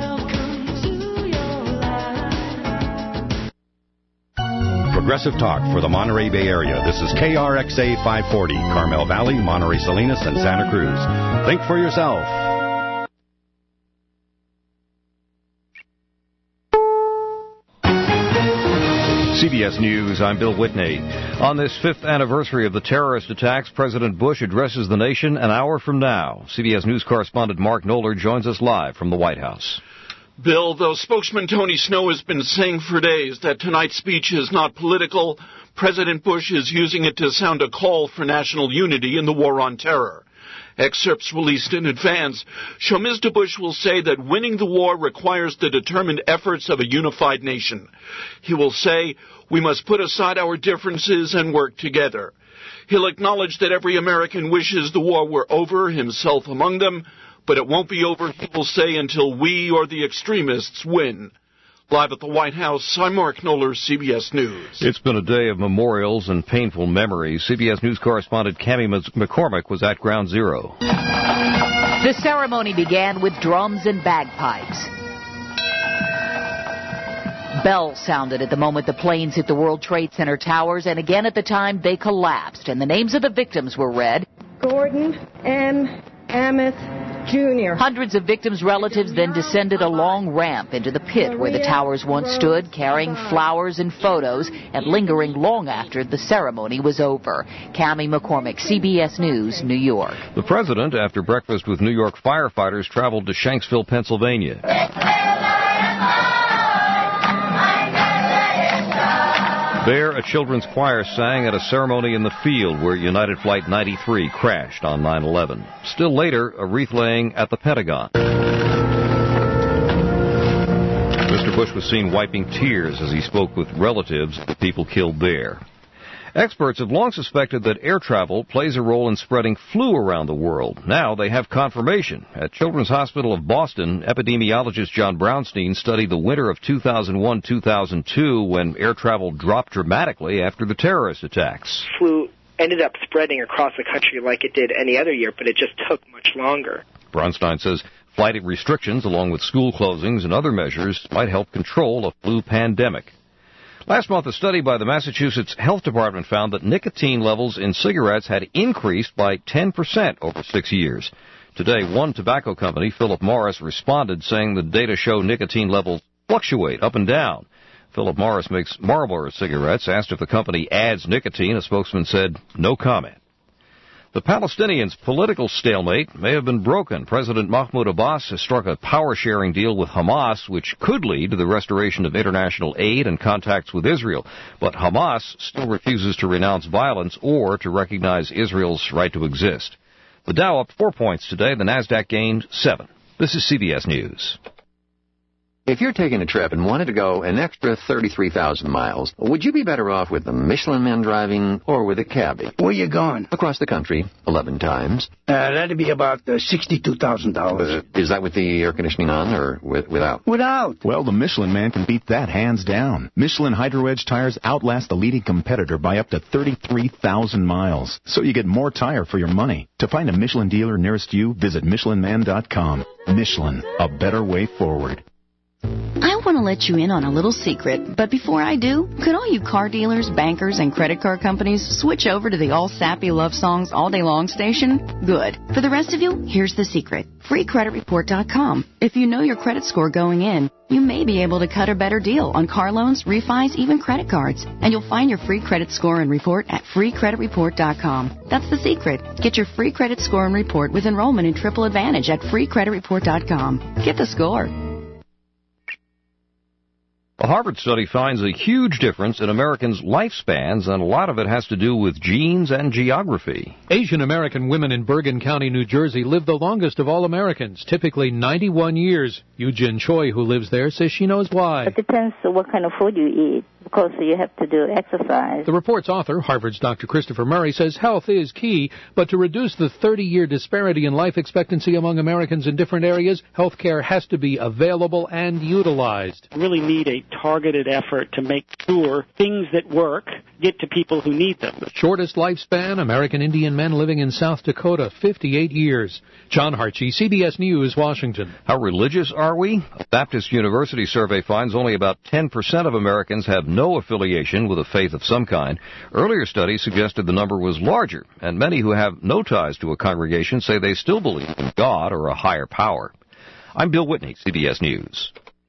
Progressive talk for the Monterey Bay Area. This is K R X A five forty, Carmel Valley, Monterey Salinas, and Santa Cruz. Think for yourself. C B S News, I'm Bill Whitney. On this fifth anniversary of the terrorist attacks, President Bush addresses the nation an hour from now. C B S News correspondent Mark Knoller joins us live from the White House. Bill, though spokesman Tony Snow has been saying for days that tonight's speech is not political, President Bush is using it to sound a call for national unity in the war on terror. Excerpts released in advance show Mister Bush will say that winning the war requires the determined efforts of a unified nation. He will say, we must put aside our differences and work together. He'll acknowledge that every American wishes the war were over, himself among them, but it won't be over, he will say, until we or the extremists win. Live at the White House, I'm Mark Knoller, C B S News. It's been a day of memorials and painful memories. C B S News correspondent Cammie McCormick was at Ground Zero. The ceremony began with drums and bagpipes. Bells sounded at the moment the planes hit the World Trade Center towers, and again at the time they collapsed, and the names of the victims were read. Gordon M. Amos Junior. Hundreds of victims' relatives then descended a long ramp into the pit where the towers once stood, carrying flowers and photos and lingering long after the ceremony was over. Cammie McCormick, C B S News, New York. The president, after breakfast with New York firefighters, traveled to Shanksville, Pennsylvania. There, a children's choir sang at a ceremony in the field where United Flight ninety-three crashed on nine eleven. Still later, a wreath-laying at the Pentagon. Mister Bush was seen wiping tears as he spoke with relatives of the people killed there. Experts have long suspected that air travel plays a role in spreading flu around the world. Now they have confirmation. At Children's Hospital of Boston, epidemiologist John Brownstein studied the winter of two thousand one to two thousand two when air travel dropped dramatically after the terrorist attacks. Flu ended up spreading across the country like it did any other year, but it just took much longer. Brownstein says flight restrictions, along with school closings and other measures, might help control a flu pandemic. Last month, a study by the Massachusetts Health Department found that nicotine levels in cigarettes had increased by ten percent over six years. Today, one tobacco company, Philip Morris, responded saying the data show nicotine levels fluctuate up and down. Philip Morris makes Marlboro cigarettes. Asked if the company adds nicotine, a spokesman said, no comment. The Palestinians' political stalemate may have been broken. President Mahmoud Abbas has struck a power-sharing deal with Hamas, which could lead to the restoration of international aid and contacts with Israel. But Hamas still refuses to renounce violence or to recognize Israel's right to exist. The Dow up four points today. The Nasdaq gained seven. This is C B S News. If you're taking a trip and wanted to go an extra thirty-three thousand miles, would you be better off with the Michelin Man driving or with a cabbie? Where you going? Across the country, eleven times. Uh, that'd be about uh, sixty-two thousand dollars. Uh, is that with the air conditioning on or with, without? Without. Well, the Michelin Man can beat that hands down. Michelin Hydro Edge tires outlast the leading competitor by up to thirty-three thousand miles. So you get more tire for your money. To find a Michelin dealer nearest you, visit Michelin Man dot com. Michelin, a better way forward. I want to let you in on a little secret, but before I do, could all you car dealers, bankers, and credit card companies switch over to the all sappy love songs all day long station? Good. For the rest of you, here's the secret. free credit report dot com. If you know your credit score going in, you may be able to cut a better deal on car loans, refis, even credit cards. And you'll find your free credit score and report at free credit report dot com. That's the secret. Get your free credit score and report with enrollment in Triple Advantage at free credit report dot com. Get the score. A Harvard study finds a huge difference in Americans' lifespans, and a lot of it has to do with genes and geography. Asian American women in Bergen County, New Jersey, live the longest of all Americans, typically ninety-one years. Yu-Jin Choi, who lives there, says she knows why. It depends on what kind of food you eat. Of course, you have to do exercise. The report's author, Harvard's Doctor Christopher Murray, says health is key, but to reduce the thirty-year disparity in life expectancy among Americans in different areas, health care has to be available and utilized. We really need a targeted effort to make sure things that work get to people who need them. The shortest lifespan, American Indian men living in South Dakota, fifty-eight years. John Hartshey, C B S News, Washington. How religious are we? A Baptist University survey finds only about ten percent of Americans have no affiliation with a faith of some kind. Earlier studies suggested the number was larger, and many who have no ties to a congregation say they still believe in God or a higher power. I'm Bill Whitney, C B S News.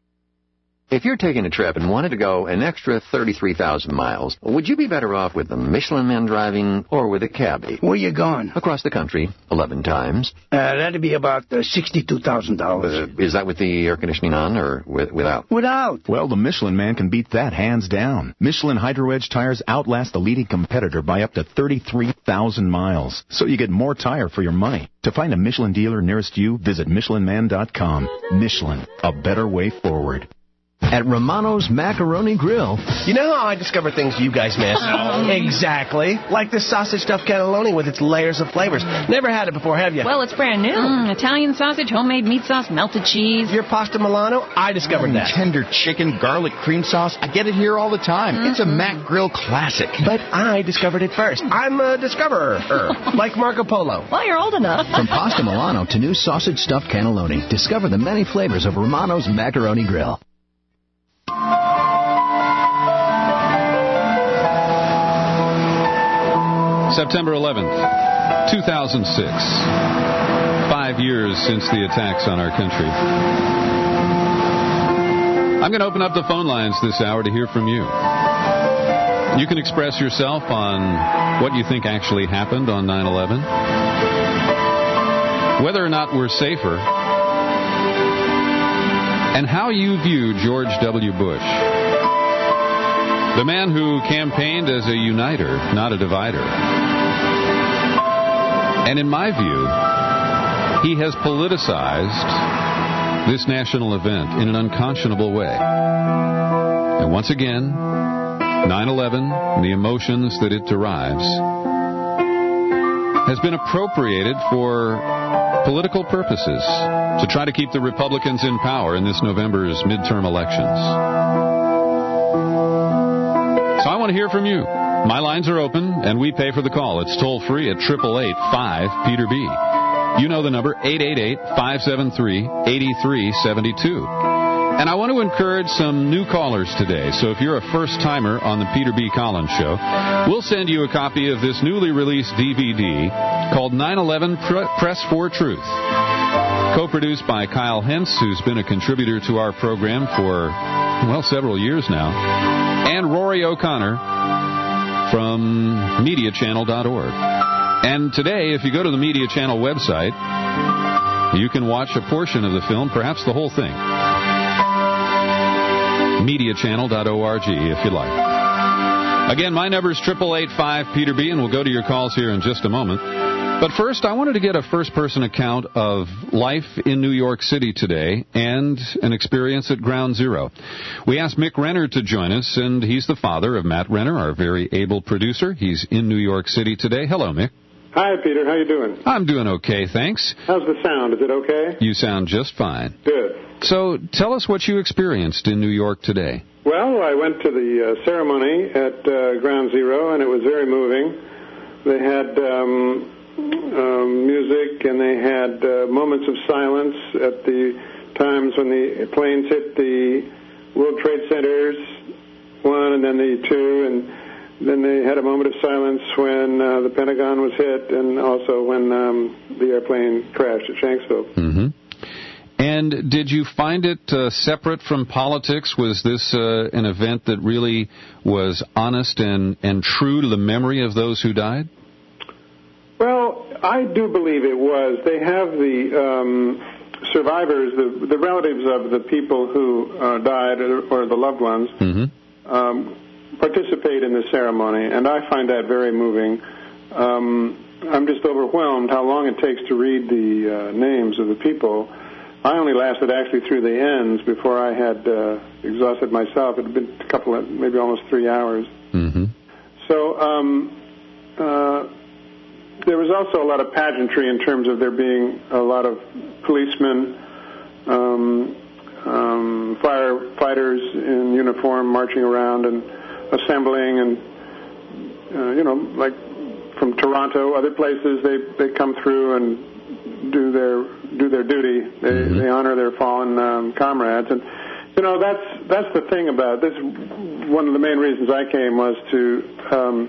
If you're taking a trip and wanted to go an extra thirty-three thousand miles, would you be better off with the Michelin Man driving or with a cabbie? Where you going? Across the country, eleven times. Uh, that'd be about uh, sixty-two thousand dollars. Uh, is that with the air conditioning on or with, without? Without. Well, the Michelin Man can beat that hands down. Michelin Hydro Edge tires outlast the leading competitor by up to thirty-three thousand miles. So you get more tire for your money. To find a Michelin dealer nearest you, visit Michelin Man dot com. Michelin, a better way forward. At Romano's Macaroni Grill. You know how I discover things you guys miss? Oh. Exactly. Like this sausage stuffed cannelloni with its layers of flavors. Never had it before, have you? Well, it's brand new. Mm, Italian sausage, homemade meat sauce, melted cheese. Your pasta Milano? I discovered mm, that. Tender chicken, garlic cream sauce. I get it here all the time. Mm-hmm. It's a Mac Grill classic. But I discovered it first. I'm a discoverer. Like Marco Polo. Well, you're old enough. From pasta Milano to new sausage stuffed cannelloni, discover the many flavors of Romano's Macaroni Grill. September eleventh. two thousand six. Five years since the attacks on our country. I'm going to open up the phone lines this hour to hear from you. You can express yourself on what you think actually happened on nine eleven, whether or not we're safer, and how you view George W. Bush, the man who campaigned as a uniter, not a divider. And in my view, he has politicized this national event in an unconscionable way. And once again, nine eleven, and the emotions that it derives, has been appropriated for political purposes to try to keep the Republicans in power in this November's midterm elections. So I want to hear from you. My lines are open, and we pay for the call. It's toll-free at eight eight eight, five, Peter B. You know the number, eight eight eight, five seven three, eight three seven two. And I want to encourage some new callers today. So if you're a first-timer on the Peter B. Collins Show, we'll send you a copy of this newly released D V D called nine eleven Press for Truth, co-produced by Kyle Hentz, who's been a contributor to our program for, well, several years now, and Rory O'Connor from media channel dot org. And today, if you go to the Media Channel website, you can watch a portion of the film, perhaps the whole thing. media channel dot org, if you like. Again, my number is eight eight eight, five, Peter B, and we'll go to your calls here in just a moment. But first, I wanted to get a first-person account of life in New York City today and an experience at Ground Zero. We asked Mick Renner to join us, and he's the father of Matt Renner, our very able producer. He's in New York City today. Hello, Mick. Hi, Peter. How you doing? I'm doing okay, thanks. How's the sound? Is it okay? You sound just fine. Good. So tell us what you experienced in New York today. Well, I went to the uh, ceremony at uh, Ground Zero, and it was very moving. They had um, um, music, and they had uh, moments of silence at the times when the planes hit the World Trade Centers, one and then the two, and then they had a moment of silence when uh, the Pentagon was hit, and also when um, the airplane crashed at Shanksville. Mm-hmm. And did you find it uh, separate from politics? Was this uh, an event that really was honest and, and true to the memory of those who died? Well, I do believe it was. They have the um, survivors, the, the relatives of the people who uh, died, or, or the loved ones, mm-hmm. um, participate in the ceremony, and I find that very moving. Um, I'm just overwhelmed how long it takes to read the uh, names of the people. I only lasted actually through the ends before I had uh, exhausted myself. It had been a couple of, maybe almost three hours. Mm-hmm. So um, uh, there was also a lot of pageantry in terms of there being a lot of policemen, um, um, firefighters in uniform marching around and assembling, and uh, you know, like from Toronto, other places, they they come through and do their do their duty. They mm-hmm. they honor their fallen um, comrades, and you know that's that's the thing about this. One of the main reasons I came was to um,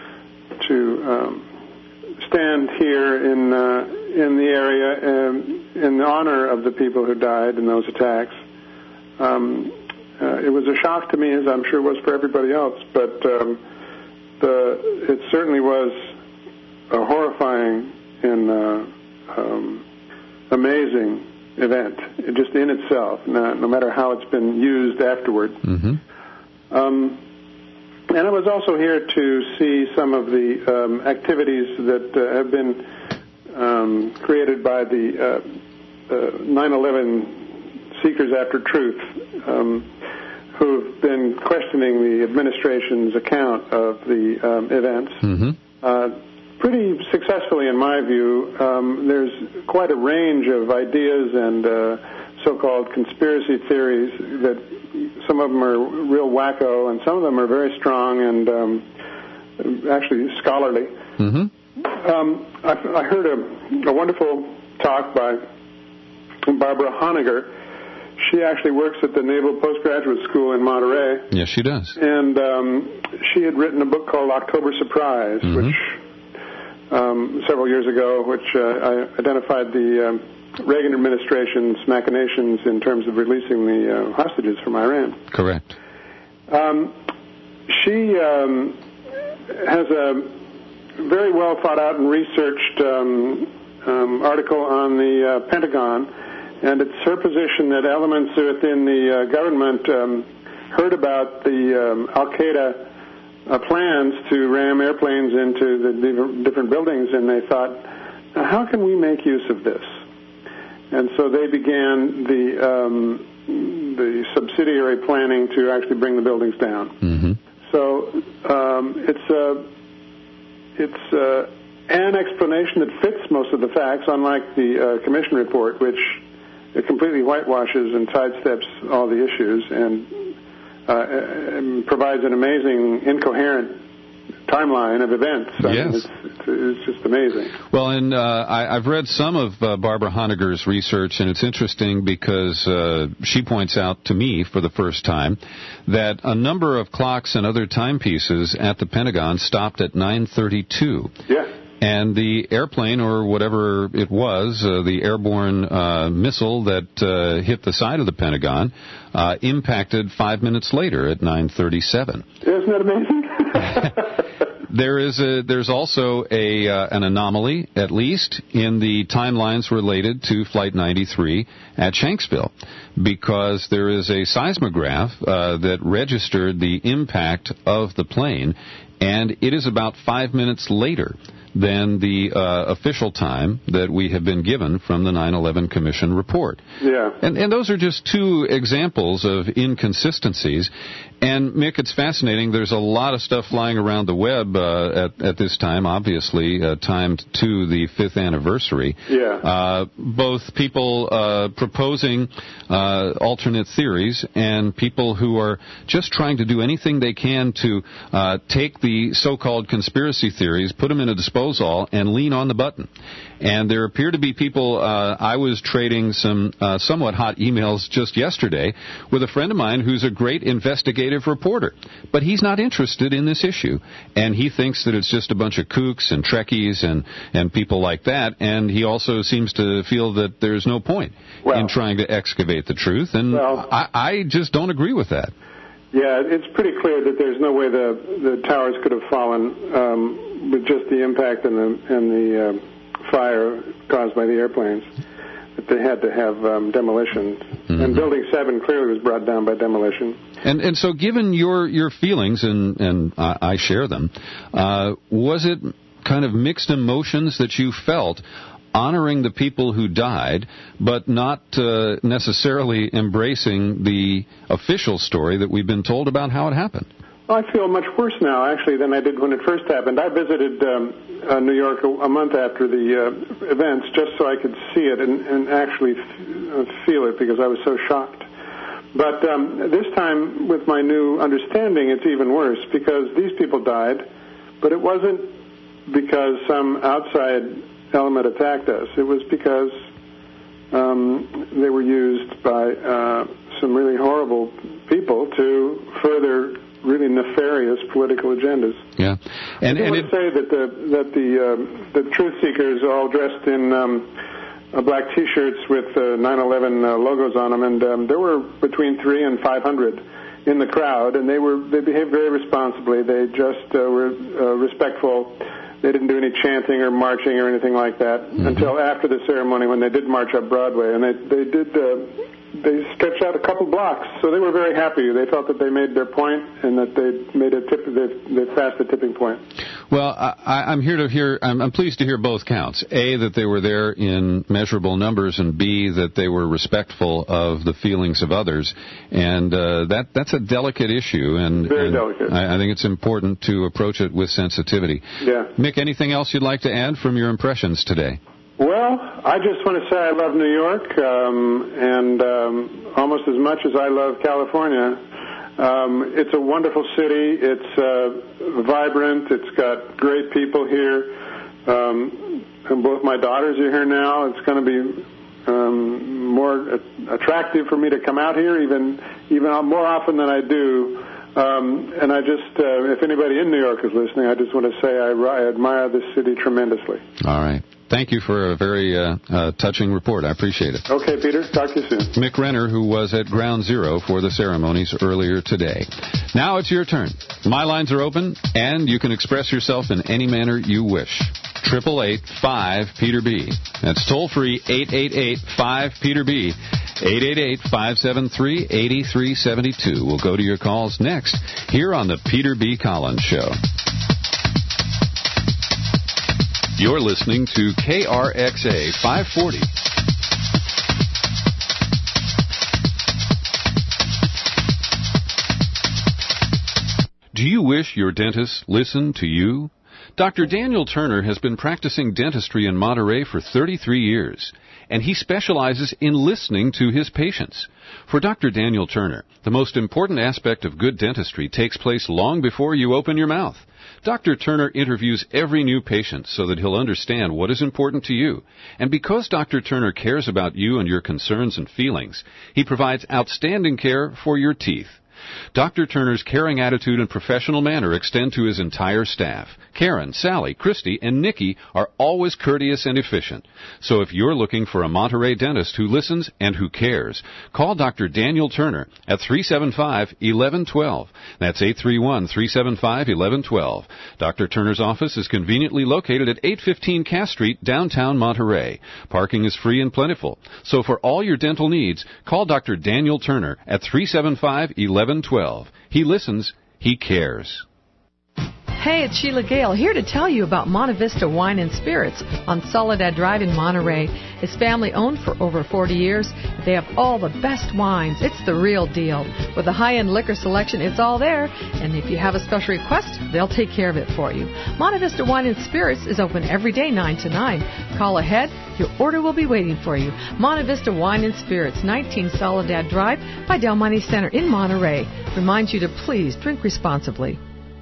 to um, stand here in uh, in the area um, in honor of the people who died in those attacks. Um, uh, it was a shock to me, as I'm sure it was for everybody else, but um, the it certainly was a horrifying and uh, um, amazing event, just in itself, no, no matter how it's been used afterward. Mm-hmm. Um, and I was also here to see some of the um, activities that uh, have been um, created by the uh, uh, nine eleven Seekers After Truth, um, who've been questioning the administration's account of the um, events. Mm-hmm. Uh, pretty successfully, in my view. Um, there's quite a range of ideas and uh, so-called conspiracy theories that some of them are real wacko, and some of them are very strong and um, actually scholarly. Mm-hmm. Um, I, I heard a, a wonderful talk by Barbara Honegger. She actually works at the Naval Postgraduate School in Monterey. Yes, she does. And um, she had written a book called October Surprise, mm-hmm. which um, several years ago, which uh, I identified the um, Reagan administration's machinations in terms of releasing the uh, hostages from Iran. Correct. Um, she um, has a very well thought out and researched um, um, article on the uh, Pentagon, and it's her position that elements within the uh, government um, heard about the um, Al-Qaeda uh, plans to ram airplanes into the different buildings, and they thought, how can we make use of this? And so they began the um, the subsidiary planning to actually bring the buildings down. Mm-hmm. So um, it's a it's uh, an explanation that fits most of the facts, unlike the uh, commission report, which it completely whitewashes and sidesteps all the issues and, uh, and provides an amazing, incoherent timeline of events. I Yes. mean, it's, it's, it's just amazing. Well, and uh, I, I've read some of uh, Barbara Honegger's research, and it's interesting because uh, she points out to me for the first time that a number of clocks and other timepieces at the Pentagon stopped at nine thirty-two. Yeah. And the airplane, or whatever it was, uh, the airborne uh, missile that uh, hit the side of the Pentagon, uh, impacted five minutes later at nine thirty-seven. Isn't that amazing? There is a, there's also a uh, an anomaly, at least, in the timelines related to Flight ninety-three at Shanksville, because there is a seismograph uh, that registered the impact of the plane, and it is about five minutes later than the uh, official time that we have been given from the nine eleven Commission report. Yeah. And, and those are just two examples of inconsistencies. And, Mick, it's fascinating. There's a lot of stuff flying around the web uh, at, at this time, obviously, uh, timed to the fifth anniversary. Yeah. Uh, both people uh, proposing uh, alternate theories and people who are just trying to do anything they can to uh, take the so-called conspiracy theories, put them in a disposal, and lean on the button. And there appear to be people, uh, I was trading some uh, somewhat hot emails just yesterday with a friend of mine who's a great investigative reporter. But he's not interested in this issue. And he thinks that it's just a bunch of kooks and Trekkies and, and people like that. And he also seems to feel that there's no point well, in trying to excavate the truth. And well, I, I just don't agree with that. Yeah, it's pretty clear that there's no way the, the towers could have fallen um, with just the impact and the, and the uh, fire caused by the airplanes. That they had to have um, demolition. Mm-hmm. And Building seven clearly was brought down by demolition. And and so given your, your feelings, and, and I, I share them, uh, was it kind of mixed emotions that you felt honoring the people who died, but not uh, necessarily embracing the official story that we've been told about how it happened? Well, I feel much worse now, actually, than I did when it first happened. I visited um, uh, New York a, a month after the uh, events just so I could see it and, and actually f- uh, feel it because I was so shocked. But um, this time, with my new understanding, it's even worse because these people died, but it wasn't because some outside element attacked us. It was because um, they were used by uh, some really horrible people to further really nefarious political agendas. Yeah, and I and want it, to say that the that the uh, the truth seekers all dressed in um, uh, black T-shirts with uh, nine eleven uh, logos on them, and um, there were between three and five hundred in the crowd, and they were they behaved very responsibly. They just uh, were uh, respectful. They didn't do any chanting or marching or anything like that mm-hmm. until after the ceremony when they did march up Broadway, and they they did. Uh, They stretched out a couple blocks, so they were very happy. They felt that they made their point and that they made a tip. They they passed the tipping point. Well, I, I'm here to hear. I'm, I'm pleased to hear both counts: A, that they were there in measurable numbers, and B, that they were respectful of the feelings of others. And uh, that that's a delicate issue, and, very and delicate. I, I think it's important to approach it with sensitivity. Yeah. Mick, anything else you'd like to add from your impressions today? Well, I just want to say I love New York, um, and um, almost as much as I love California. Um, it's a wonderful city. It's uh, vibrant. It's got great people here. Um, and both my daughters are here now. It's going to be um, more attractive for me to come out here, even even more often than I do. Um, and I just, uh, if anybody in New York is listening, I just want to say I, I admire this city tremendously. All right. Thank you for a very uh, uh, touching report. I appreciate it. Okay, Peter. Talk to you soon. Mick Renner, who was at Ground Zero for the ceremonies earlier today. Now it's your turn. My lines are open, and you can express yourself in any manner you wish. Triple eight five Peter B. That's toll free eight eight eight five Peter B. eight eight eight five seven three eight three seven two. We'll go to your calls next here on the Peter B. Collins Show. You're listening to K R X A five forty. Do you wish your dentist listened to you? Doctor Daniel Turner has been practicing dentistry in Monterey for thirty-three years, and he specializes in listening to his patients. For Doctor Daniel Turner, the most important aspect of good dentistry takes place long before you open your mouth. Doctor Turner interviews every new patient so that he'll understand what is important to you. And because Doctor Turner cares about you and your concerns and feelings, he provides outstanding care for your teeth. Doctor Turner's caring attitude and professional manner extend to his entire staff. Karen, Sally, Christy, and Nikki are always courteous and efficient. So if you're looking for a Monterey dentist who listens and who cares, call Doctor Daniel Turner at three seven five, one one one two. That's eight three one, three seven five, one one one two. Doctor Turner's office is conveniently located at eight fifteen Cass Street, downtown Monterey. Parking is free and plentiful. So for all your dental needs, call Doctor Daniel Turner at three seven five, one one one two. He listens. He cares. Hey, it's Sheila Gale here to tell you about Monte Vista Wine and Spirits on Soledad Drive in Monterey. It's family-owned for over forty years. They have all the best wines. It's the real deal. With a high-end liquor selection, it's all there. And if you have a special request, they'll take care of it for you. Monte Vista Wine and Spirits is open every day, nine to nine. Call ahead. Your order will be waiting for you. Monte Vista Wine and Spirits, nineteen Soledad Drive by Del Monte Center in Monterey. Reminds you to please drink responsibly.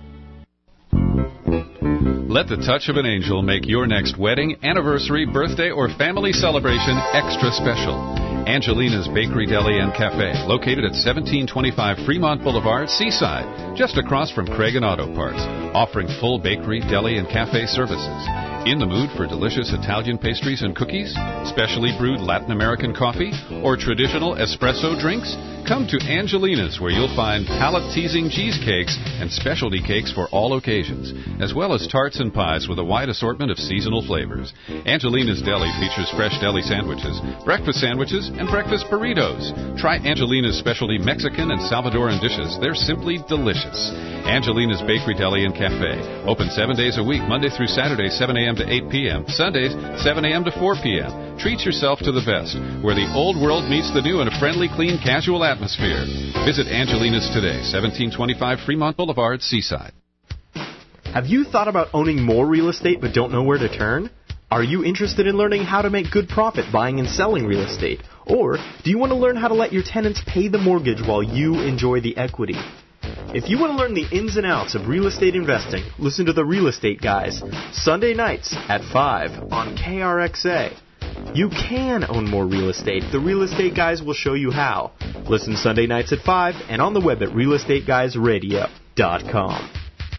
Let the touch of an angel make your next wedding, anniversary, birthday, or family celebration extra special. Angelina's Bakery, Deli, and Cafe, located at seventeen twenty-five Fremont Boulevard, Seaside, just across from Craig and Auto Parts, offering full bakery, deli, and cafe services. In the mood for delicious Italian pastries and cookies, specially brewed Latin American coffee, or traditional espresso drinks? Come to Angelina's, where you'll find palate-teasing cheesecakes and specialty cakes for all occasions, as well as tarts and pies with a wide assortment of seasonal flavors. Angelina's Deli features fresh deli sandwiches, breakfast sandwiches, and breakfast burritos. Try Angelina's specialty Mexican and Salvadoran dishes. They're simply delicious. Angelina's Bakery, Deli, and Cafe. Open seven days a week, Monday through Saturday, seven a.m. to eight p.m., Sundays, seven a.m. to four p.m. Treat yourself to the best, where the old world meets the new in a friendly, clean, casual atmosphere. Visit Angelina's today, seventeen twenty-five Fremont Boulevard, Seaside. Have you thought about owning more real estate but don't know where to turn? Are you interested in learning how to make good profit buying and selling real estate? Or do you want to learn how to let your tenants pay the mortgage while you enjoy the equity? If you want to learn the ins and outs of real estate investing, listen to the Real Estate Guys, Sunday nights at five on K R X A. You can own more real estate. The Real Estate Guys will show you how. Listen Sunday nights at five and on the web at real estate guys radio dot com.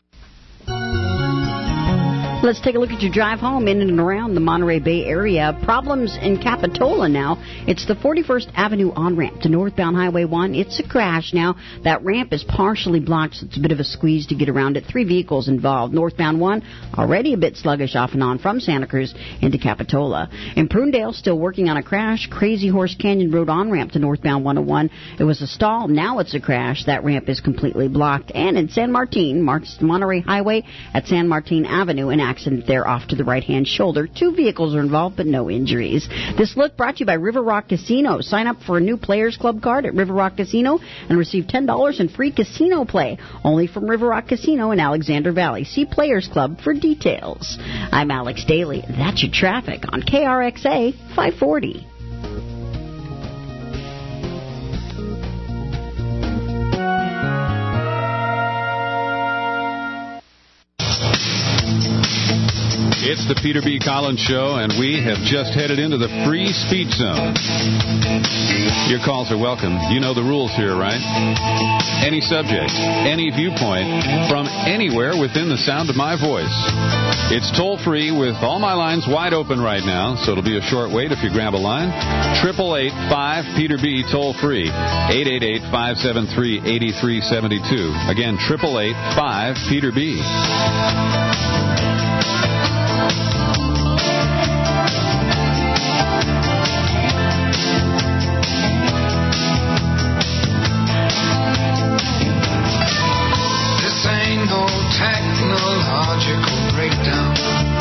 Let's take a look at your drive home in and around the Monterey Bay area. Problems in Capitola now. It's the forty-first Avenue on-ramp to northbound Highway one. It's a crash now. That ramp is partially blocked, so it's a bit of a squeeze to get around it. Three vehicles involved. Northbound one, already a bit sluggish off and on from Santa Cruz into Capitola. In Prunedale, still working on a crash. Crazy Horse Canyon Road on-ramp to northbound one oh one. It was a stall. Now it's a crash. That ramp is completely blocked. And in San Martin, marks Monterey Highway at San Martin Avenue, an accident there off to the right-hand shoulder. Two vehicles are involved, but no injuries. This look brought to you by River Rock Casino. Sign up for a new Players Club card at River Rock Casino and receive ten dollars in free casino play. Only from River Rock Casino in Alexander Valley. See Players Club for details. I'm Alex Daly. That's your traffic on K R X A five forty. It's the Peter B. Collins Show, and we have just headed into the free speech zone. Your calls are welcome. You know the rules here, right? Any subject, any viewpoint, from anywhere within the sound of my voice. It's toll-free with all my lines wide open right now, so it'll be a short wait if you grab a line. eight eight eight, five, Peter B, toll-free. eight eight eight, five seven three, eight three seven two. Again, eight eight eight, five, Peter B. This ain't no technological breakdown.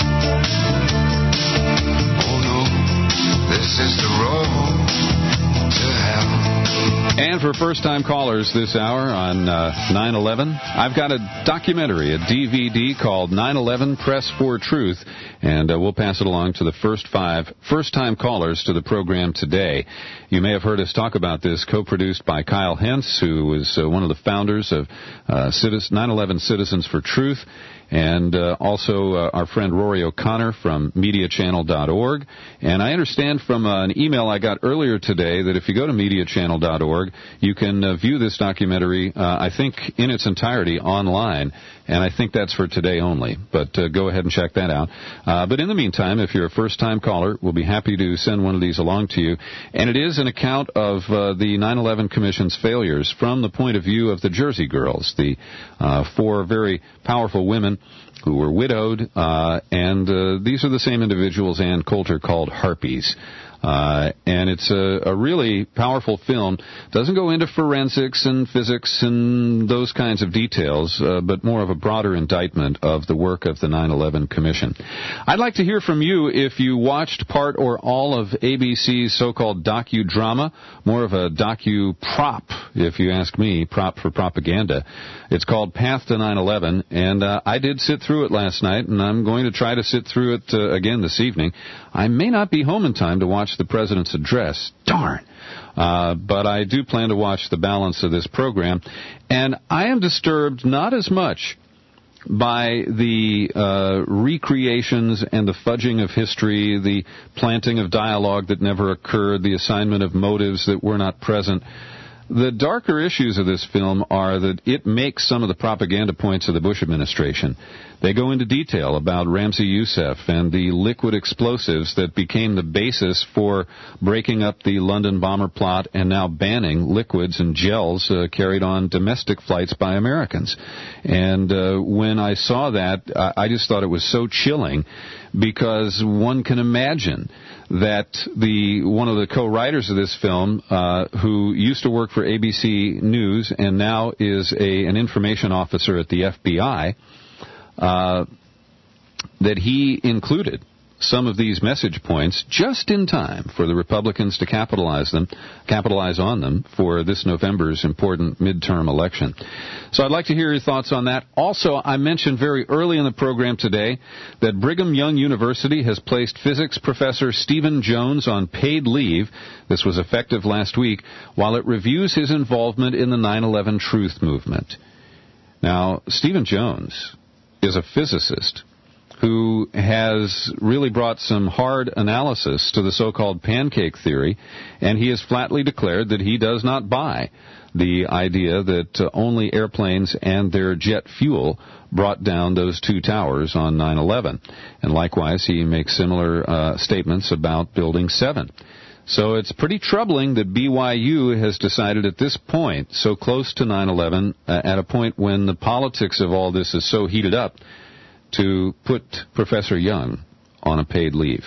Oh no, this is the road to hell. And for first-time callers this hour on uh, nine eleven, I've got a documentary, a D V D called nine eleven Press for Truth, and uh, we'll pass it along to the first five first-time callers to the program today. You may have heard us talk about this, co-produced by Kyle Hentz, who was uh, one of the founders of uh, nine eleven Citizens for Truth, and uh, also uh, our friend Rory O'Connor from media channel dot org. And I understand from uh, an email I got earlier today that if you go to media channel dot org, you can uh, view this documentary, uh, I think, in its entirety online. And I think that's for today only. But uh, go ahead and check that out. Uh, but in the meantime, if you're a first-time caller, we'll be happy to send one of these along to you. And it is an account of uh, the nine eleven Commission's failures from the point of view of the Jersey Girls, the uh, four very powerful women who were widowed, uh, and uh, these are the same individuals Ann Coulter called harpies. Uh, and it's a, a really powerful film. Doesn't go into forensics and physics and those kinds of details, uh, but more of a broader indictment of the work of the nine eleven Commission. I'd like to hear from you if you watched part or all of A B C's so-called docudrama, more of a docu-prop, if you ask me, prop for propaganda. It's called Path to nine eleven, and uh, I did sit through it last night, and I'm going to try to sit through it uh, again this evening. I may not be home in time to watch the president's address. Darn. Uh, but I do plan to watch the balance of this program. And I am disturbed not as much by the uh, recreations and the fudging of history, the planting of dialogue that never occurred, the assignment of motives that were not present. The darker issues of this film are that it makes some of the propaganda points of the Bush administration. They go into detail about Ramzi Youssef and the liquid explosives that became the basis for breaking up the London bomber plot and now banning liquids and gels uh, carried on domestic flights by Americans. And uh, when I saw that, I, I just thought it was so chilling, because one can imagine that the one of the co-writers of this film, uh, who used to work for A B C News and now is a, an information officer at the F B I, uh, that he included some of these message points just in time for the Republicans to capitalize them, capitalize on them for this November's important midterm election. So I'd like to hear your thoughts on that. Also, I mentioned very early in the program today that Brigham Young University has placed physics professor Stephen Jones on paid leave. This was effective last week, while it reviews his involvement in the nine eleven truth movement. Now, Stephen Jones is a physicist who has really brought some hard analysis to the so-called pancake theory, and he has flatly declared that he does not buy the idea that uh, only airplanes and their jet fuel brought down those two towers on nine eleven. And likewise, he makes similar uh, statements about Building seven. So it's pretty troubling that B Y U has decided at this point, so close to nine eleven, uh, at a point when the politics of all this is so heated up, to put Professor Young on a paid leave.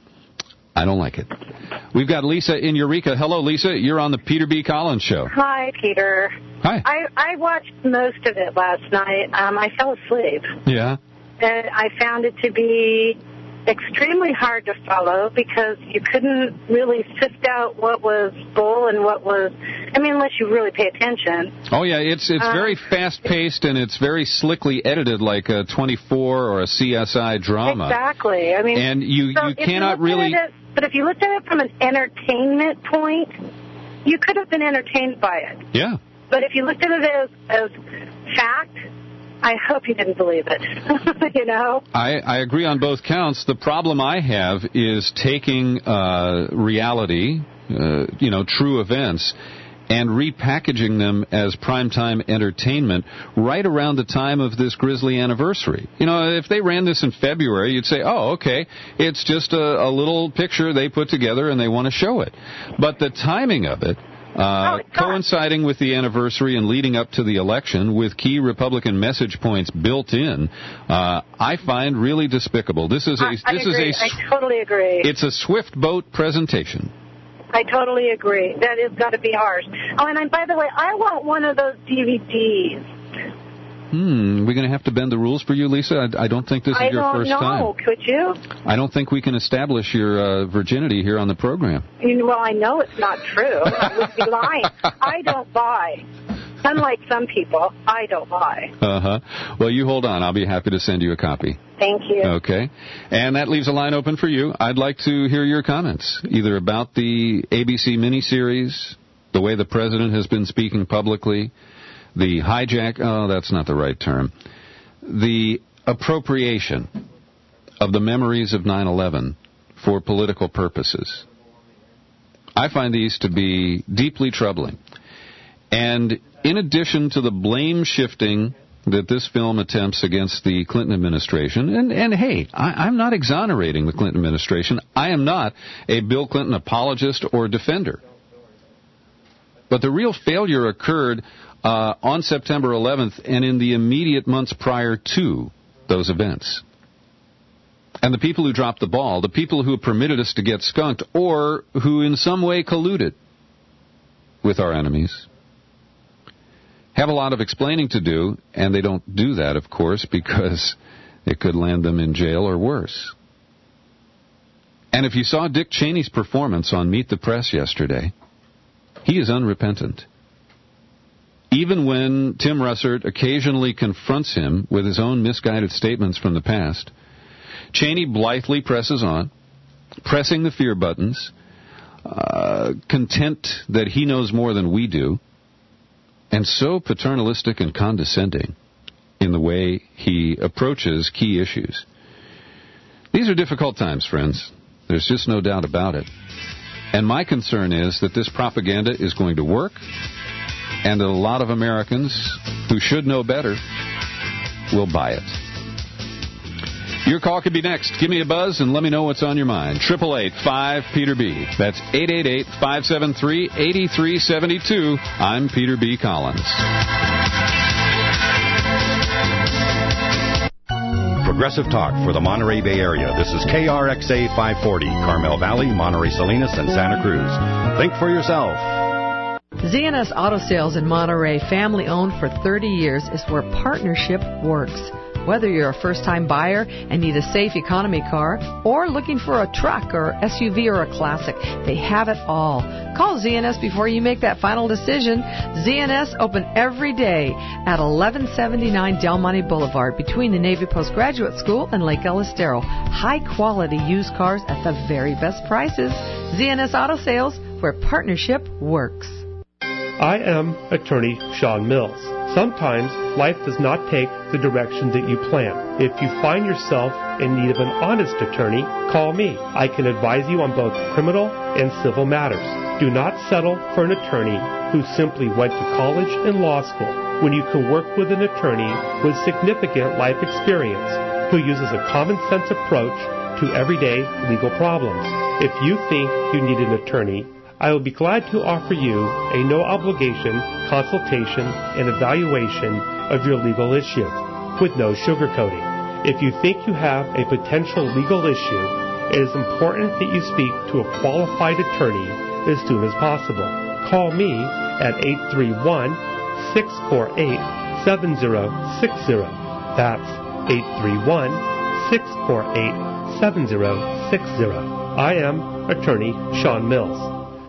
I don't like it. We've got Lisa in Eureka. Hello, Lisa. You're on the Peter B. Collins Show. Hi, Peter. Hi. I, I watched most of it last night. Um, I fell asleep. Yeah. And I found it to be extremely hard to follow because you couldn't really sift out what was bull and what was, I mean, unless you really pay attention. Oh, yeah, it's it's um, very fast-paced and it's very slickly edited like a twenty-four or a C S I drama. Exactly. I mean, and you, so you cannot you really... It, but if you looked at it from an entertainment point, you could have been entertained by it. Yeah. But if you looked at it as, as fact, I hope you didn't believe it. You know? I, I agree on both counts. The problem I have is taking uh, reality, uh, you know, true events, and repackaging them as primetime entertainment right around the time of this grisly anniversary. You know, if they ran this in February, you'd say, oh, okay, it's just a, a little picture they put together and they want to show it. But the timing of it, uh, oh, coinciding with the anniversary and leading up to the election with key Republican message points built in, uh, I find really despicable. This is a, I, this I is agree. a, I totally agree. It's a swift boat presentation. I totally agree. That has got to be harsh. Oh, and I, by the way, I want one of those D V Ds. Hmm, we're going to have to bend the rules for you, Lisa? I, I don't think this is I your first time. I time. don't know. Could you? I don't think we can establish your uh, virginity here on the program. You know, well, I know it's not true. I would be lying. I don't buy. Unlike some people, I don't buy. Uh-huh. Well, you hold on. I'll be happy to send you a copy. Thank you. Okay. And that leaves a line open for you. I'd like to hear your comments, either about the A B C miniseries, the way the president has been speaking publicly, the hijack, oh, that's not the right term, the appropriation of the memories of nine eleven for political purposes. I find these to be deeply troubling. And in addition to the blame shifting that this film attempts against the Clinton administration, and, and hey, I, I'm not exonerating the Clinton administration. I am not a Bill Clinton apologist or defender. But the real failure occurred uh, on September eleventh and in the immediate months prior to those events. And the people who dropped the ball, the people who permitted us to get skunked, or who in some way colluded with our enemies, have a lot of explaining to do, and they don't do that, of course, because it could land them in jail or worse. And if you saw Dick Cheney's performance on Meet the Press yesterday, he is unrepentant. Even when Tim Russert occasionally confronts him with his own misguided statements from the past, Cheney blithely presses on, pressing the fear buttons, uh, content that he knows more than we do, and so paternalistic and condescending in the way he approaches key issues. These are difficult times, friends. There's just no doubt about it. And my concern is that this propaganda is going to work, and that a lot of Americans who should know better will buy it. Your call could be next. Give me a buzz and let me know what's on your mind. eight eight eight, five, Peter B. That's eight eight eight, five seven three, eight three seven two. I'm Peter B. Collins. Progressive Talk for the Monterey Bay Area. This is K R X A five forty, Carmel Valley, Monterey Salinas, and Santa Cruz. Think for yourself. Z N S Auto Sales in Monterey, family owned for thirty years, is where partnership works. Whether you're a first-time buyer and need a safe economy car, or looking for a truck or S U V or a classic, they have it all. Call Z N S before you make that final decision. Z N S open every day at eleven seventy-nine Del Monte Boulevard between the Navy Postgraduate School and Lake El Estero. High-quality used cars at the very best prices. Z N S Auto Sales, where partnership works. I am attorney Sean Mills. Sometimes life does not take the direction that you plan. If you find yourself in need of an honest attorney, call me. I can advise you on both criminal and civil matters. Do not settle for an attorney who simply went to college and law school when you can work with an attorney with significant life experience who uses a common sense approach to everyday legal problems. If you think you need an attorney, I will be glad to offer you a no-obligation consultation and evaluation of your legal issue with no sugarcoating. If you think you have a potential legal issue, it is important that you speak to a qualified attorney as soon as possible. Call me at eight three one, six four eight, seven zero six zero. That's eight three one, six four eight, seven zero six zero. I am attorney Sean Mills.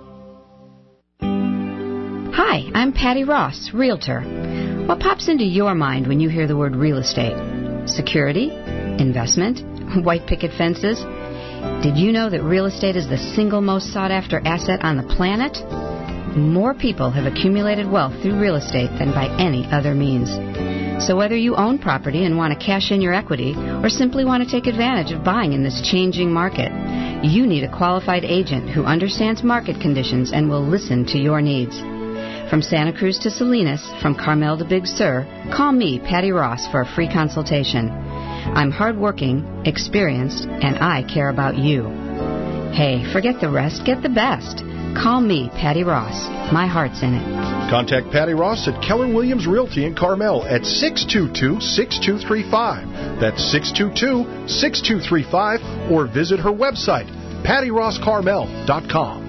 Hi, I'm Patty Ross, Realtor. What pops into your mind when you hear the word real estate? Security? Investment? White picket fences? Did you know that real estate is the single most sought-after asset on the planet? More people have accumulated wealth through real estate than by any other means. So whether you own property and want to cash in your equity or simply want to take advantage of buying in this changing market, you need a qualified agent who understands market conditions and will listen to your needs. From Santa Cruz to Salinas, from Carmel to Big Sur, call me, Patty Ross, for a free consultation. I'm hardworking, experienced, and I care about you. Hey, forget the rest, get the best. Call me, Patty Ross. My heart's in it. Contact Patty Ross at Keller Williams Realty in Carmel at six two two, six two three five. That's six two two, six two three five, or visit her website, patty ross carmel dot com.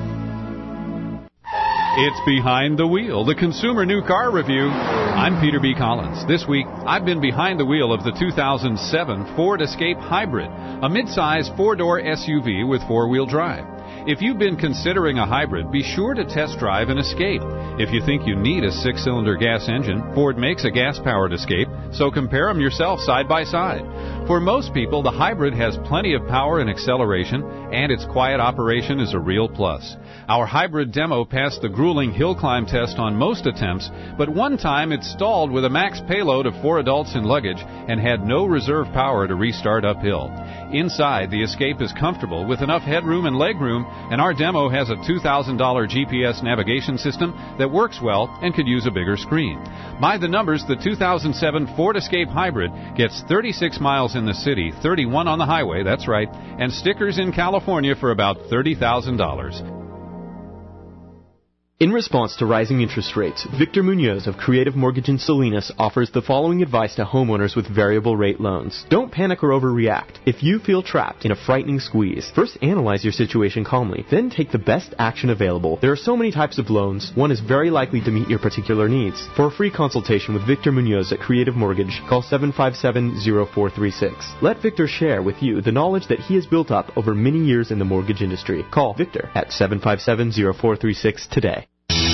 It's Behind the Wheel, the Consumer New Car Review. I'm Peter B. Collins. This week, I've been behind the wheel of the two thousand seven Ford Escape Hybrid, a midsize four-door S U V with four-wheel drive. If you've been considering a hybrid, be sure to test drive an Escape. If you think you need a six-cylinder gas engine, Ford makes a gas-powered Escape, so compare them yourself side by side. For most people, the hybrid has plenty of power and acceleration, and its quiet operation is a real plus. Our hybrid demo passed the grueling hill climb test on most attempts, but one time it stalled with a max payload of four adults and luggage and had no reserve power to restart uphill. Inside, the Escape is comfortable with enough headroom and legroom, and our demo has a two thousand dollars G P S navigation system that works well and could use a bigger screen. By the numbers, the two thousand seven Ford Escape Hybrid gets thirty-six miles in the city, thirty-one on the highway, that's right, and stickers in California for about thirty thousand dollars. In response to rising interest rates, Victor Munoz of Creative Mortgage in Salinas offers the following advice to homeowners with variable rate loans. Don't panic or overreact. If you feel trapped in a frightening squeeze, first analyze your situation calmly, then take the best action available. There are so many types of loans, one is very likely to meet your particular needs. For a free consultation with Victor Munoz at Creative Mortgage, call seven five seven, zero four three six. Let Victor share with you the knowledge that he has built up over many years in the mortgage industry. Call Victor at seven five seven, zero four three six today.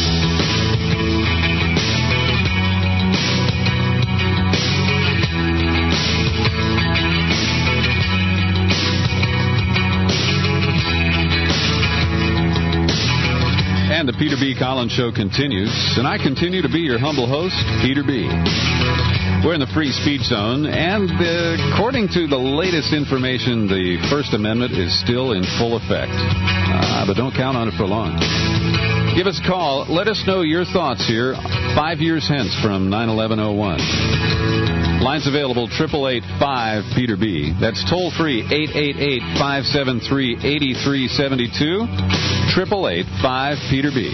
And the Peter B. Collins Show continues, and I continue to be your humble host, Peter B. We're in the free speech zone, and uh, according to the latest information, the First Amendment is still in full effect. Uh, but don't count on it for long. Give us a call. Let us know your thoughts here five years hence from nine eleven oh one. Lines available, eight eight eight, five, Peter B. That's toll-free, eight eight eight, five seven three, eight three seven two, eight eight eight, five, Peter B.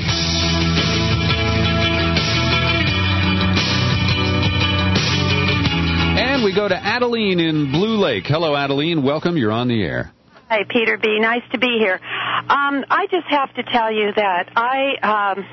And we go to Adeline in Blue Lake. Hello, Adeline. Welcome. You're on the air. Hi, Peter B. Nice to be here. Um, I just have to tell you that I... Um,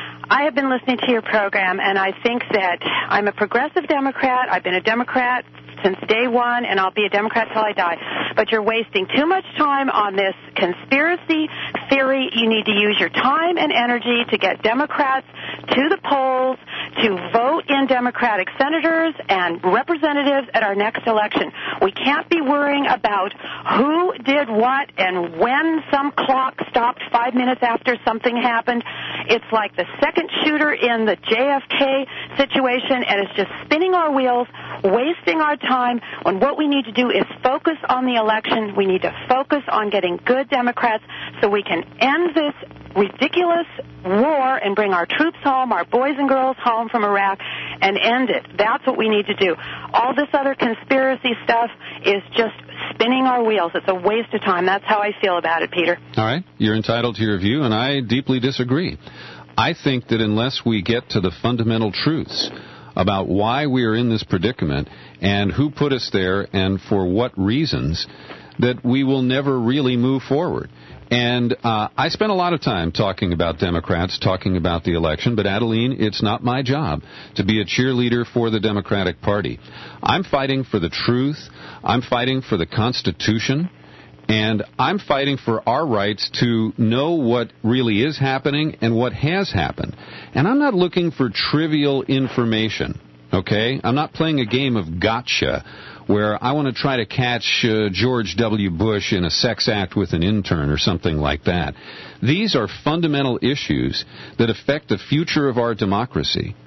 I have been listening to your program, and I think that I'm a progressive Democrat. I've been a Democrat since day one, and I'll be a Democrat till I die. But you're wasting too much time on this conspiracy theory. You need to use your time and energy to get Democrats to the polls, to vote in Democratic senators and representatives at our next election. We can't be worrying about who did what and when some clock stopped five minutes after something happened. It's like the second shooter in the J F K situation, and it's just spinning our wheels, wasting our time, when what we need to do is focus on the election. We need to focus on getting good Democrats so we can end this ridiculous war and bring our troops home, our boys and girls home from Iraq, and end it. That's what we need to do. All this other conspiracy stuff is just spinning our wheels. It's a waste of time. That's how I feel about it, Peter. All right. You're entitled to your view, and I deeply disagree. I think that unless we get to the fundamental truths about why we are in this predicament and who put us there and for what reasons, that we will never really move forward. And uh, I spent a lot of time talking about Democrats, talking about the election, but Adeline, it's not my job to be a cheerleader for the Democratic Party. I'm fighting for the truth. I'm fighting for the Constitution. And I'm fighting for our rights to know what really is happening and what has happened. And I'm not looking for trivial information, okay? I'm not playing a game of gotcha where I want to try to catch uh, George W. Bush in a sex act with an intern or something like that. These are fundamental issues that affect the future of our democracy.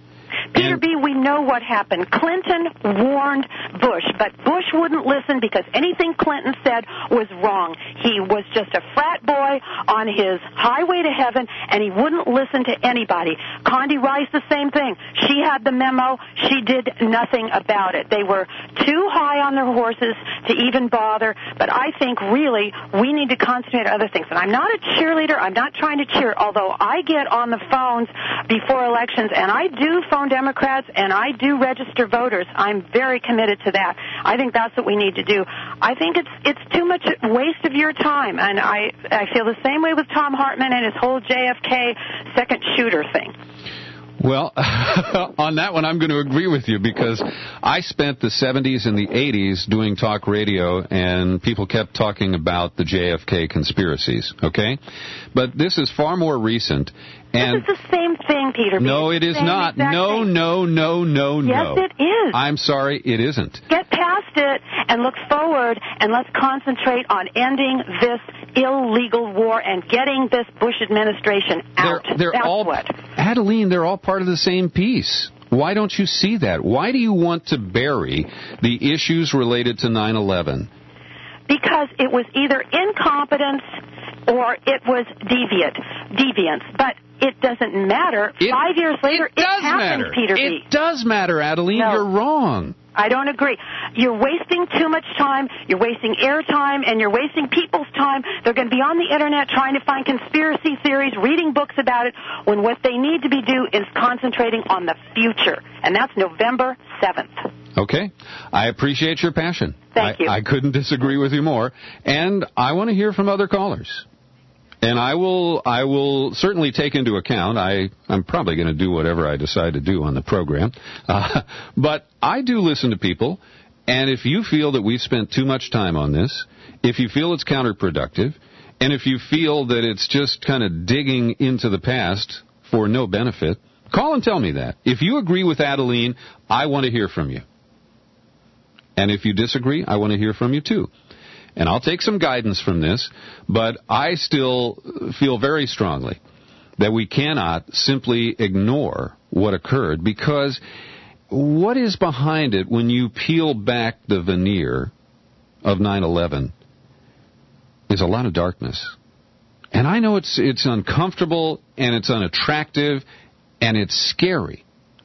Peter B., we know what happened. Clinton warned Bush, but Bush wouldn't listen because anything Clinton said was wrong. He was just a frat boy on his highway to heaven, and he wouldn't listen to anybody. Condi Rice, the same thing. She had the memo. She did nothing about it. They were too high on their horses to even bother, but I think really we need to concentrate on other things. And I'm not a cheerleader. I'm not trying to cheer, although I get on the phones before elections, and I do phone Democrats, and I do register voters. I'm very committed to that. I think that's what we need to do. I think it's it's too much waste of your time, and I, I feel the same way with Tom Hartman and his whole J F K second shooter thing. Well, on that one, I'm going to agree with you because I spent the seventies and the eighties doing talk radio, and people kept talking about the J F K conspiracies, okay? But this is far more recent. And this is the same thing, Peter. No, it is not. No, no, no, no, no. Yes, it is. I'm sorry, it isn't. Get past it and look forward, and let's concentrate on ending this illegal war and getting this Bush administration out. They're, they're That's all, what. Adeline, they're all part of the same piece. Why don't you see that? Why do you want to bury the issues related to nine eleven? Because it was either incompetence or it was deviant, deviance. But it doesn't matter. It, Five years later, it, does it happened, matter. Peter It B. does matter, Adeline. No. You're wrong. I don't agree. You're wasting too much time, you're wasting airtime, and you're wasting people's time. They're going to be on the Internet trying to find conspiracy theories, reading books about it, when what they need to be doing is concentrating on the future. And that's November seventh. Okay. I appreciate your passion. Thank I, you. I couldn't disagree with you more. And I want to hear from other callers. And I will I will certainly take into account, I, I'm probably going to do whatever I decide to do on the program, uh, but I do listen to people, and if you feel that we've spent too much time on this, if you feel it's counterproductive, and if you feel that it's just kind of digging into the past for no benefit, call and tell me that. If you agree with Adeline, I want to hear from you. And if you disagree, I want to hear from you too. And I'll take some guidance from this, but I still feel very strongly that we cannot simply ignore what occurred, because what is behind it when you peel back the veneer of nine eleven is a lot of darkness. And I know it's it's uncomfortable and it's unattractive and it's scary,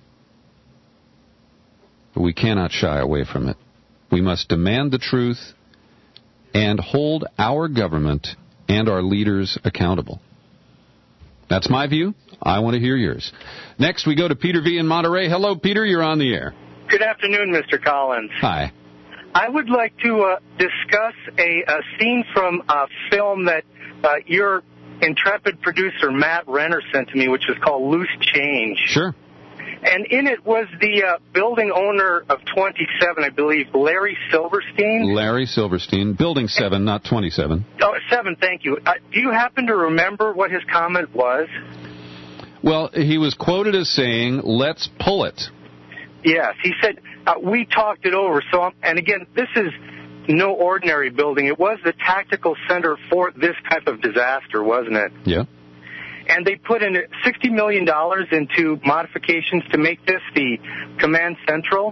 but we cannot shy away from it. We must demand the truth and hold our government and our leaders accountable. That's my view. I want to hear yours. Next, we go to Peter V. in Monterey. Hello, Peter. You're on the air. Good afternoon, Mister Collins. Hi. I would like to uh, discuss a, a scene from a film that uh, your intrepid producer, Matt Renner, sent to me, which is called Loose Change. Sure. And in it was the uh, building owner of twenty-seven, I believe, Larry Silverstein. Larry Silverstein, Building seven, not twenty-seven. Oh, seven, thank you. Uh, do you happen to remember what his comment was? Well, he was quoted as saying, let's pull it. Yes, he said, uh, we talked it over. So, um, and again, this is no ordinary building. It was the tactical center for this type of disaster, wasn't it? Yeah. And they put in sixty million dollars into modifications to make this the command central.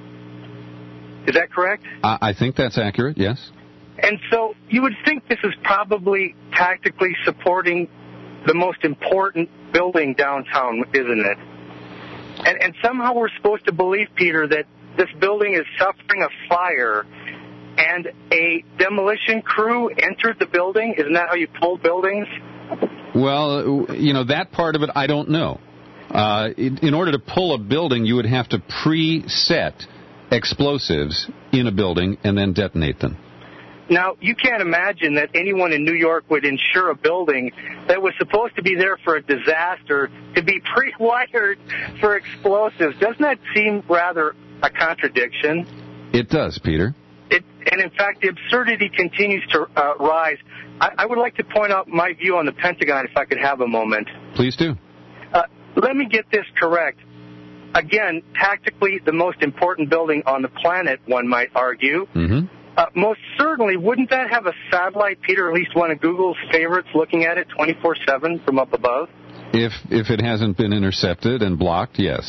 Is that correct? I, I think that's accurate, yes. And so you would think this is probably tactically supporting the most important building downtown, isn't it? And, and somehow we're supposed to believe, Peter, that this building is suffering a fire and a demolition crew entered the building. Isn't that how you pull buildings? Well, you know, that part of it I don't know. Uh, in, in order to pull a building, you would have to pre-set explosives in a building and then detonate them. Now, you can't imagine that anyone in New York would insure a building that was supposed to be there for a disaster to be pre-wired for explosives. Doesn't that seem rather a contradiction? It does, Peter. It, and in fact, the absurdity continues to uh, rise. I, I would like to point out my view on the Pentagon, if I could have a moment. Please do. Uh, let me get this correct. Again, tactically, the most important building on the planet, one might argue. Mm-hmm. Uh, most certainly, wouldn't that have a satellite, Peter, at least one of Google's favorites, looking at it twenty-four seven from up above? If if it hasn't been intercepted and blocked, yes.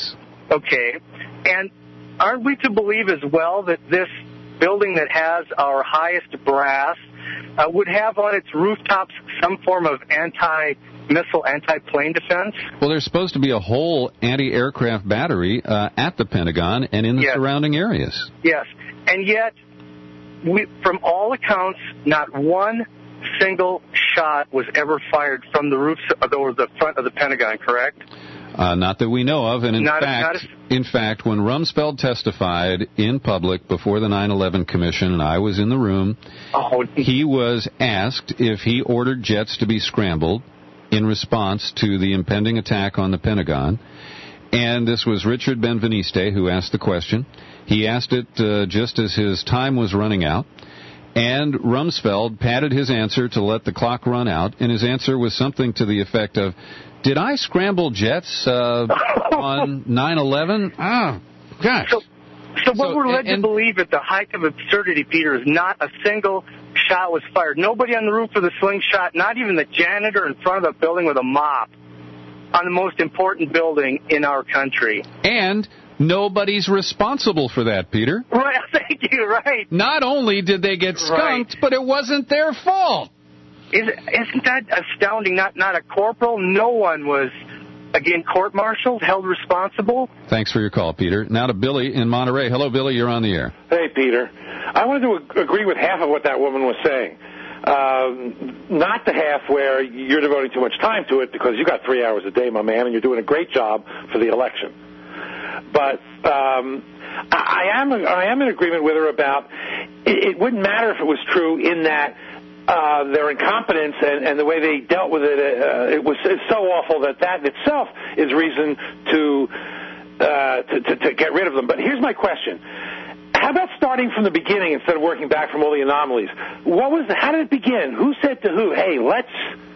Okay. And aren't we to believe as well that this building that has our highest brass uh, would have on its rooftops some form of anti-missile, anti-plane defense? Well, there's supposed to be a whole anti-aircraft battery uh, at the Pentagon and in the yes. surrounding areas. Yes. And yet, we, from all accounts, not one single shot was ever fired from the roofs or the front of the Pentagon, correct? Uh, not that we know of, and in not fact, a, a... in fact, when Rumsfeld testified in public before the nine eleven Commission, and I was in the room, oh. he was asked if he ordered jets to be scrambled in response to the impending attack on the Pentagon, and this was Richard Benveniste who asked the question. He asked it uh, just as his time was running out. And Rumsfeld padded his answer to let the clock run out, and his answer was something to the effect of, did I scramble jets uh, on nine eleven? Oh, gosh. So, so what so, we're led and, to believe at the height of absurdity, Peter, is not a single shot was fired. Nobody on the roof with a slingshot, not even the janitor in front of the building with a mop on the most important building in our country. And nobody's responsible for that, Peter. Right, thank you, right. Not only did they get skunked, right. but it wasn't their fault. Is, isn't that astounding? Not not a corporal. No one was, again, court-martialed, held responsible. Thanks for your call, Peter. Now to Billy in Monterey. Hello, Billy. You're on the air. Hey, Peter. I wanted to ag- agree with half of what that woman was saying. Um, not the half where you're devoting too much time to it because you got three hours a day, my man, and you're doing a great job for the election. But um, I, I am I am in agreement with her about it, it wouldn't matter if it was true in that uh, their incompetence and, and the way they dealt with it, uh, it was it's so awful that that in itself is reason to, uh, to, to to get rid of them. But here's my question. How about starting from the beginning instead of working back from all the anomalies? What was the, how did it begin? Who said to who, hey, let's...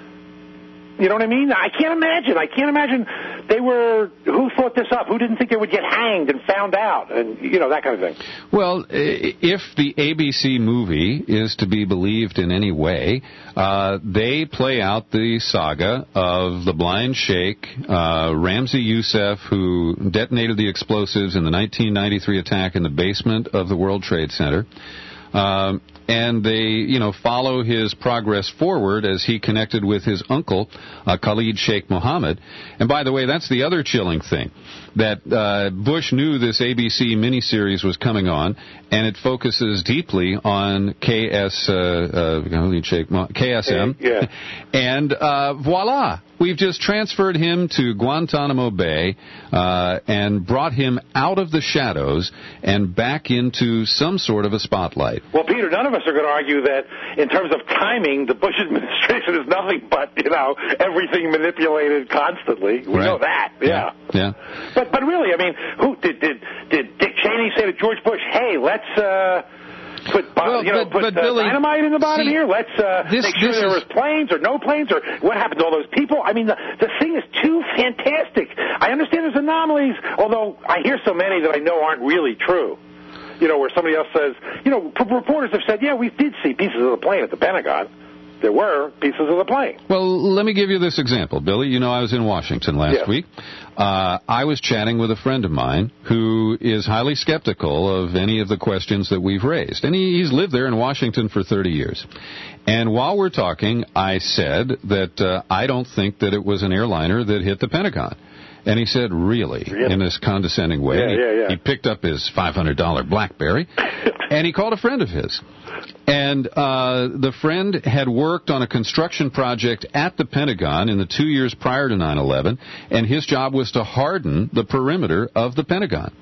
You know what I mean? I can't imagine. I can't imagine they were, who thought this up? Who didn't think they would get hanged and found out? And, you know, that kind of thing. Well, if the A B C movie is to be believed in any way, uh, they play out the saga of the blind sheikh, uh, Ramzi Youssef, who detonated the explosives in the nineteen ninety-three attack in the basement of the World Trade Center. Um, and they, you know, follow his progress forward as he connected with his uncle, uh, Khalid Sheikh Mohammed. And by the way, that's the other chilling thing, that uh, Bush knew this A B C miniseries was coming on, and it focuses deeply on K S, uh, uh, Khalid Sheikh Mo- K S M. Yeah. And uh, voila, we've just transferred him to Guantanamo Bay uh, and brought him out of the shadows and back into some sort of a spotlight. Well, Peter, none of us are going to argue that in terms of timing, the Bush administration is nothing but, you know, everything manipulated constantly. We right. know that, yeah. Yeah. But but really, I mean, who did did, did Dick Cheney say to George Bush, hey, let's... Uh, Put, well, you know, but, put but uh, Billy, dynamite in the bottom see, here. Let's uh, this, make sure this there is... was planes or no planes or what happened to all those people. I mean, the, the thing is too fantastic. I understand there's anomalies, although I hear so many that I know aren't really true. You know, where somebody else says, you know, reporters have said, yeah, we did see pieces of the plane at the Pentagon. There were pieces of the plane. Well, let me give you this example, Billy. You know, I was in Washington last yes. week. Uh, I was chatting with a friend of mine who is highly skeptical of any of the questions that we've raised. And he, he's lived there in Washington for thirty years. And while we're talking, I said that uh, I don't think that it was an airliner that hit the Pentagon. And he said, really? really? In this condescending way. Yeah, yeah, yeah. He, he picked up his five hundred dollars BlackBerry, and he called a friend of his. And uh, the friend had worked on a construction project at the Pentagon in the two years prior to nine eleven, and his job was to harden the perimeter of the Pentagon.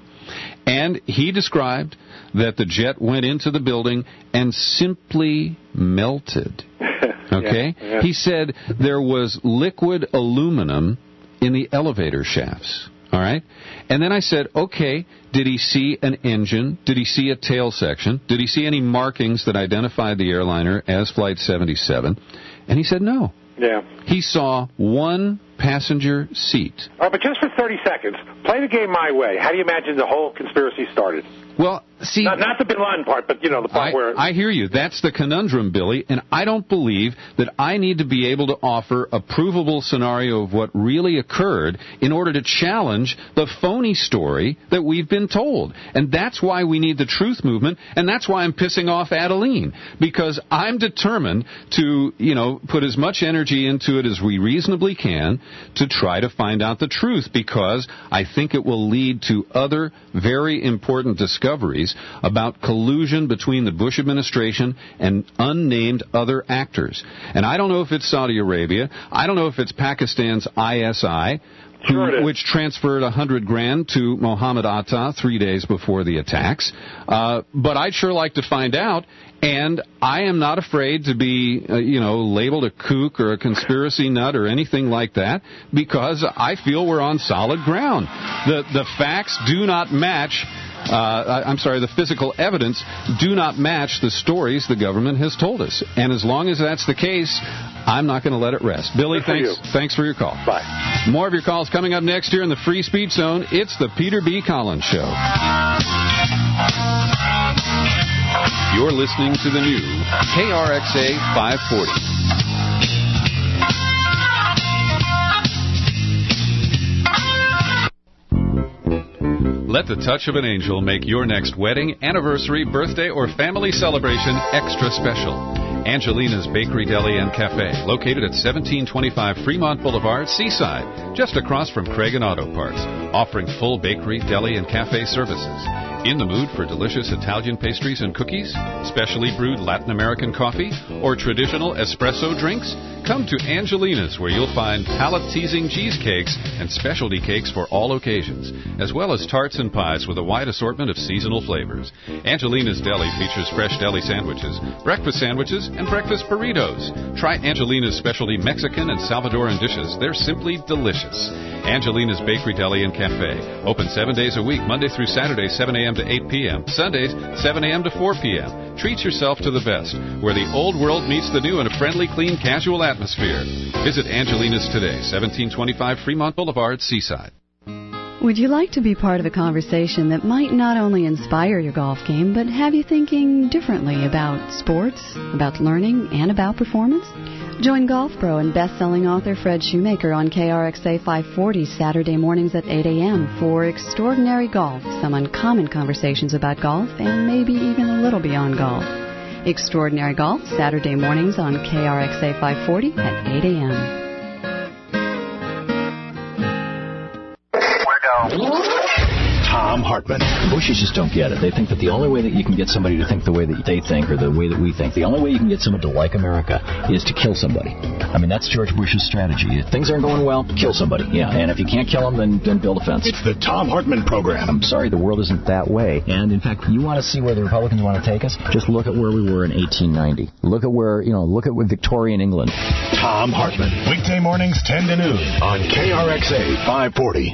And he described that the jet went into the building and simply melted. Okay? Yeah, yeah. He said there was liquid aluminum in the elevator shafts. All right? And then I said, okay, did he see an engine? Did he see a tail section? Did he see any markings that identified the airliner as Flight seventy-seven? And he said no. Yeah. He saw one passenger seat. All right, but just for thirty seconds, play the game my way. How do you imagine the whole conspiracy started? Well, see, not, not the Bin Laden part, but you know the part I, where I hear you. That's the conundrum, Billy, and I don't believe that I need to be able to offer a provable scenario of what really occurred in order to challenge the phony story that we've been told. And that's why we need the truth movement, and that's why I'm pissing off Adeline, because I'm determined to, you know, put as much energy into it as we reasonably can to try to find out the truth, because I think it will lead to other very important discoveries about collusion between the Bush administration and unnamed other actors. And I don't know if it's Saudi Arabia. I don't know if it's Pakistan's I S I, who, sure which transferred a hundred grand to Mohammed Atta three days before the attacks. Uh, but I'd sure like to find out. And I am not afraid to be, uh, you know, labeled a kook or a conspiracy nut or anything like that, because I feel we're on solid ground. The the facts do not match. Uh, I'm sorry, the physical evidence do not match the stories the government has told us. And as long as that's the case, I'm not going to let it rest. Billy, Good for thanks you. thanks for your call. Bye. More of your calls coming up next here in the Free Speech Zone. It's the Peter B. Collins Show. You're listening to the new K R X A five forty. Let the touch of an angel make your next wedding, anniversary, birthday, or family celebration extra special. Angelina's Bakery, Deli, and Cafe, located at seventeen twenty-five Fremont Boulevard, Seaside, just across from Craig and Auto Parts, offering full bakery, deli, and cafe services. In the mood for delicious Italian pastries and cookies, specially brewed Latin American coffee, or traditional espresso drinks? Come to Angelina's, where you'll find palate-teasing cheesecakes and specialty cakes for all occasions, as well as tarts and pies with a wide assortment of seasonal flavors. Angelina's Deli features fresh deli sandwiches, breakfast sandwiches, and breakfast burritos. Try Angelina's specialty Mexican and Salvadoran dishes. They're simply delicious. Angelina's Bakery, Deli, and Cafe. Open seven days a week, Monday through Saturday, seven a.m. to eight p.m. Sundays, seven a.m. to four p.m. Treat yourself to the best, where the old world meets the new in a friendly, clean, casual atmosphere. Visit Angelina's today, seventeen twenty-five Fremont Boulevard, Seaside. Would you like to be part of a conversation that might not only inspire your golf game, but have you thinking differently about sports, about learning, and about performance? Join Golf Pro and best-selling author Fred Shoemaker on K R X A five forty Saturday mornings at eight a.m. for Extraordinary Golf, some uncommon conversations about golf and maybe even a little beyond golf. Extraordinary Golf, Saturday mornings on K R X A five forty at eight a.m. Tom Hartman. Bushies just don't get it. They think that the only way that you can get somebody to think the way that they think or the way that we think, the only way you can get someone to like America is to kill somebody. I mean, that's George Bush's strategy. If things aren't going well, kill somebody. Yeah, and if you can't kill them, then, then build a fence. It's the Tom Hartman program. I'm sorry, the world isn't that way. And, in fact, you want to see where the Republicans want to take us? Just look at where we were in eighteen ninety. Look at where, you know, look at Victorian England. Tom Hartman. Weekday mornings, ten to noon on K R X A five forty.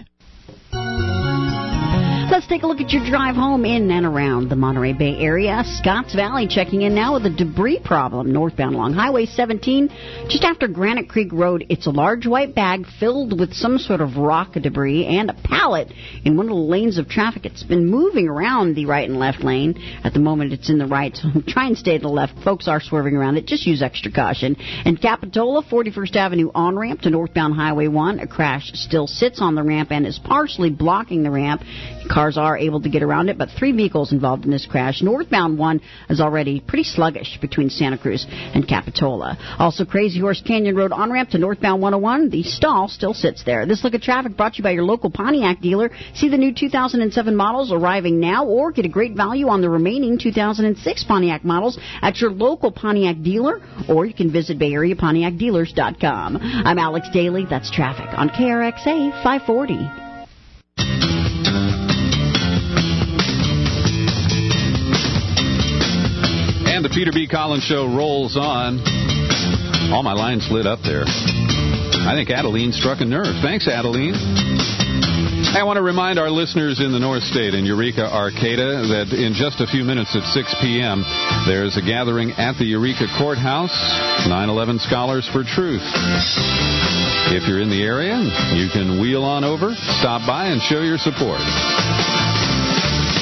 Let's take a look at your drive home in and around the Monterey Bay area. Scotts Valley checking in now with a debris problem northbound along Highway seventeen. Just after Granite Creek Road, it's a large white bag filled with some sort of rock debris and a pallet in one of the lanes of traffic. It's been moving around the right and left lane. At the moment, it's in the right, so try and stay to the left. Folks are swerving around it. Just use extra caution. And Capitola, forty-first Avenue on-ramp to northbound Highway one. A crash still sits on the ramp and is partially blocking the ramp. Cars are able to get around it, but three vehicles involved in this crash. Northbound one is already pretty sluggish between Santa Cruz and Capitola. Also, Crazy Horse Canyon Road on-ramp to northbound one oh one. The stall still sits there. This look at traffic brought to you by your local Pontiac dealer. See the new two thousand seven models arriving now, or get a great value on the remaining two thousand six Pontiac models at your local Pontiac dealer, or you can visit Bay Area Pontiac Dealers dot com. I'm Alex Daly. That's traffic on K R X A five forty. And the Peter B. Collins Show rolls on. All my lines lit up there. I think Adeline struck a nerve. Thanks, Adeline. I want to remind our listeners in the North State, in Eureka, Arcata, that in just a few minutes at six p.m., there's a gathering at the Eureka Courthouse, nine eleven Scholars for Truth. If you're in the area, you can wheel on over, stop by, and show your support.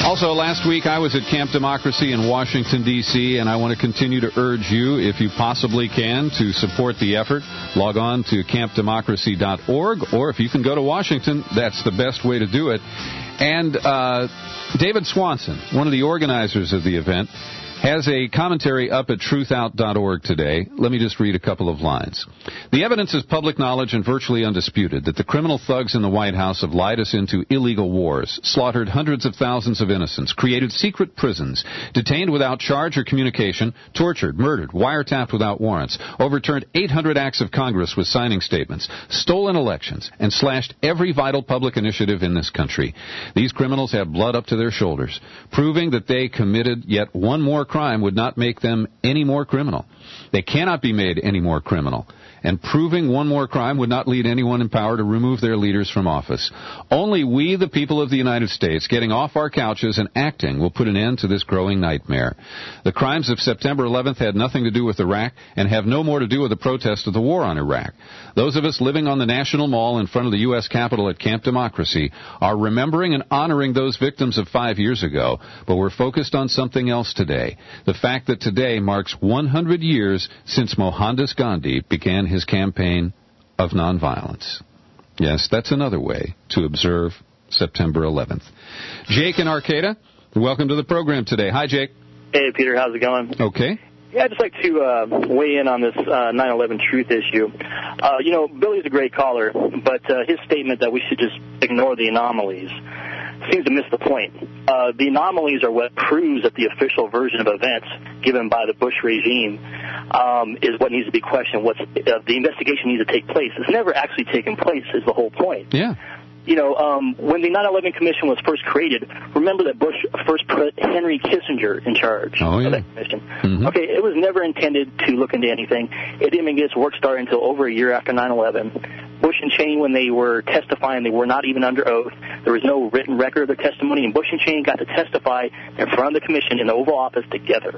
Also, last week I was at Camp Democracy in Washington, D C, and I want to continue to urge you, if you possibly can, to support the effort. Log on to camp democracy dot org, or if you can go to Washington, that's the best way to do it. And uh, David Swanson, one of the organizers of the event, has a commentary up at truth out dot org today. Let me just read a couple of lines. The evidence is public knowledge and virtually undisputed that the criminal thugs in the White House have lied us into illegal wars, slaughtered hundreds of thousands of innocents, created secret prisons, detained without charge or communication, tortured, murdered, wiretapped without warrants, overturned eight hundred acts of Congress with signing statements, stolen elections, and slashed every vital public initiative in this country. These criminals have blood up to their shoulders, proving that they committed yet one more crime would not make them any more criminal. They cannot be made any more criminal. And proving one more crime would not lead anyone in power to remove their leaders from office. Only we, the people of the United States, getting off our couches and acting will put an end to this growing nightmare. The crimes of September eleventh had nothing to do with Iraq and have no more to do with the protest of the war on Iraq. Those of us living on the National Mall in front of the U S Capitol at Camp Democracy are remembering and honoring those victims of five years ago, but we're focused on something else today. The fact that today marks one hundred years since Mohandas Gandhi began his campaign of nonviolence. Yes, that's another way to observe September eleventh. Jake in Arcata, welcome to the program today. Hi, Jake. Hey, Peter. How's it going? Okay. Yeah, I'd just like to uh, weigh in on this uh, nine eleven truth issue. Uh, you know, Billy's a great caller, but uh, his statement that we should just ignore the anomalies seems to miss the point. Uh, the anomalies are what proves that the official version of events given by the Bush regime um, is what needs to be questioned. What's uh, the investigation needs to take place. It's never actually taken place is the whole point. Yeah. You know, um, when the nine eleven Commission was first created, remember that Bush first put Henry Kissinger in charge oh, yeah. of that commission. Mm-hmm. Okay, it was never intended to look into anything. It didn't even get its work started until over a year after nine eleven. Bush and Cheney, when they were testifying, they were not even under oath. There was no written record of their testimony, and Bush and Cheney got to testify in front of the commission in the Oval Office together.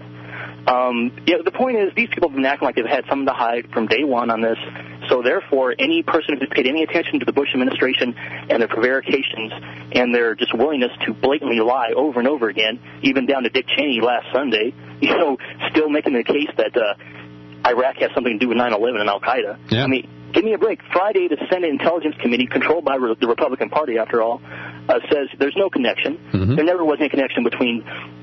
Um, yeah, the point is, these people have been acting like they've had something to hide from day one on this. So therefore, any person who's paid any attention to the Bush administration and their prevarications and their just willingness to blatantly lie over and over again, even down to Dick Cheney last Sunday, you know, still making the case that uh, Iraq has something to do with nine eleven and Al-Qaeda. Yeah. I mean, give me a break. Friday, the Senate Intelligence Committee, controlled by re- the Republican Party, after all, uh, says there's no connection. Mm-hmm. There never was any connection between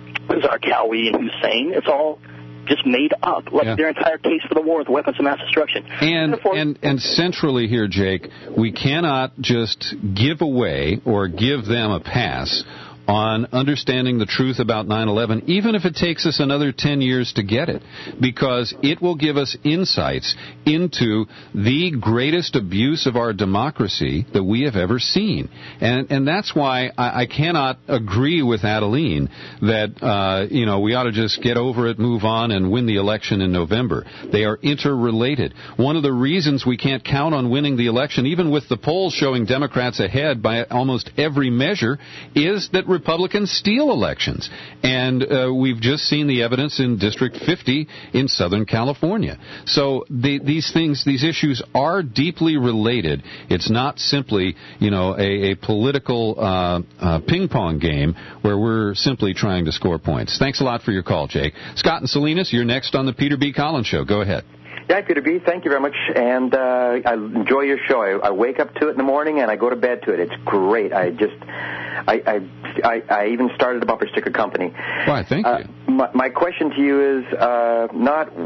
Zarqawi and Hussein. It's all just made up, like yeah. their entire case for the war with weapons of mass destruction. And, Therefore, and and centrally here, Jake, we cannot just give away or give them a pass on understanding the truth about nine eleven, even if it takes us another ten years to get it, because it will give us insights into the greatest abuse of our democracy that we have ever seen. And and that's why I, I cannot agree with Adeline that, uh, you know, we ought to just get over it, move on, and win the election in November. They are interrelated. One of the reasons we can't count on winning the election, even with the polls showing Democrats ahead by almost every measure, is that Republicans steal elections. And uh, we've just seen the evidence in District fifty in Southern California. So the, these things, these issues are deeply related. It's not simply, you know, a, a political uh, uh, ping-pong game where we're simply trying to score points. Thanks a lot for your call, Jake. Scott and Salinas, you're next on the Peter B. Collins Show. Go ahead. Yeah, Peter B., thank you very much, and uh, I enjoy your show. I, I wake up to it in the morning, and I go to bed to it. It's great. I just, I, I, I, I even started a bumper sticker company. Why, thank uh, you. My, my question to you is uh, not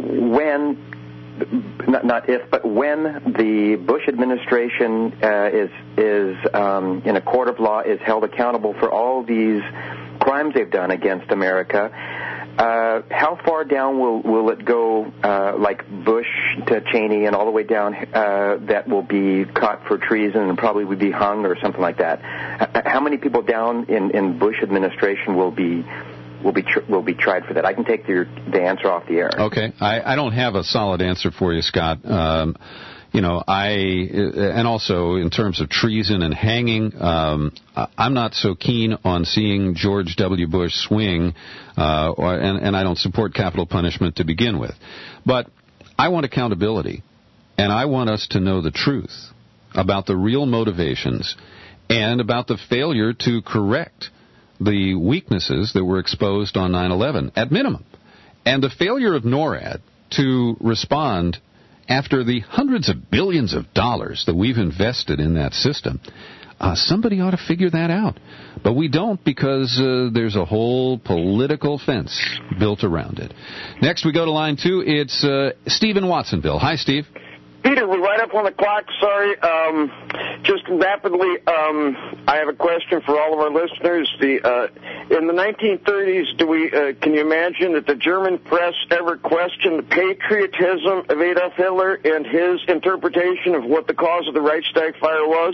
when, not, not if, but when the Bush administration uh, is is um, in a court of law is held accountable for all these crimes they've done against America. Uh, how far down will, will it go, uh, like Bush to Cheney and all the way down, uh, that will be caught for treason and probably would be hung or something like that? Uh, how many people down in, in Bush administration will be will be tr- will be tried for that? I can take the, the answer off the air. Okay. I, I don't have a solid answer for you, Scott. Um, You know, I, and also in terms of treason and hanging, um, I'm not so keen on seeing George W. Bush swing, uh, or, and, and I don't support capital punishment to begin with. But I want accountability, and I want us to know the truth about the real motivations and about the failure to correct the weaknesses that were exposed on nine eleven, at minimum. And the failure of NORAD to respond after the hundreds of billions of dollars that we've invested in that system, uh, somebody ought to figure that out. But we don't, because uh, there's a whole political fence built around it. Next, we go to line two. It's uh, Steve in Watsonville. Hi, Steve. Peter, we're right up on the clock. Sorry. Um, just rapidly, um, I have a question for all of our listeners. The uh, in the nineteen thirties, do we uh, can you imagine that the German press ever questioned the patriotism of Adolf Hitler and his interpretation of what the cause of the Reichstag fire was?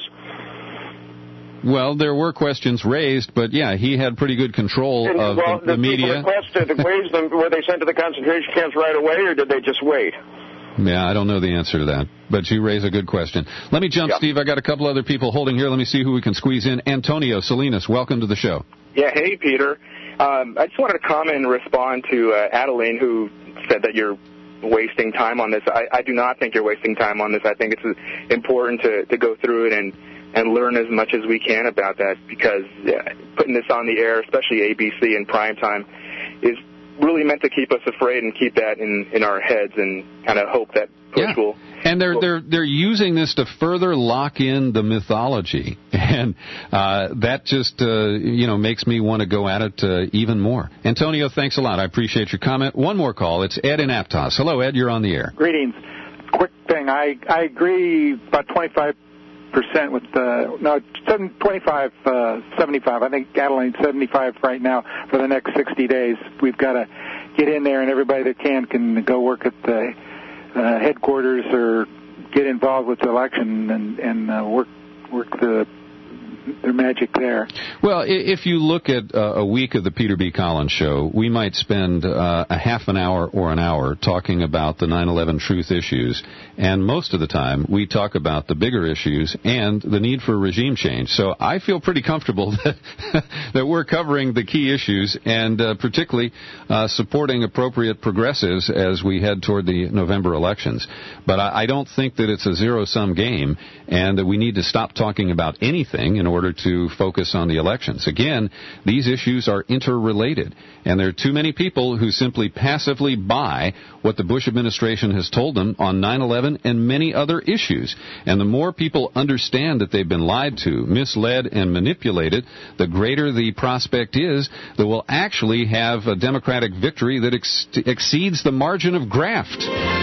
Well, there were questions raised, but yeah, he had pretty good control and, of well, the, the, the media. Well, the people that raised them, were they sent to the concentration camps right away, or did they just wait? Yeah, I don't know the answer to that, but you raise a good question. Let me jump, yeah. Steve. I got a couple other people holding here. Let me see who we can squeeze in. Antonio Salinas, welcome to the show. Yeah, hey, Peter. Um, I just wanted to comment and respond to uh, Adeline, who said that you're wasting time on this. I, I do not think you're wasting time on this. I think it's important to, to go through it and, and learn as much as we can about that, because uh, putting this on the air, especially A B C in prime time, is really meant to keep us afraid and keep that in, in our heads and kind of hope that push yeah. will... And they're they're they're using this to further lock in the mythology, and uh, that just uh, you know makes me want to go at it uh, even more. Antonio, thanks a lot. I appreciate your comment. One more call. It's Ed in Aptos. Hello, Ed. You're on the air. Greetings. Quick thing. I I agree about twenty-five percent with the no twenty-five uh, seventy-five. I think Adeline's seventy-five right now for the next sixty days. We've got to get in there, and everybody that can can go work at the Uh, headquarters or get involved with the election and, and uh, work work the their magic there. Well, if you look at uh, a week of the Peter B. Collins Show, we might spend uh, a half an hour or an hour talking about the nine eleven truth issues, and most of the time we talk about the bigger issues and the need for regime change. So I feel pretty comfortable that that we're covering the key issues, and uh, particularly uh, supporting appropriate progressives as we head toward the November elections. But I, I don't think that it's a zero-sum game, and that we need to stop talking about anything in order to focus on the elections. Again, these issues are interrelated, and there are too many people who simply passively buy what the Bush administration has told them on nine eleven and many other issues. And the more people understand that they've been lied to, misled, and manipulated, the greater the prospect is that we'll actually have a Democratic victory that ex- exceeds the margin of graft.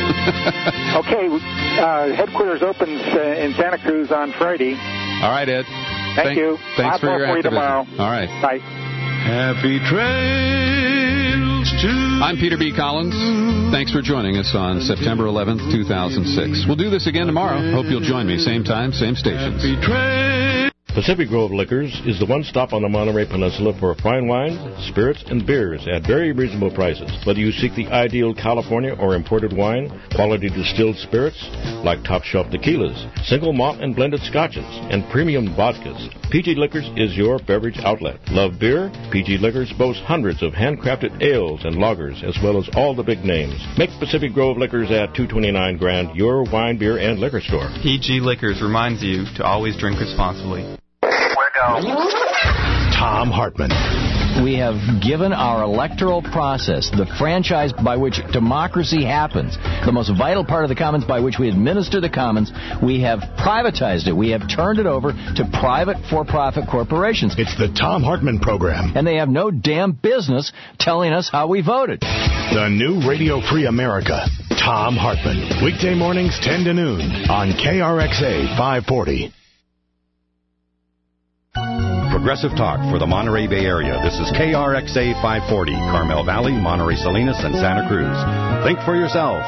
Okay, uh, headquarters opens uh, in Santa Cruz on Friday. All right, Ed. Thank, Thank you. Thanks I'll for your for you tomorrow. All right. Bye. Happy trails to... I'm Peter B. Collins. Thanks for joining us on September eleventh, two thousand six. We'll do this again tomorrow. Hope you'll join me. Same time, same stations. Happy trails. Pacific Grove Liquors is the one stop on the Monterey Peninsula for fine wines, spirits, and beers at very reasonable prices. Whether you seek the ideal California or imported wine, quality distilled spirits like top shelf tequilas, single malt and blended scotches, and premium vodkas, P G Liquors is your beverage outlet. Love beer? P G Liquors boasts hundreds of handcrafted ales and lagers, as well as all the big names. Make Pacific Grove Liquors at two twenty-nine Grand your wine, beer, and liquor store. P G Liquors reminds you to always drink responsibly. Tom Hartman. We have given our electoral process, the franchise by which democracy happens, the most vital part of the commons by which we administer the commons, we have privatized it. We have turned it over to private for-profit corporations. It's the Tom Hartman Program. And they have no damn business telling us how we voted. The new Radio Free America. Tom Hartman. Weekday mornings ten to noon on K R X A five forty. Progressive Talk for the Monterey Bay Area. This is K R X A five forty, Carmel Valley, Monterey Salinas, and Santa Cruz. Think for yourself.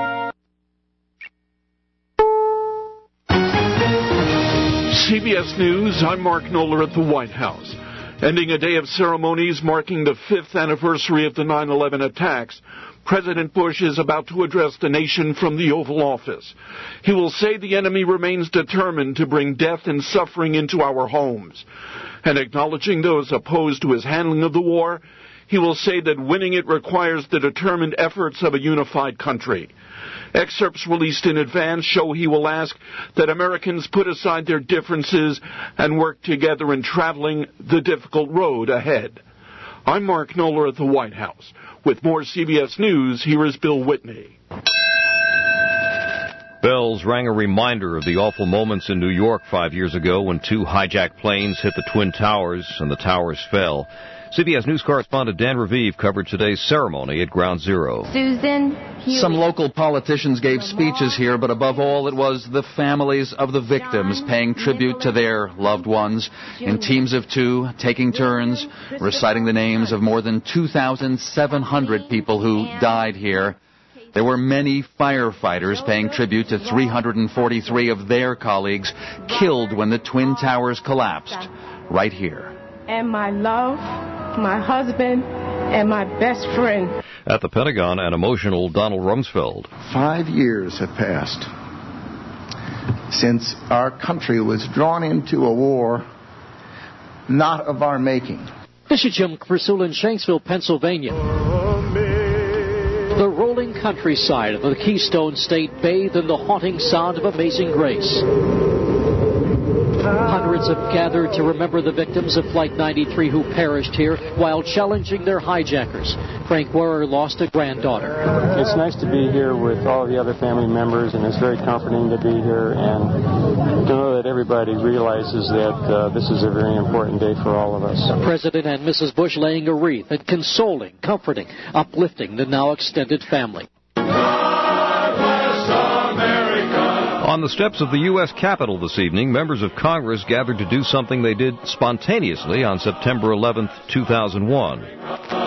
C B S News, I'm Mark Knoller at the White House. Ending a day of ceremonies marking the fifth anniversary of the nine eleven attacks, President Bush is about to address the nation from the Oval Office. He will say the enemy remains determined to bring death and suffering into our homes. And acknowledging those opposed to his handling of the war, he will say that winning it requires the determined efforts of a unified country. Excerpts released in advance show he will ask that Americans put aside their differences and work together in traveling the difficult road ahead. I'm Mark Knoller at the White House. With more C B S News, here is Bill Whitney. Bells rang a reminder of the awful moments in New York five years ago when two hijacked planes hit the Twin Towers and the towers fell. C B S News correspondent Dan Raviv covered today's ceremony at Ground Zero. Susan Huey. Some local politicians gave speeches here, but above all, it was the families of the victims paying tribute to their loved ones in teams of two, taking turns, reciting the names of more than two thousand seven hundred people who died here. There were many firefighters paying tribute to three hundred forty-three of their colleagues killed when the Twin Towers collapsed, right here. And my love, my husband, and my best friend. At the Pentagon, an emotional Donald Rumsfeld. Five years have passed since our country was drawn into a war not of our making. This is Jim Pursull in Shanksville, Pennsylvania. The rolling countryside of the Keystone State bathed in the haunting sound of Amazing Grace. Hundreds have gathered to remember the victims of Flight ninety-three who perished here while challenging their hijackers. Frank Wehrer lost a granddaughter. It's nice to be here with all the other family members, and it's very comforting to be here and to know that everybody realizes that uh, this is a very important day for all of us. The President and Missus Bush laying a wreath and consoling, comforting, uplifting the now extended family. On the steps of the U S Capitol this evening, members of Congress gathered to do something they did spontaneously on September eleventh, two thousand one.